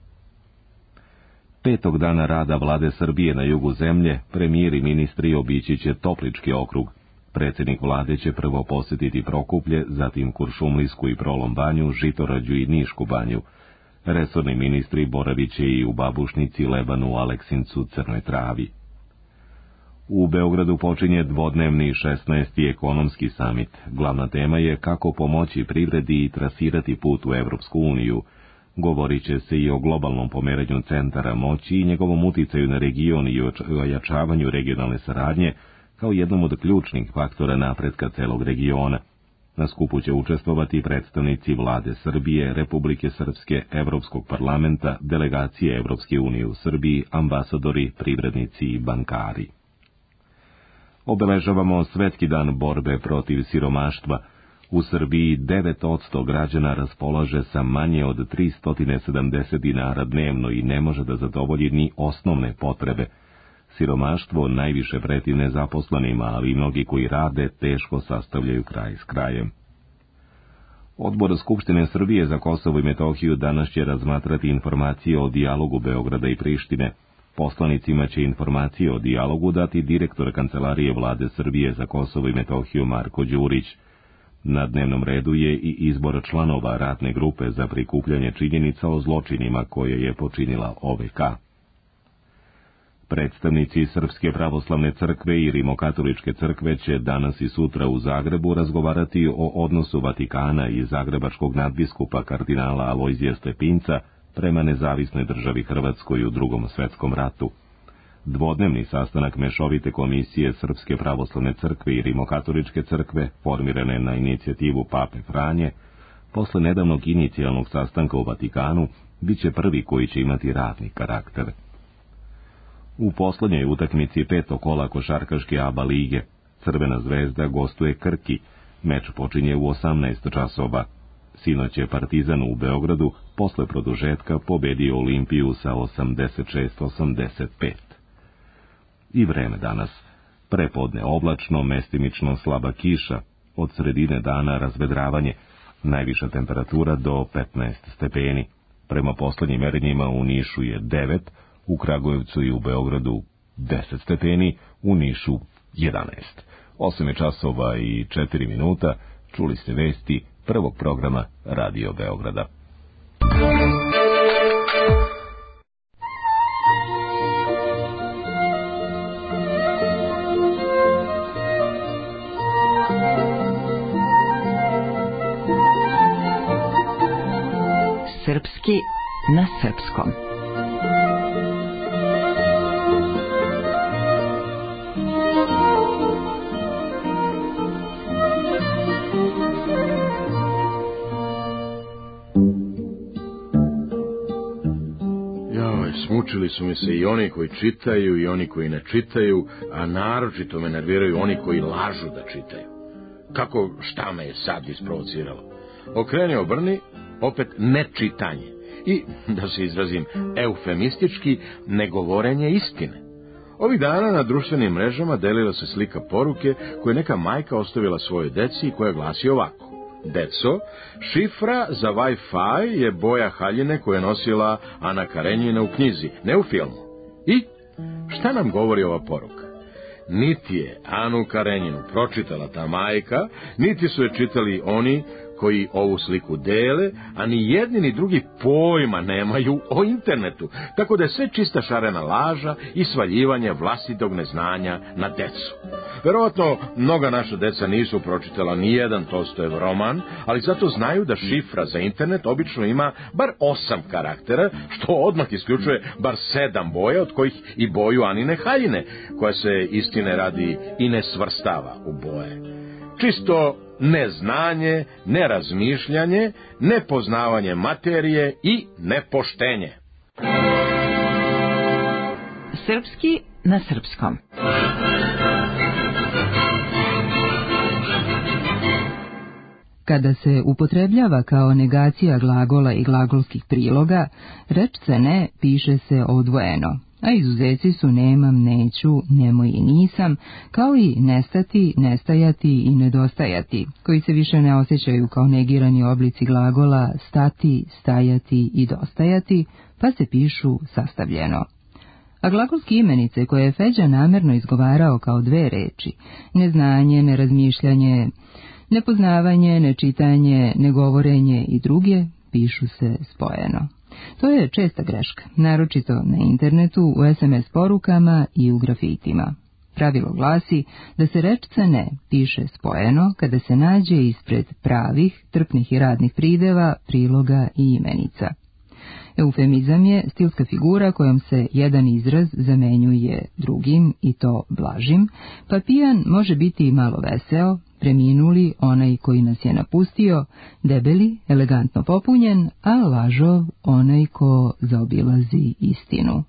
5. dana rada vlade Srbije na jugu zemlje, premijer i ministri obići će Toplički okrug. Predsjednik vlade će prvo posjetiti Prokuplje, zatim Kuršumlijsku i Prolom banju, Žitorađu i Nišku banju. Resorni ministri boravit će i u Babušnici, Lebanu, Aleksincu, Crnoj Travi. U Beogradu počinje dvodnevni 16. ekonomski samit. Glavna tema je kako pomoći privredi i trasirati put u Evropsku uniju. Govorit će se i o globalnom pomeranju centara moći i njegovom uticaju na region i ojačavanju regionalne saradnje kao jednom od ključnih faktora napretka celog regiona. Na skupu će učestvovati predstavnici vlade Srbije, Republike Srpske, Evropskog parlamenta, delegacije Evropske unije u Srbiji, ambasadori, privrednici i bankari. Obeležavamo Svetski dan borbe protiv siromaštva. U Srbiji 9% građana raspolaže sa manje od 370 dinara dnevno i ne može da zadovolji ni osnovne potrebe. Siromaštvo najviše preti nezaposlenima, ali i mnogi koji rade teško sastavljaju kraj s krajem. Odbor Skupštine Srbije za Kosovo i Metohiju danas će razmatrati informacije o dijalogu Beograda i Prištine. Poslanicima će informacije o dijalogu dati direktor Kancelarije vlade Srbije za Kosovo i Metohiju Marko Đurić. Na dnevnom redu je i izbor članova radne grupe za prikupljanje činjenica o zločinima koje je počinila OVK. Predstavnici Srpske pravoslavne crkve i Rimokatoličke crkve će danas i sutra u Zagrebu razgovarati o odnosu Vatikana i zagrebačkog nadbiskupa kardinala Alojzija Stepinca prema nezavisnoj državi Hrvatskoj u Drugom svetskom ratu. Dvodnevni sastanak Mešovite komisije Srpske pravoslavne crkve i Rimokatoličke crkve, formirane na inicijativu Pape Franje, posle nedavnog inicijalnog sastanka u Vatikanu, bit će prvi koji će imati radni karakter. U poslednjoj utakmici 5. kola košarkaške ABA lige Crvena zvezda gostuje Krki. Meč počinje u 18 časova. Sinoć je Partizan u Beogradu posle produžetka pobedio Olimpiju sa 86-85. I vreme danas. Prepodne oblačno, mestimično slaba kiša, od sredine dana razvedravanje, najviša temperatura do 15 stepeni. Prema poslednjim merenjima u Nišu je 9, u Kragujevcu i u Beogradu 10 stepeni, u Nišu 11. 8 je časova i 4 minuta, čuli ste vesti prvog programa Radio Beograda. Srpski na srpskom. Smučili su mi se i oni koji čitaju i oni koji ne čitaju, a naročito me nerviraju oni koji lažu da čitaju. Kako, šta me je sad isprovociralo? Okreni obrni, opet nečitanje. I, da se izrazim eufemistički, negovorenje istine. Ovih dana na društvenim mrežama delila se slika poruke koju neka majka ostavila svojoj deci i koja glasi ovako. Deco, šifra za Wi-Fi je boja haljine koju je nosila Ana Karenjina u knjizi, ne u filmu. I šta nam govori ova poruka? niti je Anu Karenjinu pročitala ta majka, niti su je čitali oni koji ovu sliku dele, a ni jedni ni drugi pojma nemaju o internetu, tako da je sve čista šarena laža i svaljivanje vlastitog neznanja na decu. Verovatno, mnoga naša deca nisu pročitala ni jedan Tolstojev roman, ali zato znaju da šifra za internet obično ima bar 8 karaktera, što odmah isključuje bar 7 boja, od kojih i boju Anine haljine, koja se istine radi i ne svrstava u boje. Čisto neznanje, nerazmišljanje, nepoznavanje materije i nepoštenje. Srpski na srpskom. Kada se upotrebljava kao negacija glagola i glagolskih priloga, reč se ne piše se odvojeno, a izuzeci su nemam, neću, nemoj i nisam, kao i nestati, nestajati i nedostajati, koji se više ne osjećaju kao negirani oblici glagola stati, stajati i dostajati, pa se pišu sastavljeno. A glagolske imenice koje je Feđa namerno izgovarao kao dve reči, neznanje, nerazmišljanje, nepoznavanje, nečitanje, negovorenje i druge, pišu se spojeno. To je česta greška, naročito na internetu, u SMS porukama i u grafitima. Pravilo glasi da se rečce ne piše spojeno kada se nađe ispred pravih, trpnih i radnih prideva, priloga i imenica. Eufemizam je stilska figura kojom se jedan izraz zamenjuje drugim, i to blažim, pa pijan može biti i malo veseo, preminuli onaj koji nas je napustio, debeli, elegantno popunjen, a lažov onaj ko zaobilazi istinu.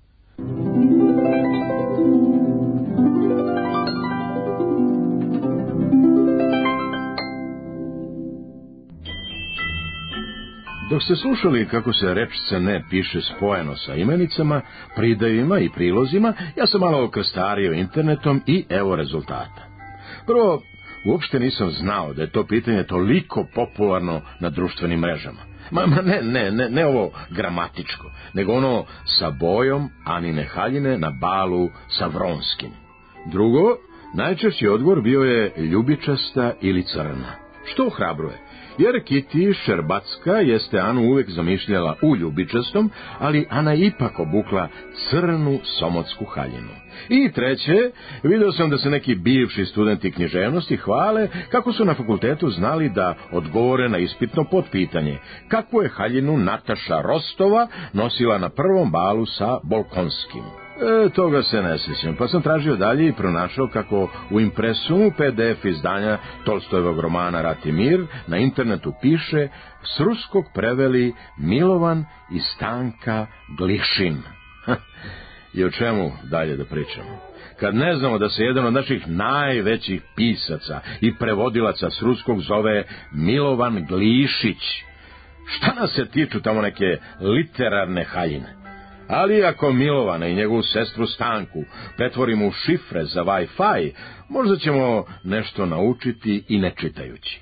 Dok ste slušali kako se rečce ne piše spojeno sa imenicama, pridevima i prilozima, ja sam malo krstario internetom i evo rezultata. Prvo, uopšte nisam znao da je to pitanje toliko popularno na društvenim mrežama. Ne ovo gramatičko, nego ono sa bojom Anine haljine na balu sa Vronskim. Drugo, najčešći odgovor bio je ljubičasta ili crna, što ohrabruje. Jer Kiti Šerbacka jeste Anu uvek zamišljala u ljubičastom, ali Ana je ipak obukla crnu somotsku haljinu. I treće, video sam da se neki bivši studenti književnosti hvale kako su na fakultetu znali da odgovore na ispitno potpitanje, kakvu je haljinu Nataša Rostova nosila na prvom balu sa Bolkonskim. Toga se ne sjećam, pa sam tražio dalje i pronašao kako u impresumu PDF izdanja Tolstojevog romana Rat i mir na internetu piše s ruskog preveli Milovan i Stanka Glišin. I o čemu dalje da pričamo? Kad ne znamo da se jedan od naših najvećih pisaca i prevodilaca s ruskog zove Milovan Glišić, šta nas se tiču tamo neke literarne haljine? Ali ako Milovana i njegovu sestru Stanku pretvorimo u šifre za Wi-Fi, možda ćemo nešto naučiti i ne čitajući.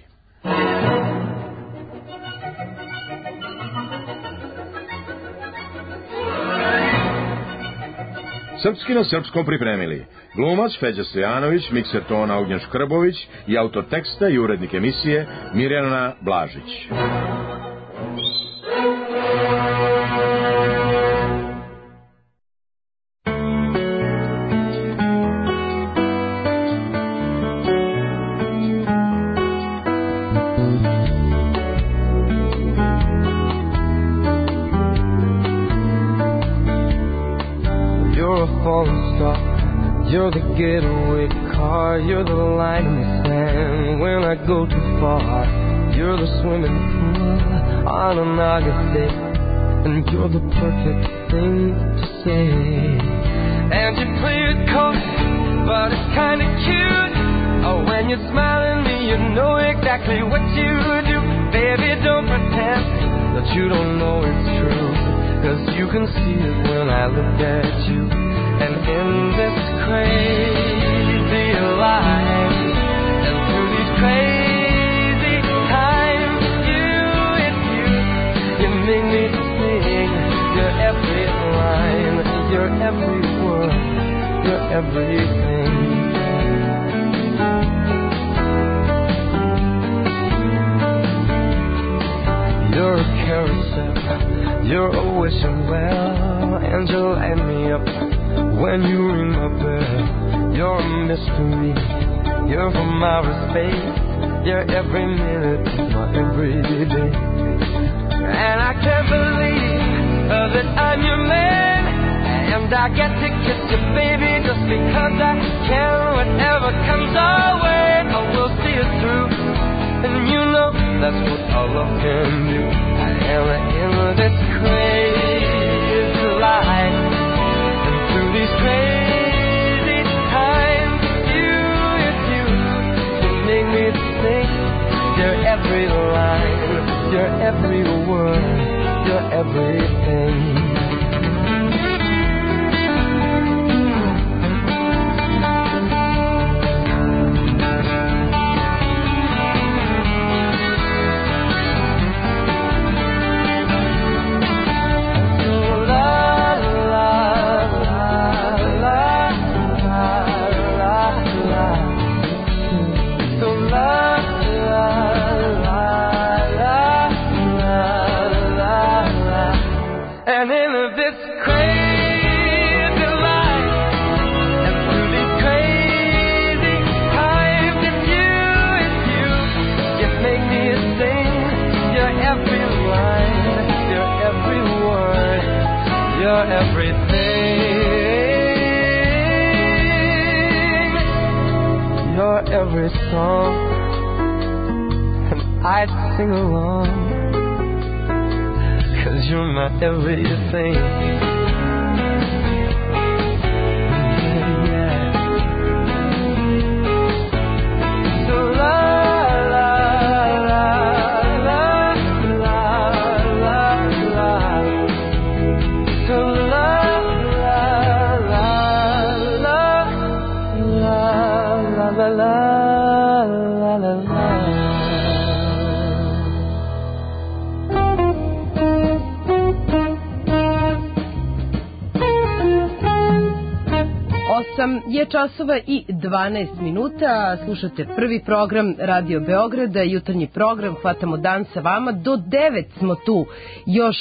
Srpski na srpskom pripremili glumac Feđa Stojanović, mikser tona Ognjen Škrbović i autor teksta i urednik emisije Mirjana Blažić. You're the getaway car, you're the line in the sand when I go too far. You're the swimming pool on an August day, and you're the perfect thing to say. And you play it cold, but it's kinda cute. Oh, when you smile at me, you know exactly what you do. Baby, don't pretend that you don't know it's true, 'cause you can see it when I look at you. And in this crazy life, and through these crazy times, you make me sing your every line, your every word, your everything. You're always so well, and you light me up when you ring my bell. You're a mystery, you're from outer space. You're every minute of my everyday. And I can't believe that I'm your man, and I get to kiss you, baby, just because I can. Whatever comes our way, I will see it through. And you know that's what all love can do. I am in this crazy life, and through these crazy times, it's you who make me sing. You're every line, you're every word, you're everything. Every song, and I'd sing along, 'cause you're my everything. Yeah. So la la la la la la la. So la la la la la la la. Je časova i 12 minuta, slušate prvi program Radio Beograda, jutarnji program, hvatamo dan sa vama, do 9 smo tu, još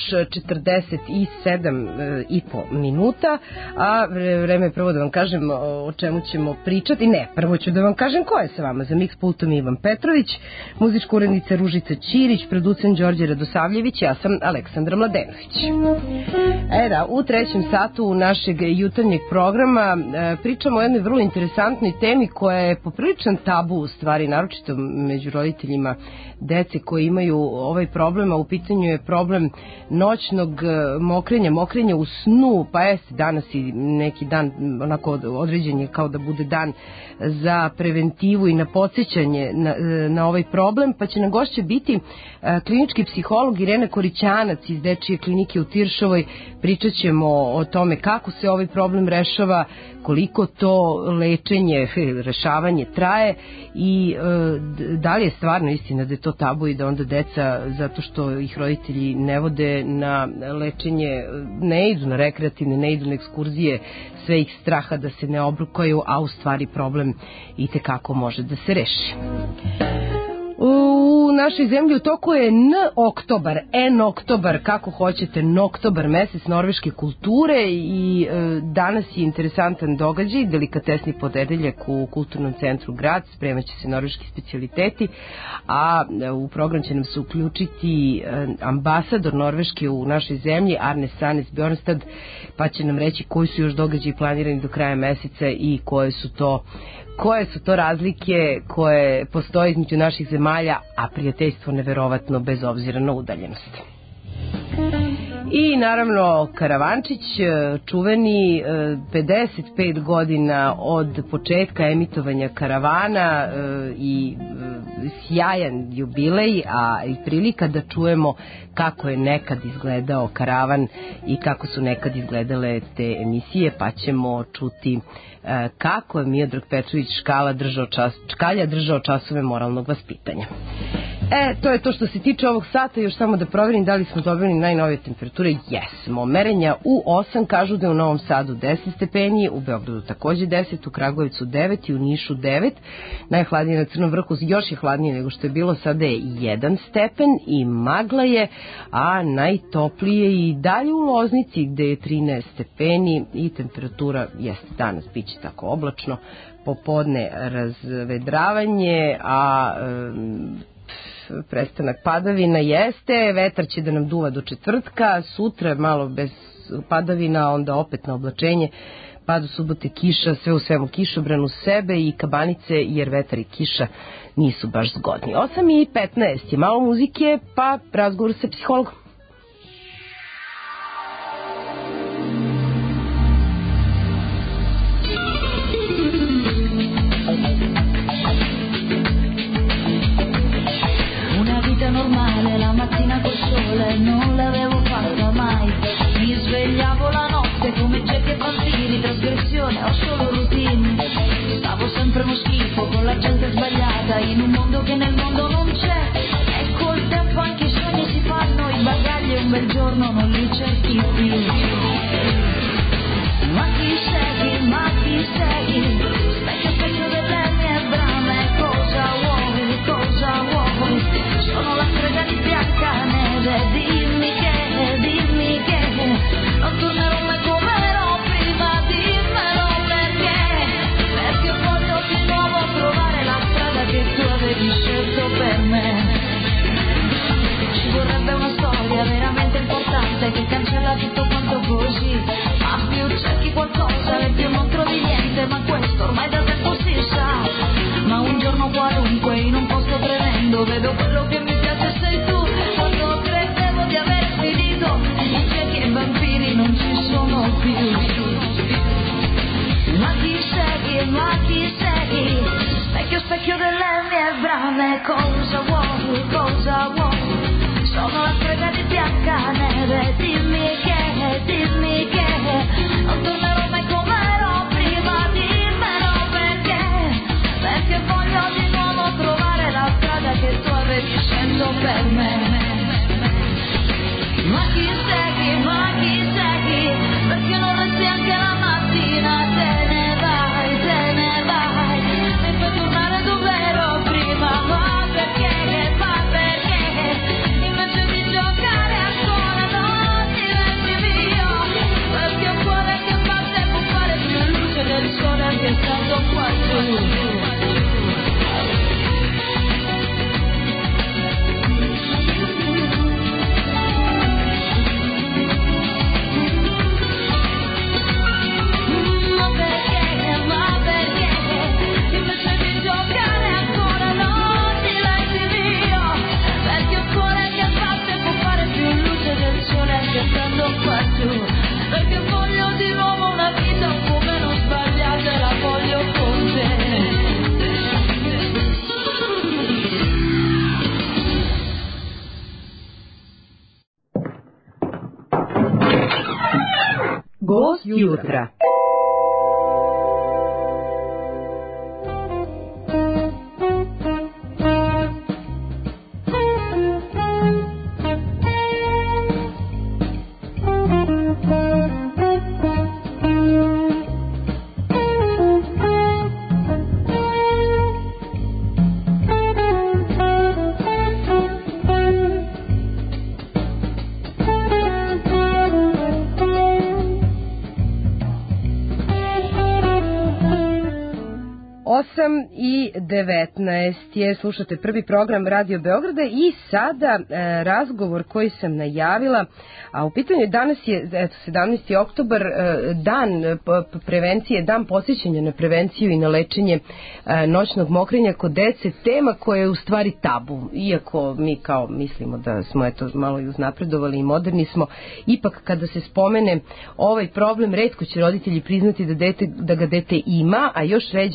47,5 minuta, a vreme je prvo da vam kažem o čemu ćemo pričati, ne, prvo ću da vam kažem ko je sa vama, za mix pultom Ivan Petrović, muzička urednica Ružica Ćirić, producent Đorđe Radosavljević, ja sam Aleksandra Mladenović. U trećem satu našeg jutarnjeg programa pričamo o jednoj vrlo interesantnoj temi koja je popriličan tabu u stvari, naročito među roditeljima dece koji imaju ovaj problem, a u pitanju je problem noćnog mokrenja u snu, pa danas i neki dan onako određen je kao da bude dan za preventivu i na podsjećanje na ovaj problem, pa će na gošće biti klinički psiholog Irena Korićanac iz Dečije klinike u Tiršovoj. Pričat ćemo o tome kako se ovaj problem rešava, koliko to lečenje, rešavanje traje i da li je stvarno istina da je to tabu i da onda deca, zato što ih roditelji ne vode na lečenje, ne idu na rekreativne, ne idu na ekskurzije, sve ih straha da se ne obrukaju, a u stvari problem i tekako može da se reši. U našoj zemlji u toku je N-oktobar, kako hoćete, N-oktobar, mesec norveške kulture i danas je interesantan događaj, delikatesni ponedeljak u Kulturnom centru Grad, spremaće se norveški specijaliteti, a u program će nam se uključiti ambasador Norveške u našoj zemlji, Arne Sanes Bjornstad, pa će nam reći koji su još događaji planirani do kraja meseca i koje su to razlike koje postoje između naših zemalja, a prijateljstvo neverovatno bez obzira na udaljenost. I naravno Karavančić, čuveni, 55 godina od početka emitovanja Karavana i sjajan jubilej, a i prilika da čujemo kako je nekad izgledao Karavan i kako su nekad izgledale te emisije, pa ćemo čuti kako je Miodrag Petrović Škalja držao časove moralnog vaspitanja. To je to što se tiče ovog sata. Još samo da proverim da li smo dobili najnovije temperature. Jesmo. Merenja u 8 kažu da je u Novom Sadu 10 stepeni, u Beogradu takođe 10, u Kragujevcu 9 i u Nišu 9. Najhladnije na Crnom Vrhu, još je hladnije nego što je bilo, sada je 1 stepen i magla je, a najtoplije i dalje u Loznici gde je 13 stepeni i temperatura jeste danas biće tako oblačno, popodne razvedravanje, a prestanak padavina jeste, vetar će da nam duva do četvrtka, sutra malo bez padavina, onda opet na oblačenje, pa do subote kiša, sve u svemu kišobran uz sebe i kabanice, jer vetar i kiša nisu baš zgodni. 8:15 je malo muzike, pa razgovor sa psihologom. Normale, la mattina col sole non l'avevo fatta mai, mi svegliavo la notte come ciechi e vampiri, trasgressione o solo routine, stavo sempre uno schifo con la gente sbagliata in un mondo che nel mondo non c'è, e col tempo anche i sogni si fanno, i bagagli e un bel giorno non li cerchi più. Ma chi sei, ma chi sei, specchio specchio delle mie brame, cosa vuoi, cosa vuoi? Sono la strega di Biancaneve, dimmi che non tornerò mai come ero prima, dimmelo perché voglio di nuovo trovare la strada che tu avevi scelto per me. Ci vorrebbe una storia veramente importante che cancella tutto quanto così, ma più cerchi qualcosa e più non trovi niente, ma questo ormai da tempo si sa. Ma un giorno qualunque in un posto tremendo vedo quello che mi piace sei tu, quando credevo di aver finito i ciechi e i vampiri non ci sono più. Ma chi sei, specchio specchio delle mie brame, cosa vuoi, cosa vuoi? Sono la strega di Biancaneve, dimmi che non tornerò mai come ero prima, dimmelo perché voglio di nuovo trovare la strada che tu avevi scelto per me. Ma chi sei, perché non resti anche la mattina, te ne vai, mi fai tornare dove ero prima, ma perché, invece di giocare ancora non ti rendi mio, perché ho cuore che batte e può fare più luce del sole che stando qua giù. Perché voglio di nuovo una vita un po' meno sbagliata, la voglio con te. Gost jutra. I 19 je, slušate prvi program Radio Beograda i sada razgovor koji sam najavila, a u pitanju danas je 17. oktobar, dan prevencije, dan posjećanja na prevenciju i na lečenje noćnog mokrenja kod dece, tema koja je u stvari tabu, iako mi kao mislimo da smo eto malo i uznapredovali i moderni smo, ipak kada se spomene ovaj problem, retko će roditelji priznati da ga dete ima, a još ređe će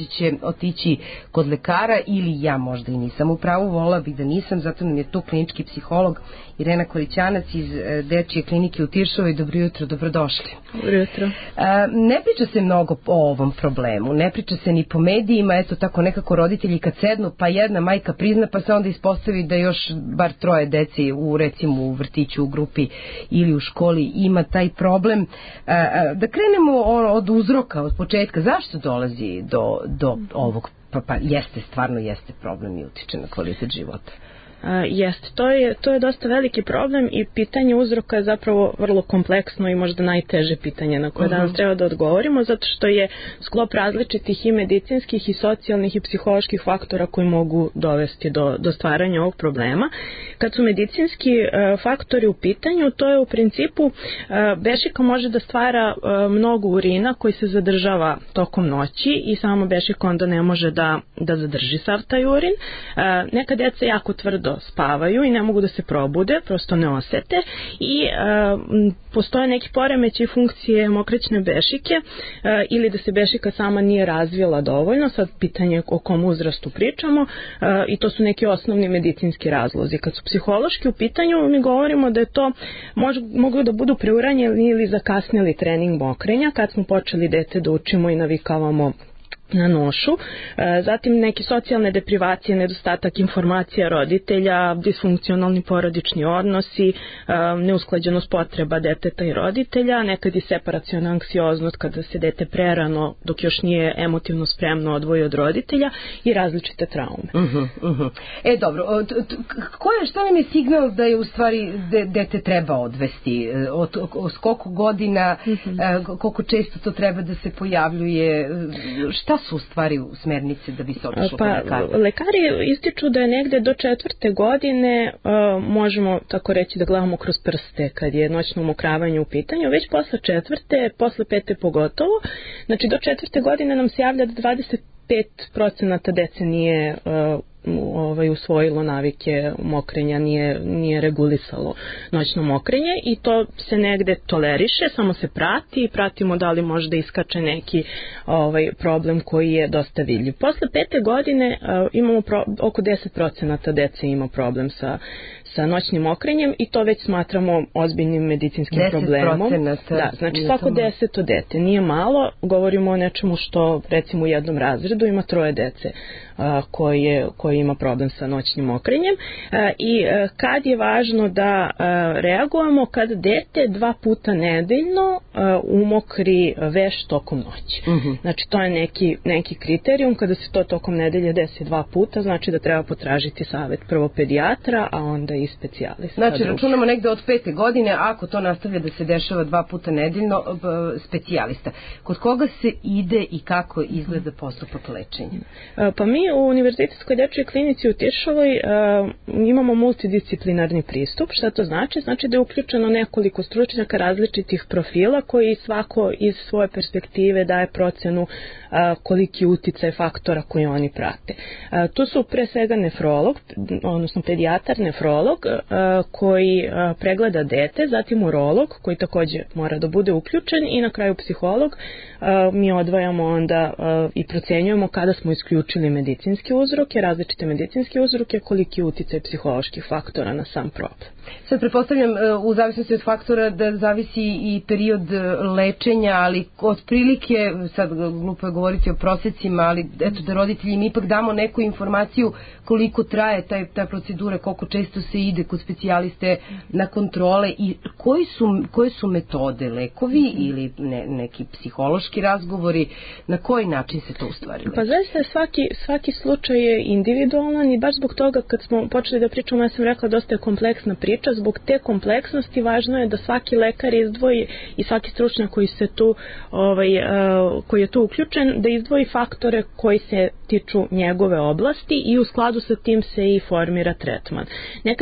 otići kod lekara ili ja možda i nisam u pravu, volila bih da nisam, zato nam je tu klinički psiholog Irena Korićanac iz Dečije klinike u Tiršovoj. Dobro jutro, dobrodošli. Dobro jutro. Ne priča se mnogo o ovom problemu, ne priča se ni po medijima, eto tako nekako roditelji kad sednu pa jedna majka prizna pa se onda ispostavi da još bar 3 deci u recimo u vrtiću, u grupi ili u školi ima taj problem. Da krenemo od uzroka, od početka, zašto dolazi do ovog, pa jeste, stvarno jeste problem i utiče na kvalitet života. Jeste, to je dosta veliki problem i pitanje uzroka je zapravo vrlo kompleksno i možda najteže pitanje na koje danas treba da odgovorimo, zato što je sklop različitih i medicinskih i socijalnih i psiholoških faktora koji mogu dovesti do stvaranja ovog problema. Kad su medicinski faktori u pitanju, to je u principu bešika može da stvara mnogo urina koji se zadržava tokom noći i samo bešika onda ne može da zadrži sav taj urin. Neka deca jako tvrdo spavaju i ne mogu da se probude, prosto ne osete i postoje neki poremećaj funkcije mokraćne bešike ili da se bešika sama nije razvila dovoljno, sad pitanje o kom uzrastu pričamo i to su neki osnovni medicinski razlozi. Kad su psihološki u pitanju, mi govorimo da je to mogu da budu preuranjeni ili zakasnili trening mokrenja, kad smo počeli dete da učimo i navikavamo na nošu, zatim neke socijalne deprivacije, nedostatak informacija roditelja, disfunkcionalni porodični odnosi, neusklađenost potreba deteta i roditelja, nekad i separaciona anksioznost kada se dete prerano, dok još nije emotivno spremno, odvoji od roditelja i različite traume. Dobro, šta nam je signal da je u stvari dete treba odvesti? Od koliko godina, koliko često to treba da se pojavljuje, šta su u stvari u smernice da bi se otišlo kod lekara? Lekari ističu da je negde do 4. godine možemo tako reći da gledamo kroz prste kad je noćno umokravanje u pitanju, već posle 4., posle 5. pogotovo, znači do 4. godine nam se javlja da 25% dece nije usvojilo navike mokrenja, nije regulisalo noćno mokrenje i to se negde toleriše, samo se prati i pratimo da li možda iskače neki problem koji je dosta vidljiv. Posle 5. godine imamo oko 10% dece ima problem sa noćnim mokrenjem i to već smatramo ozbiljnim medicinskim problemom. Da, znači svako 10. dete, nije malo, govorimo o nečemu što recimo u jednom razredu ima 3 dece koji ima problem sa noćnim mokrenjem i kad je važno da reagujemo kad dete 2 puta nedeljno umokri veš tokom noći. Znači to je neki kriterijum, kada se to tokom nedelje desi 2 puta, znači da treba potražiti savjet prvo pedijatra, a onda i specijalista. Znači računamo negde od 5. godine, ako to nastavlja da se dešava 2 puta nedeljno, specijalista. Kod koga se ide i kako izgleda postupak lečenja? Pa mi u Univerzitetskoj dečjoj klinici u Tiršovoj imamo multidisciplinarni pristup. Šta to znači? Znači da je uključeno nekoliko stručnjaka različitih profila koji svako iz svoje perspektive daje procenu koliki uticaj faktora koji oni prate. Tu su pre svega nefrolog, odnosno pedijatar nefrolog koji pregleda dete, zatim urolog koji takođe mora da bude uključen i na kraju psiholog. Mi odvajamo onda i procenjujemo kada smo isključili medicinske uzroke, različite medicinske uzroke, koliki je uticaj psiholoških faktora na sam problem. Sad pretpostavljam u zavisnosti od faktora da zavisi i period lečenja, ali otprilike, sad glupo je govoriti o prosecima, ali eto da roditeljima ipak damo neku informaciju koliko traje ta procedura, koliko često se ide kod specijaliste na kontrole i koje su metode, lekovi ili neki psihološki razgovori, na koji način se to u stvari leči? Pa zaista svaki slučaj je individualan i baš zbog toga kad smo počeli da pričamo, ja sam rekla dosta je kompleksna priča, zbog te kompleksnosti važno je da svaki lekar izdvoji i svaki stručnjak koji se tu koji je tu uključen da izdvoji faktore koji se tiču njegove oblasti i u skladu sa tim se i formira tretman. Nekad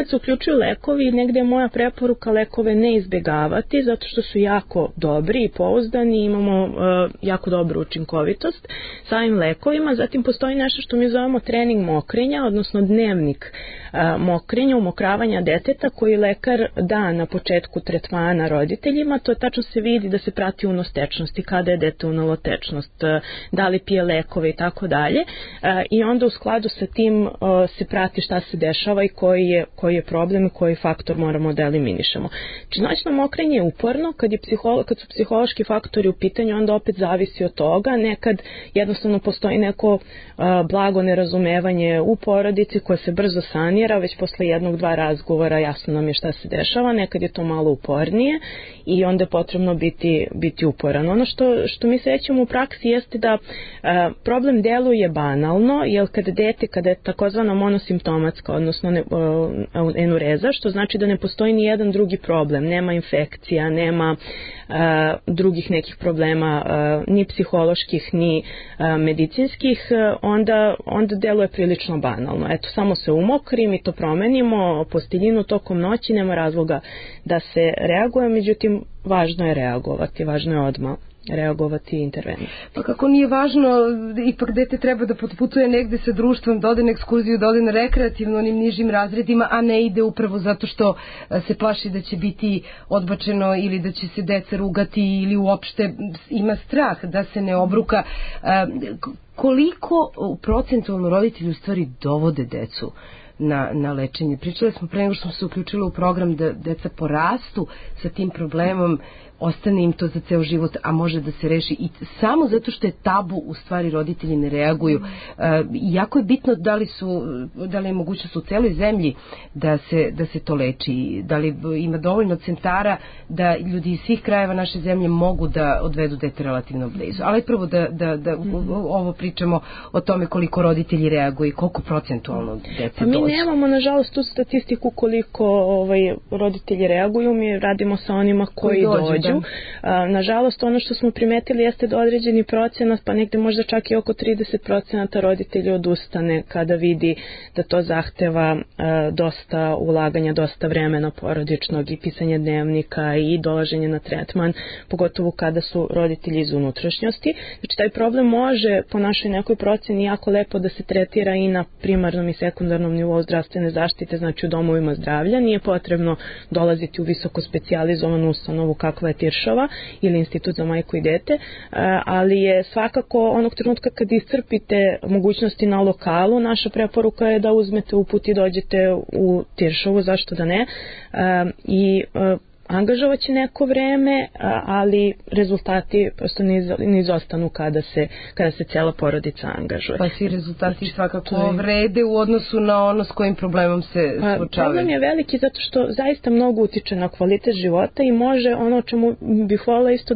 kad se uključuju lekovi, negde je moja preporuka lekove ne izbjegavati, zato što su jako dobri i pouzdani, imamo jako dobru učinkovitost sa ovim lekovima. Zatim postoji nešto što mi zovemo trening mokrenja, odnosno dnevnik mokrenja, umokravanja deteta, koji lekar da na početku tretmana roditeljima. To tačno se vidi da se prati unos tečnosti, kada je dete unalo tečnost, da li pije lekove i tako dalje. I onda u skladu sa tim se prati šta se dešava i koji je problem i koji faktor moramo da eliminišemo. Noćno mokrenje je uporno, kad su psihološki faktori u pitanju, onda opet zavisi od toga. Nekad jednostavno postoji neko blago nerazumevanje u porodici koje se brzo sanira, već posle 1-2 razgovora jasno nam je šta se dešava. Nekad je to malo upornije i onda je potrebno biti uporan. Ono što mi srećemo u praksi jeste da problem deluje banalno, jer kada je takozvana monosimptomatska, odnosno enureza, što znači da ne postoji ni jedan drugi problem, nema infekcija, nema drugih nekih problema, ni psiholoških, ni medicinskih, onda deluje prilično banalno. Eto, samo se umokri, mi to promenimo, posteljinu tokom noći, nema razloga da se reaguje, međutim, važno je reagovati, važno je odmah reagovati i interveniti. Pa kako nije važno, ipak dete treba da potputuje negde sa društvom, da ode na ekskurziju, da ode na rekreativno onim nižim razredima, a ne ide upravo zato što se plaši da će biti odbačeno ili da će se deca rugati ili uopšte ima strah da se ne obruka. Koliko procentualno roditelji u stvari dovode decu na lečenje? Pričali smo pre nego što smo se uključili u program da deca porastu sa tim problemom, ostane im to za ceo život, a može da se reši i samo zato što je tabu, u stvari roditelji ne reaguju. Jako je bitno da li je mogućnost u celoj zemlji da se to leči, da li ima dovoljno centara da ljudi iz svih krajeva naše zemlje mogu da odvedu dete relativno blizu. Ali prvo da ovo pričamo o tome koliko roditelji reaguju i koliko procentualno dete dođe. Mi nemamo, nažalost, tu statistiku koliko roditelji reaguju, mi radimo sa onima koji dođu. Nažalost, ono što smo primetili jeste da određeni procenat, pa negde možda čak i oko 30% roditelja odustane kada vidi da to zahteva dosta ulaganja, dosta vremena porodičnog i pisanje dnevnika i dolaženje na tretman, pogotovo kada su roditelji iz unutrašnjosti. Znači, taj problem može po našoj nekoj proceni jako lepo da se tretira i na primarnom i sekundarnom nivou zdravstvene zaštite, znači u domovima zdravlja. Nije potrebno dolaziti u visoko specijalizovanu ustanovu kakva je Tiršova ili Institut za majku i dete, ali je svakako onog trenutka kad iscrpite mogućnosti na lokalu, naša preporuka je da uzmete uput i dođete u Tiršovu, zašto da ne, i angažovat će neko vreme, ali rezultati prosto ne izostanu kada se cela porodica angažuje. Pa svi rezultati svakako vrede u odnosu na ono s kojim problemom se suočavaju. Problem je veliki zato što zaista mnogo utiče na kvalitet života i može, ono o čemu bih voljela isto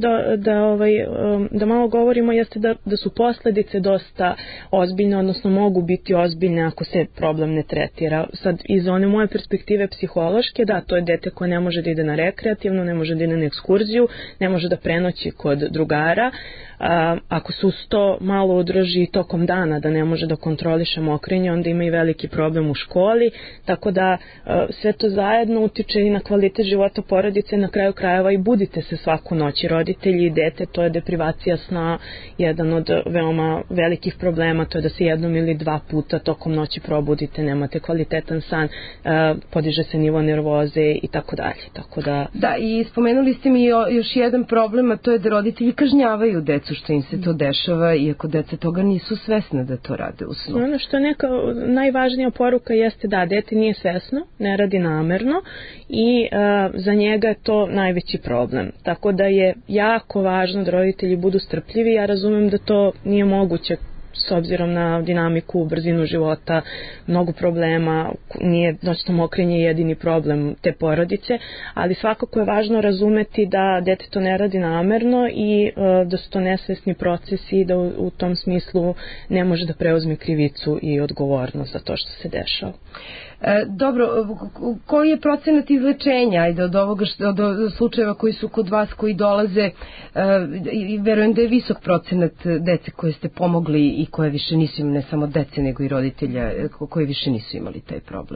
da malo govorimo, jeste da su posledice dosta ozbiljne, odnosno mogu biti ozbiljne ako se problem ne tretira. Sad, iz one moje perspektive psihološke, da, to je dete koje ne može da ide na rekreativno, ne može da ide na ekskurziju, ne može da prenoći kod drugara. Ako se uz to malo udraži tokom dana da ne može da kontroliše mokrenje, onda ima i veliki problem u školi, tako da sve to zajedno utiče i na kvalitet života porodice, na kraju krajeva i budite se svaku noć, roditelji i dete, to je deprivacija sna, jedan od veoma velikih problema, to je da se 1 ili 2 puta tokom noći probudite, nemate kvalitetan san, podiže se nivo nervoze i tako dalje. Da, i spomenuli ste mi još jedan problem, a to je da roditelji kažnjavaju decu što im se to dešava, iako deca toga nisu svesna da to rade u snu. Ono što je neka najvažnija poruka jeste da dete nije svesno, ne radi namerno i za njega je to najveći problem. Tako da je jako važno da roditelji budu strpljivi. Ja razumem da to nije moguće s obzirom na dinamiku, brzinu života, mnogo problema, nije noćno mokrenje jedini problem te porodice, ali svakako je važno razumeti da dete to ne radi namerno i da su to nesvesni procesi i da u tom smislu ne može da preuzme krivicu i odgovornost za to što se dešava. Dobro, koji je procenat izlečenja od slučajeva koji su kod vas, koji dolaze, i verujem da je visok procenat dece koje ste pomogli i koje više nisu imali, ne samo dece nego i roditelja koji više nisu imali taj problem?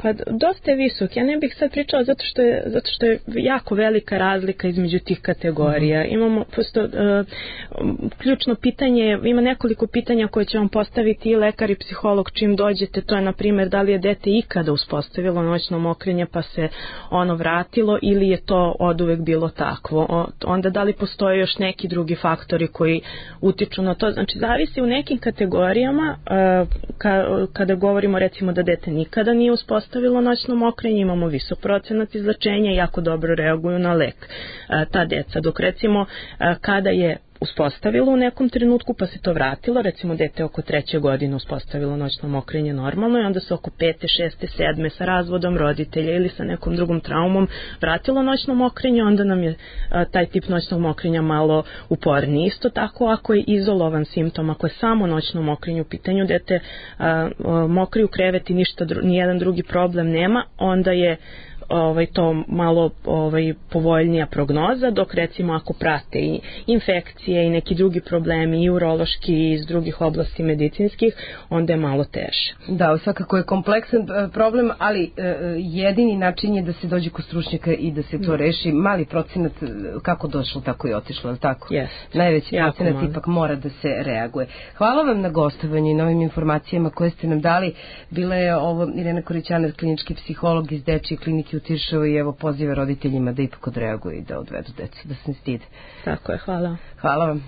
Pa dosta je visok. Ja ne bih sad pričala zato što je jako velika razlika između tih kategorija. Imamo prosto ključno pitanje, ima nekoliko pitanja koje će vam postaviti i lekar i psiholog čim dođete. To je na primjer da li je dete ikada uspostavilo noćno mokrenje pa se ono vratilo ili je to oduvek bilo takvo. Onda da li postoje još neki drugi faktori koji utiču na to. Znači zavisi u nekim kategorijama kada govorimo recimo da dete nikada nije uspostavilo noćno mokrenje, imamo visok procenat izlečenja i jako dobro reaguju na lek ta deca. Dok recimo kada je uspostavilo u nekom trenutku pa se to vratilo, recimo dete oko 3. godine uspostavilo noćno mokrenje normalno i onda se oko 5., 6., 7. sa razvodom roditelja ili sa nekom drugom traumom vratilo noćno mokrenje, onda nam je taj tip noćnog mokrenja malo uporniji. Isto tako ako je izolovan simptom, ako je samo noćno mokrenje u pitanju, dete mokri u krevet i nijedan drugi problem nema, onda je to malo povoljnija prognoza, dok recimo ako prate i infekcije i neki drugi problemi i urološki i iz drugih oblasti medicinskih, onda je malo teže. Da, svakako je kompleksan problem, ali jedini način je da se dođe kod stručnjaka i da se to reši. Mali procenat kako došlo, tako i otišlo, je li tako? Yes. Najveći procenat ipak mora da se reaguje. Hvala vam na gostovanju i na ovim informacijama koje ste nam dali. Bila je ovo Irena Korićaner, klinički psiholog iz Dečije klinike u Tiršovoj i evo poziva roditeljima da ipak odreaguju i da odvedu decu, da se ne stide. Tako je, hvala. Hvala vam.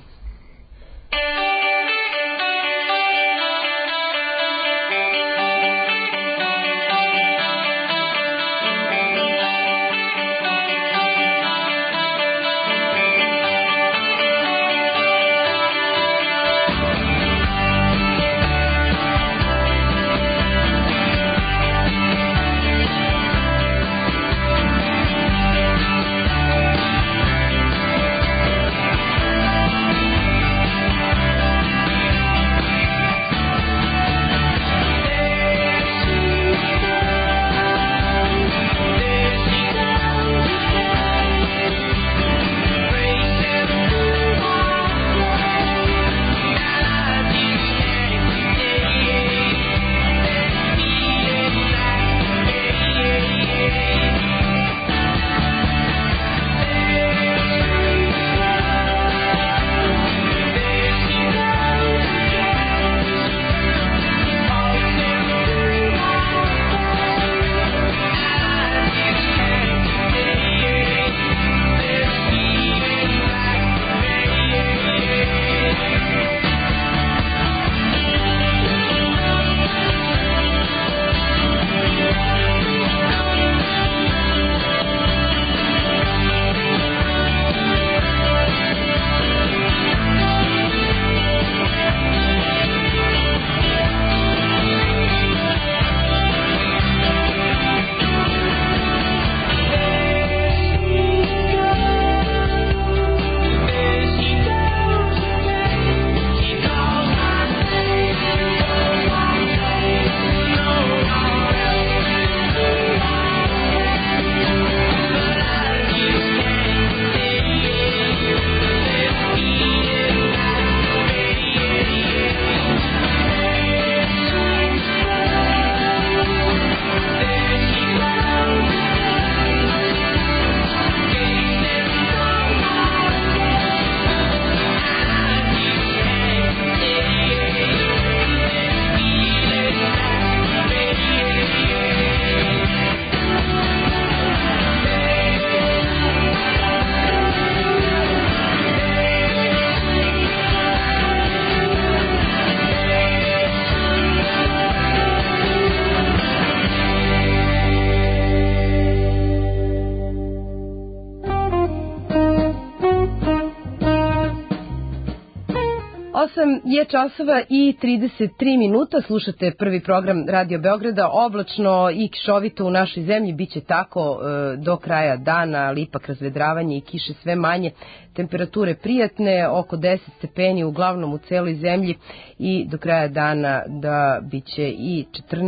Je časova i 33 minuta, slušate prvi program Radio Beograda, oblačno i kišovito u našoj zemlji, bit će tako do kraja dana, ali ipak razvedravanje i kiše sve manje, temperature prijatne, oko 10 stepeni uglavnom u celoj zemlji i do kraja dana da bit će i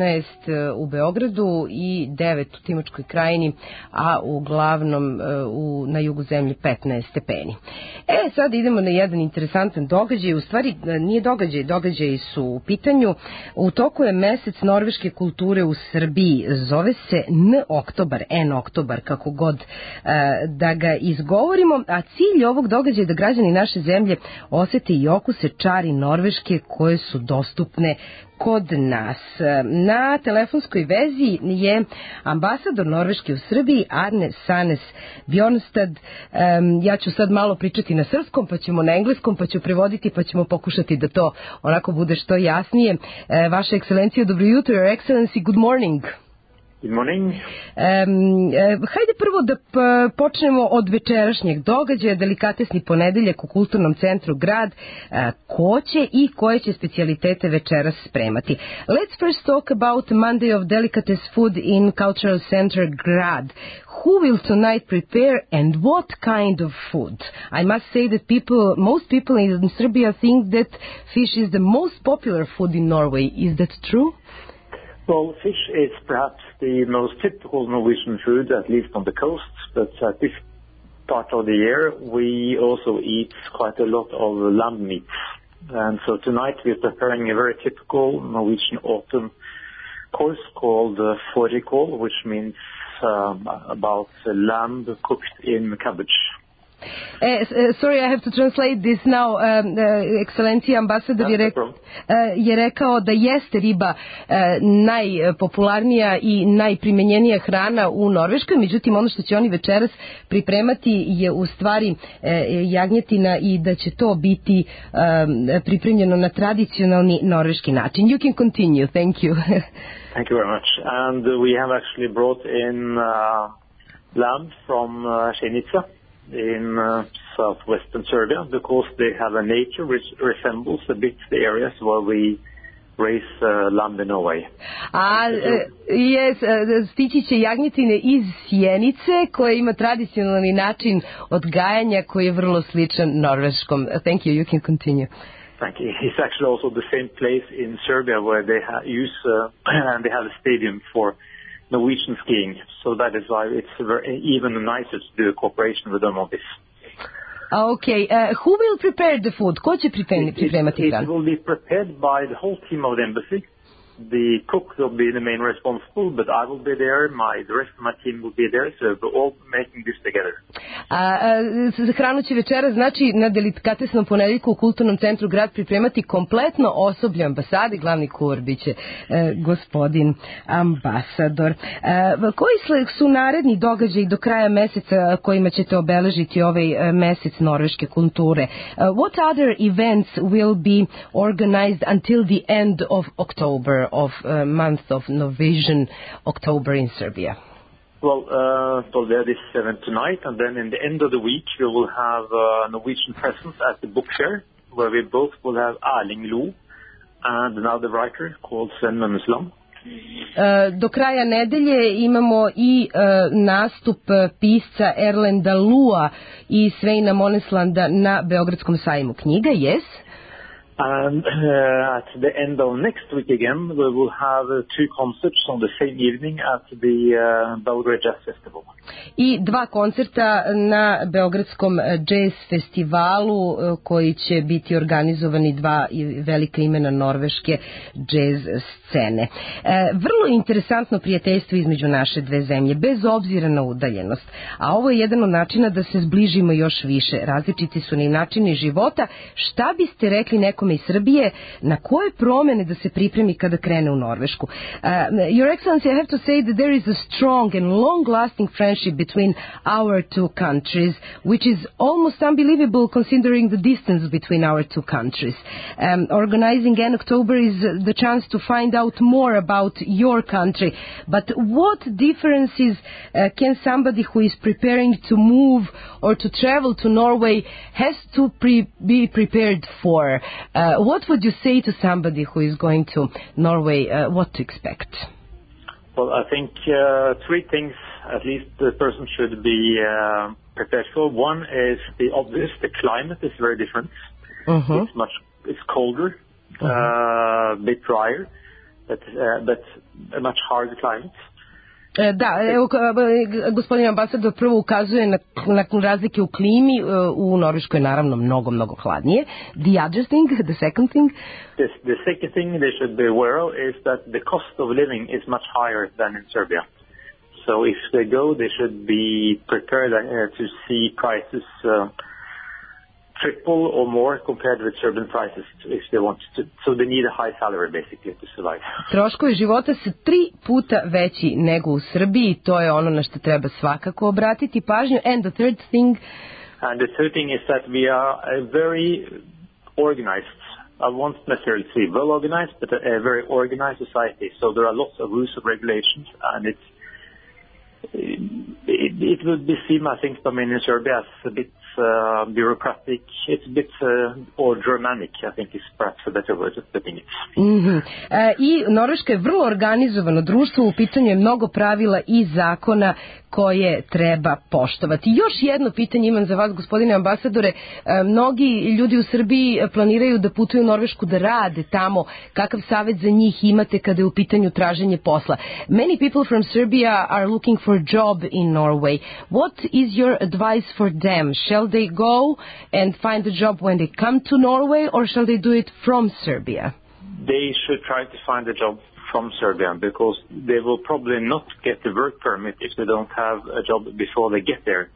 14 u Beogradu i 9 u Timočkoj krajini, a uglavnom na jugu zemlje 15 stepeni. Sad idemo na jedan interesantan događaj, u stvari stvari nije događaji su u pitanju. U toku je mesec norveške kulture u Srbiji, zove se N-oktobar, kako god da ga izgovorimo, a cilj ovog događaja je da građani naše zemlje osete i okuse čari Norveške koje su dostupne kod nas. Na telefonskoj vezi je ambasador Norveške u Srbiji Arne Sanes Bjornstad. Ja ću sad malo pričati na srpskom, pa ćemo na engleskom, pa ću prevoditi, pa ćemo pokušati da to onako bude što jasnije. Vaša ekscelencija, dobro jutro. Your Excellency, good morning. Good morning. Hajde prvo da počnemo od večerašnjeg događaja, delikatesni ponedeljak u Kulturnom centru Grad. Ko će i koje će specijalitete večeras spremati? Let's first talk about Monday of Delicates Food in Cultural Center Grad. Who will tonight prepare and what kind of food? I must say that most people in Serbia think that fish is the most popular food in Norway. Is that true? Well, fish is perhaps the most typical Norwegian food, at least on the coast, but at this part of the year we also eat quite a lot of lamb meat. And so tonight we're preparing a very typical Norwegian autumn course called fårikål, which means about lamb cooked in cabbage. Sorry, I have to translate this now. Excellencija ambasador je rekao da jeste riba najpopularnija i najprimenjenija hrana u Norveškoj, međutim ono što će oni večeras pripremati je u stvari jagnjetina i da će to biti pripremljeno na tradicionalni norveški način. You can continue. Thank you. Thank you very much. And we have actually brought in lamb from Shenica in southwestern Serbia, because they have a nature which resembles a bit the areas where we raise lamb in Norway. Stići će jagnjetine iz Sjenice, koja ima tradicionalni način odgajanja koji je vrlo sličan norveškom. Thank you, you can continue. Thank you. It's actually also the same place in Serbia where they use and they have a stadium for Norwegian skiing, so that is why it's even nicer to do a cooperation with them on this. Okay, who will prepare the food? Ko će pripremati hranu? It will be prepared by the whole team of the embassy. The cook will be the main responsible, but I will be there. The rest of my team will be there, so we're all making this together. Hranu će večera, znači, na delikatesnom ponedeljku u Kulturnom centru Grad pripremati kompletno osoblje ambasade. Glavni kuvar biće gospodin ambasador. Koji su naredni događaji do kraja meseca kojima ćete obeležiti ovaj mesec norveške kulture? What other events will be organized until the end of October, of month of Norwegian October in Serbia? Well, there is 7 tonight, and then in the end of the week we will have Norwegian presence at the book fair, where we both will have Erling Lo and another writer called Sven Mønnesland. Do kraja nedelje imamo i nastup pisca Erlenda Lua i Sveina Moneslanda na Beogradskom sajmu knjiga, yes? And at the end of next week again, we will have 2 concerts on the same evening at the Belgrade Jazz Festival. I 2 koncerta na Beogradskom jazz festivalu koji će biti organizovani 2 velika imena norveške jazz scene. Vrlo interesantno prijateljstvo između naše dve zemlje, bez obzira na udaljenost. A ovo je jedan od načina da se zbližimo još više. Različiti su ni načini života. Šta biste rekli nekom iz Srbije, na koje promene da se pripremi kada krene u Norvešku? Your Excellency, I have to say that there is a strong and long-lasting friendship between our two countries, which is almost unbelievable considering the distance between our two countries. Organizing in October is the chance to find out more about your country. But what differences can somebody who is preparing to move or to travel to Norway has to be prepared for? What would you say to somebody who is going to Norway, what to expect? Well, I think 3 things at least the person should be prepared for. One is the obvious, the climate is very different. It's colder, a bit drier, but a much harder climate. Da, evo, gospodin ambasador prvo ukazuje na razlike u klimi, u Norveškoj je naravno mnogo hladnije. The other thing, the second thing? The second thing they should be aware of is that the cost of living is much higher than in Serbia. So if they go, they should be prepared to see prices triple or more compared with Serbian prices if they want to. So they need a high salary basically to survive. Troškovi života su 3 puta veći nego u Srbiji, to je ono na što treba svakako obratiti pažnju. And the third thing? And the third thing is that we are a very organized, I won't necessarily say well organized, but a very organized society. So there are lots of rules and regulations, and it would be seen, I think, I mean, in Serbia as a bit bureaucratic. It's a bit or Germanic, I think is perhaps a better word of putting it. I Norveška je vrlo organizovano društvo, u pitanju je mnogo pravila i zakona koje treba poštovati. Još jedno pitanje imam za vas, gospodine ambasadore. Mnogi ljudi u Srbiji planiraju da putuju u Norvešku da rade tamo. Kakav savjet za njih imate kada je u pitanju traženje posla? Many people from Serbia are looking for a job in Norway. What is your advice for them? Shall they go and find a job when they come to Norway, or shall they do it from Serbia? They should try to find a job from Serbia because they will probably not get the work permit if they don't have a job before they get there.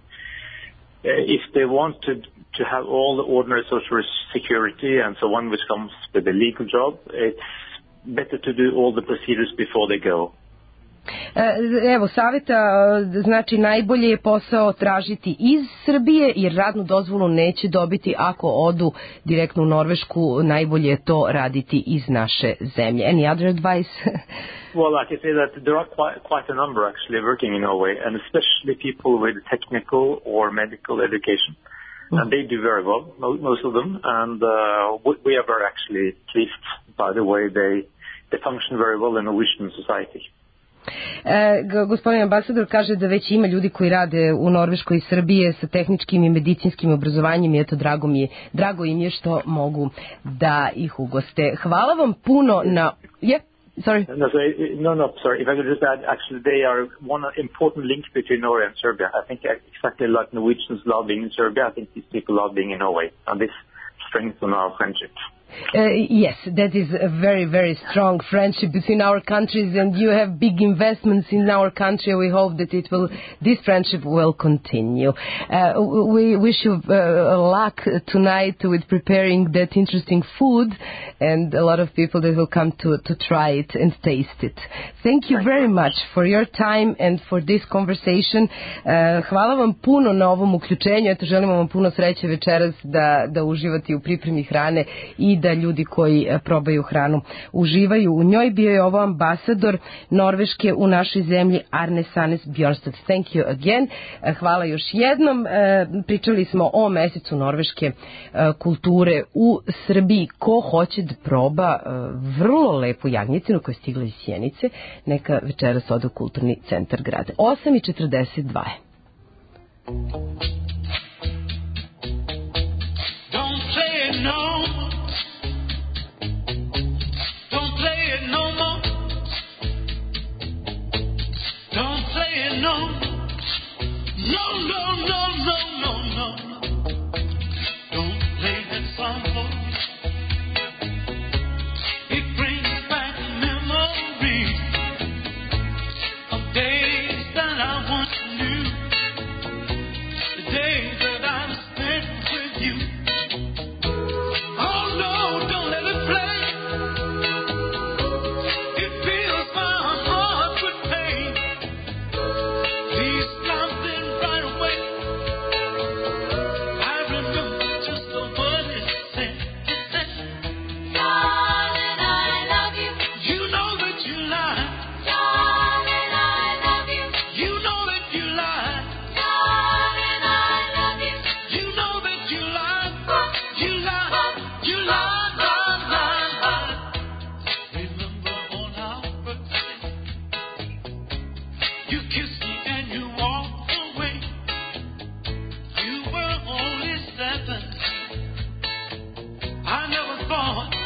If they want to have all the ordinary social security and so on which comes with a legal job, it's better to do all the procedures before they go. Evo, savjeta, znači najbolje je posao tražiti iz Srbije, jer radnu dozvolu neće dobiti ako odu direktno u Norvešku, najbolje je to raditi iz naše zemlje. Any other advice? Well, I can say that there are quite a number actually working in Norway, and especially people with technical or medical education. And they do very well, most of them, and we are very actually pleased by the way they function very well in Norwegian society. Gospodin ambasador kaže da već ima ljudi koji rade u Norveškoj i Srbije sa tehničkim i medicinskim obrazovanjem i eto drago im je što mogu da ih ugoste. Hvala vam puno na... Sorry. Sorry. If I could just add, actually, they are one important link between Norway and Serbia. I think exactly like Norwegians love being in Serbia, I think these people love being in Norway, and this strengthens our friendship. Yes, that is a very, very strong friendship between our countries, and you have big investments in our country. We hope that this friendship will continue. We wish you luck tonight with preparing that interesting food, and a lot of people that will come to try it and taste it. Thank you very much for your time and for this conversation. Hvala vam puno na ovom uključenju. Eto, želimo vam puno sreće večeras da uživate u pripremi hrane i da ljudi koji probaju hranu uživaju u njoj. Bio je ovo ambasador Norveške u našoj zemlji, Arne Sanes Bjornstad. Thank you again. Hvala još jednom. Pričali smo o mesecu norveške kulture u Srbiji. Ko hoće da proba vrlo lepu jagnjetinu koja je stigla iz Sjenice, neka večeras ode u Kulturni centar grada. 8:42.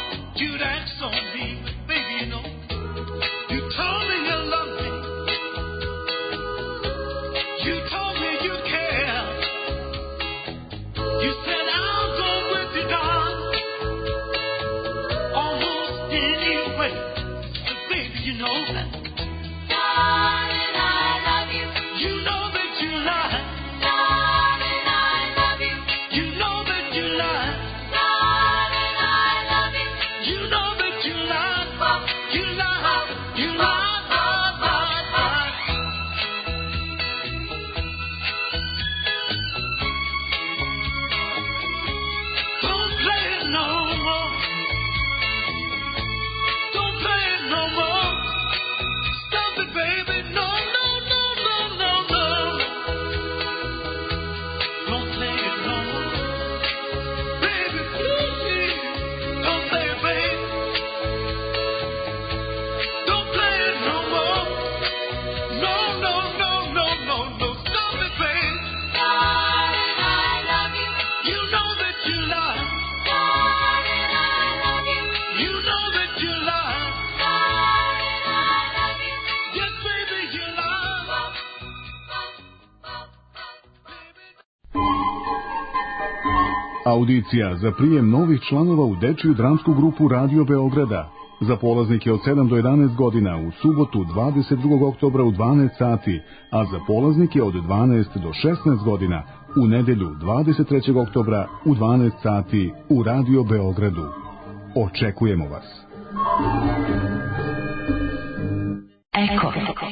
You'd act so mean, baby, you know. You told me you loved me. Audicija za prijem novih članova u dečiju dramsku grupu Radio Beograda. Za polaznike od 7 do 11 godina u subotu 22. oktobra u 12 sati, a za polaznike od 12 do 16 godina u nedelju 23. oktobra u 12 sati u Radio Beogradu. Očekujemo vas. Eko.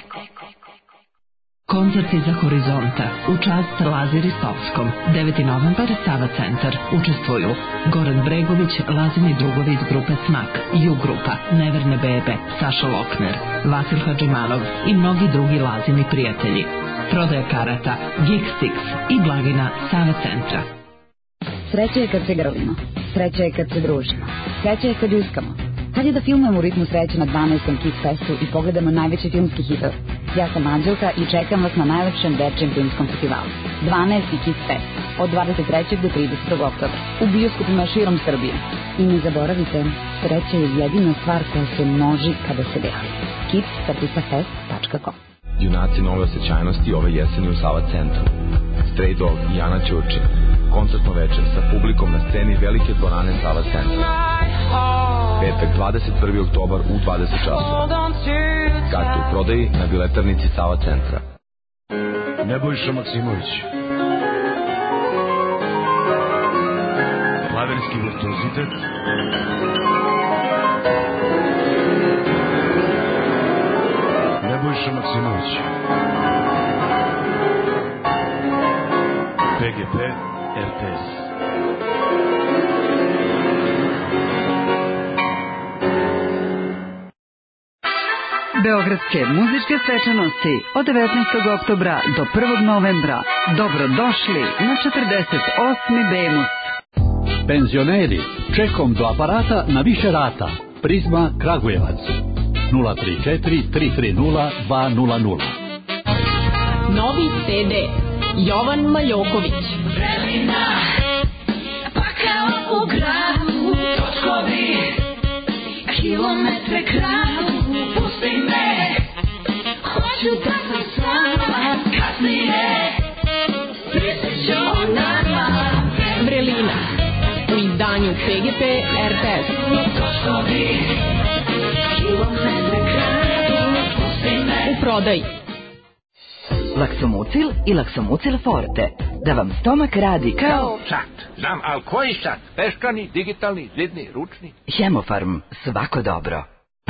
Koncerti za Horizonta u čast Lazi Ristovskom. 9. novembar, Sava centar. Učestvuju Goran Bregović, Lazini drugovi iz grupe Smak, Ju grupa, Neverne bebe, Saša Lokner, Vasil Hadžimanov i mnogi drugi Lazini prijatelji. Prodaja karata, Geekstix i blagina Sava centra. Sreća je kad se grlimo, sreća je kad se družimo, sreća je kad uskamo. Kad je da filmujemo u ritmu sreće na 12. Kiss Festu i pogledamo najveći filmski hitov. Ja sam Anđelka i čekam vas na najlepšem dečijem filmskom festivalu. 12. Kiss Fest od 23. do 30. oktobra u bioskopima širom Srbije. I ne zaboravite, sreća je jedina stvar koja se množi kada se deli. kiss-fest.com. Junaci nove osjećajnosti ove jeseni u Sava centru. Stray Dog i Ana Ćurčin. Koncertno večer sa publikom na sceni velike dvorane Sava centra. Petak 21. oktobar u 20 časova. Karte u prodaji na biletarnici Sava centra. Nebojša Maksimović. Klaverski virtuozitet. Nebojša Maksimović. PGP RTS. Beogradske muzičke svečanosti od 19. oktobra do 1. novembra. Dobrodošli na 48. Bemus. Penzioneri, čekom do aparata na više rata. Prizma Kragujevac. 034 330 200. Novi CD Jovan Majoković. Vremena, pa kao u gradu, točkovi, kilometre kradu, pusti me, hoću da sam s vama, kasnije, prisjeću o nama. Vrelina, u izdanju PGP RTS. Točkovi, kilometre kradu, pusti me. U prodaji Laksomucil i Laksomucil Forte. Da vam stomak radi kao... Sat. Znam, ali koji sat? Peškani, digitalni, zidni, ručni? Hemofarm. Svako dobro.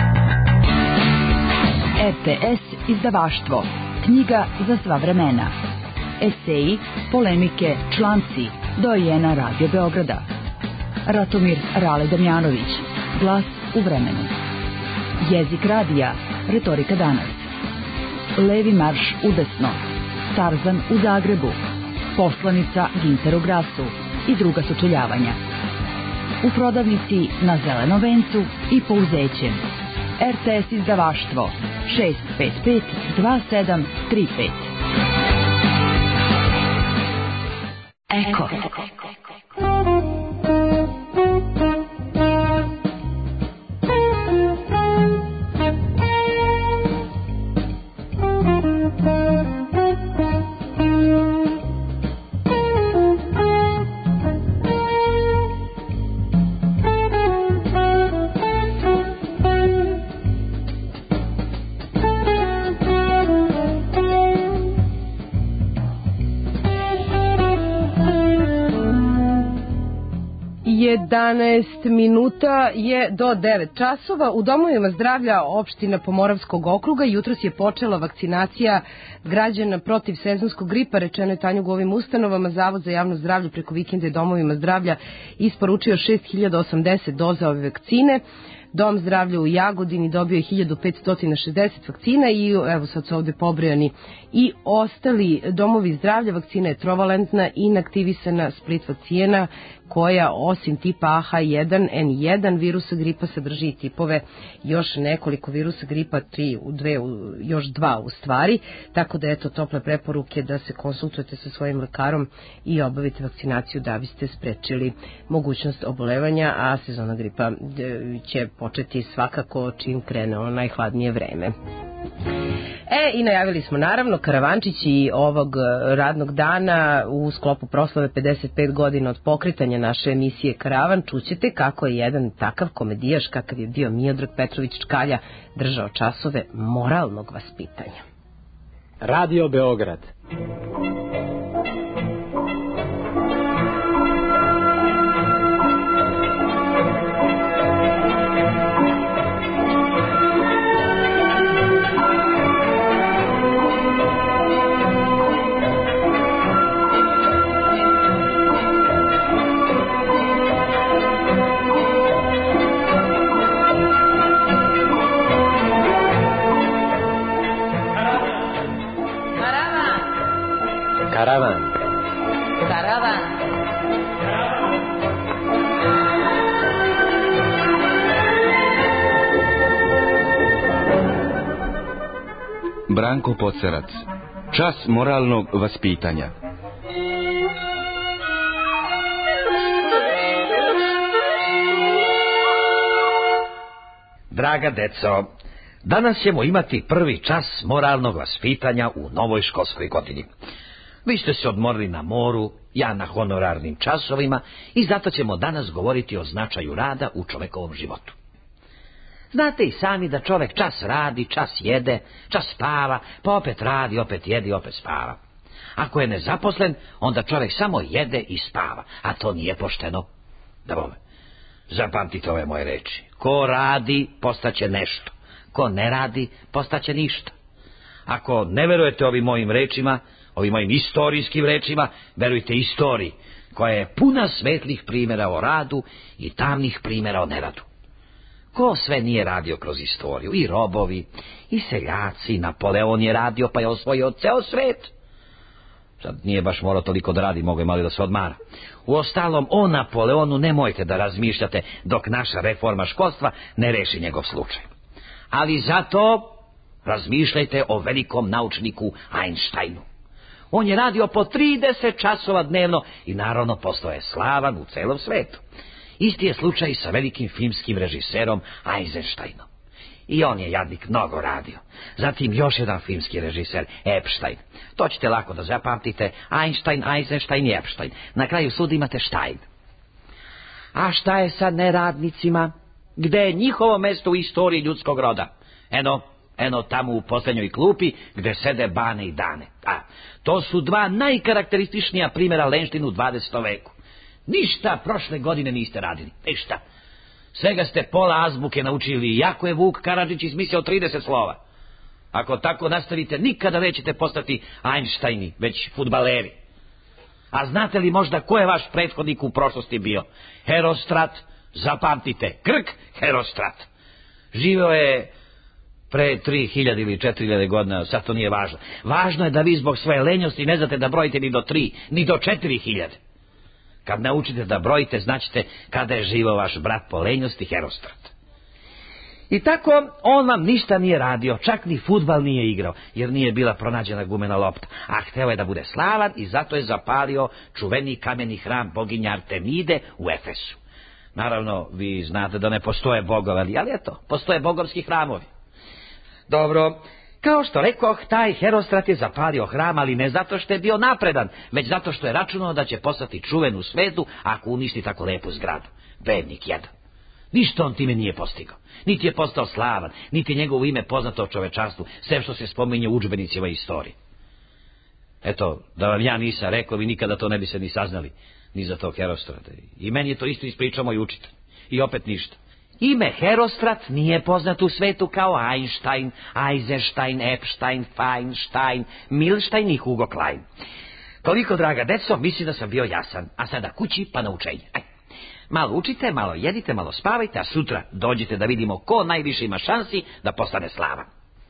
RTS izdavaštvo. Knjiga za sva vremena. Eseji, polemike, članci. Dojena Radio Beograda. Ratomir Rale Damjanović. Glas u vremenu. Jezik radija. Retorika danas. Levi marš udesno, Tarzan u Zagrebu, Poslanica Ginter u Grasu i druga sučeljavanja. U prodavnici na Zelenom vencu i Pouzećem. RTS izdavaštvo 655 2735. Eko. 11 minuta je do 9 časova. U domovima zdravlja opština Pomoravskog okruga jutros je počela vakcinacija građana protiv sezonskog gripa, rečeno je Tanjug u ovim ustanovama. Zavod za javno zdravlje preko vikenda je domovima zdravlja isporučio 6080 doza ove vakcine. Dom zdravlja u Jagodini dobio je 1560 vakcina i evo sad su ovde pobrojani i ostali domovi zdravlja. Vakcina je trovalentna i inaktivisana Split vakcina koja osim tipa AH1N1 virusa gripa sadrži i tipove još nekoliko virusa gripa, još dva u stvari, tako da eto tople preporuke da se konsultujete sa svojim lekarom i obavite vakcinaciju da biste sprečili mogućnost obolevanja, a sezona gripa će početi svakako čim krene ono najhladnije vreme. I najavili smo naravno karavančići ovog radnog dana u sklopu proslave 55 godina od pokretanja naše emisije Karavan. Čućete kako je jedan takav komedijaš kakav je bio Miodrag Petrović Čkalja držao časove moralnog vaspitanja. Radio Beograd. Karavan. Karavan. Branko Pocerac. Čas moralnog vaspitanja. Draga deco, danas ćemo imati prvi čas moralnog vaspitanja u novoj školskoj godini. Vi ste se odmorili na moru, ja na honorarnim časovima i zato ćemo danas govoriti o značaju rada u čovekovom životu. Znate i sami da čovek čas radi, čas jede, čas spava, pa opet radi, opet jedi, opet spava. Ako je nezaposlen, onda čovek samo jede i spava, a to nije pošteno. Da bome, zapamtite ove moje reči. Ko radi, postaće nešto. Ko ne radi, postaće ništa. Ako ne verujete ovim mojim rečima, ovim mojim istorijskim rečima, verujte istoriji, koja je puna svetlih primjera o radu i tamnih primjera o neradu. Ko sve nije radio kroz istoriju? I robovi, i seljaci, Napoleon je radio pa je osvojio ceo svet. Sad nije baš morao toliko da radi, mogo je malo da se odmara. Uostalom, o Napoleonu nemojte da razmišljate dok naša reforma školstva ne reši njegov slučaj. Ali zato razmišljajte o velikom naučniku Einsteinu. On je radio po 30 časova dnevno i naravno postao je slavan u celom svetu. Isti je slučaj i sa velikim filmskim režiserom Eisensteinom. I on je jadnik mnogo radio. Zatim još jedan filmski režiser, Epstein. To ćete lako da zapamtite, Einstein, Eisenstein i Epstein. Na kraju sud imate Stein. A šta je sa neradnicima? Gde je njihovo mesto u istoriji ljudskog roda? Eno tamo u posljednjoj klupi gde sede Bane i Dane. To su dva najkarakterističnija primjera lenštine u 20. veku. Ništa prošle godine niste radili, ništa. Svega ste pola azbuke naučili, iako je Vuk Karadžić izmislio 30 slova. Ako tako nastavite, nikada nećete postati Einsteini, već fudbaleri. A znate li možda ko je vaš prethodnik u prošlosti bio? Herostrat, zapamtite, Krk Herostrat. Živeo je pre 3000 ili 4000 godina, sad to nije važno. Važno je da vi zbog svoje lenjosti ne znate da brojite ni do 3, ni do 4000. Kad naučite da brojite, znaćete kada je živao vaš brat po lenjosti Herostrat. I tako, on vam ništa nije radio, čak ni fudbal nije igrao, jer nije bila pronađena gumena lopta, a hteo je da bude slavan i zato je zapalio čuveni kameni hram boginje Artemide u Efesu. Naravno, vi znate da ne postoje bogovi, ali eto, postoje bogovski hramovi. Dobro, kao što rekoh, taj Herostrat je zapalio hram, ali ne zato što je bio napredan, već zato što je računao da će postati čuven u svetu ako uništi tako lepu zgradu. Bednik jedan. Ništa on time nije postigao. Niti je postao slavan, niti je njegovo ime poznato o čovečanstvu, sve što se spominje u udžbenicima istorije. Eto, da vam ja nisam rekao, vi nikada to ne bi se ni saznali, ni za tog Herostrata. I meni je to isto ispričao moj učitelj. I opet ništa. Ime Herostrat nije poznat u svetu kao Einstein, Eisenstein, Epstein, Feinstein, Milstein i Hugo Klein. Toliko, draga deco, mislim da sam bio jasan. A sada kući pa na učenje. Aj. Malo učite, malo jedite, malo spavajte, a sutra dođite da vidimo ko najviše ima šansi da postane slava.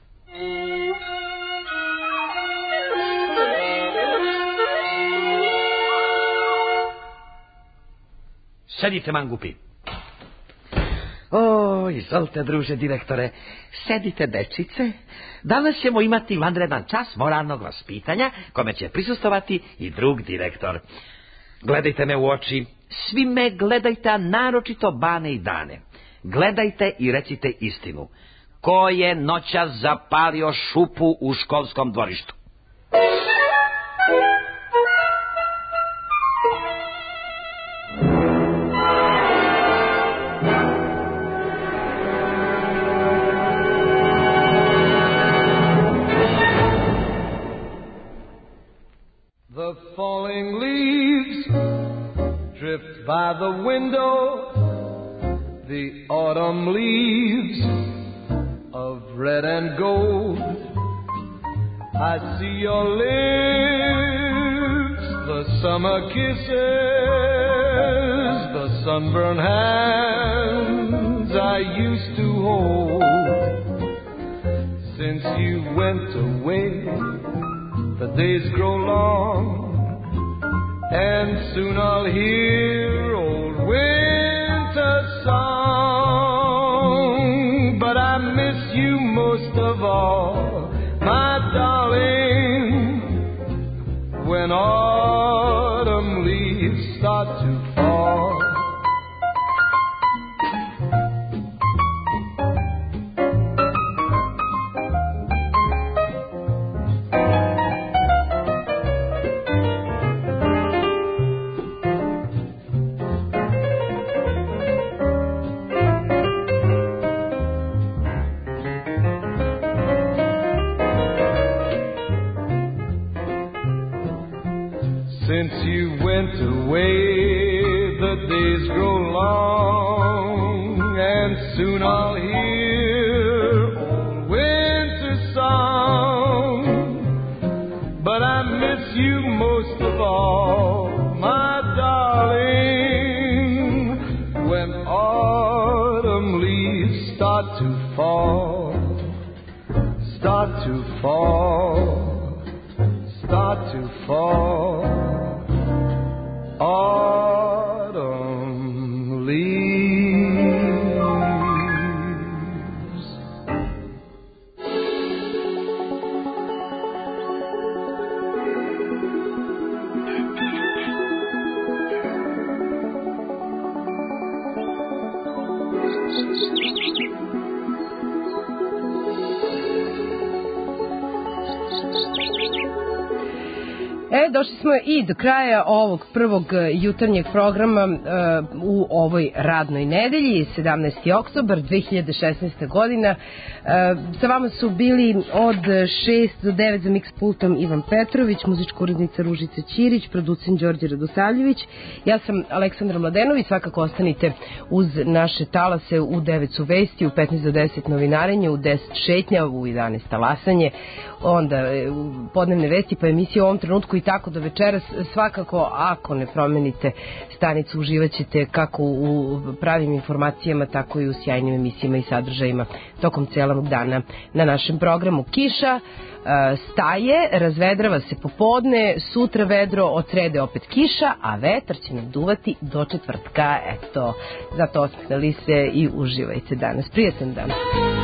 Sedite, mangupi. O, izvolite, druže direktore. Sedite, dečice. Danas ćemo imati vanredan čas moralnog vaspitanja, kome će prisustovati i drug direktor. Gledajte me u oči. Svi me gledajte, a naročito Bane i Dane. Gledajte i recite istinu. Ko je noćas zapalio šupu u školskom dvorištu? The falling leaves drift by the window, the autumn leaves of red and gold. I see your lips, the summer kisses, the sunburned hands I used to hold. Since you went away, the days grow long, and soon I'll hear old winter song. But I miss you most of all, my darling, when autumn leaves start to fall. Since you went away, the days grow long, and soon I'll hear old winter song. But I miss you most of all, my darling, when autumn leaves start to fall, start to fall, start to fall. Autumn leaves. Došli smo i do kraja ovog prvog jutarnjeg programa u ovoj radnoj nedelji, 17. oktobar 2016. godina. Sa vama su bili od 6 do 9 za mix pultom Ivan Petrović, muzička urednica Ružica Ćirić, producent Đorđe Radosavljević. Ja sam Aleksandra Mladenović, svakako ostanite uz naše talase. U 9 su vesti, u 15 do 10 novinarenje, u 10 šetnja, u 11 talasanje, onda podnevne vesti pa emisije u ovom trenutku i tako do večeras. Svakako, ako ne promenite stanicu, uživaćete kako u pravim informacijama, tako i u sjajnim emisijama i sadržajima tokom celog dana na našem programu. Kiša staje, razvedrava se popodne, sutra vedro, od srede opet kiša, a vetar će nam duvati do četvrtka. Eto, zato osmihnali se i uživajte danas. Prijetan dan.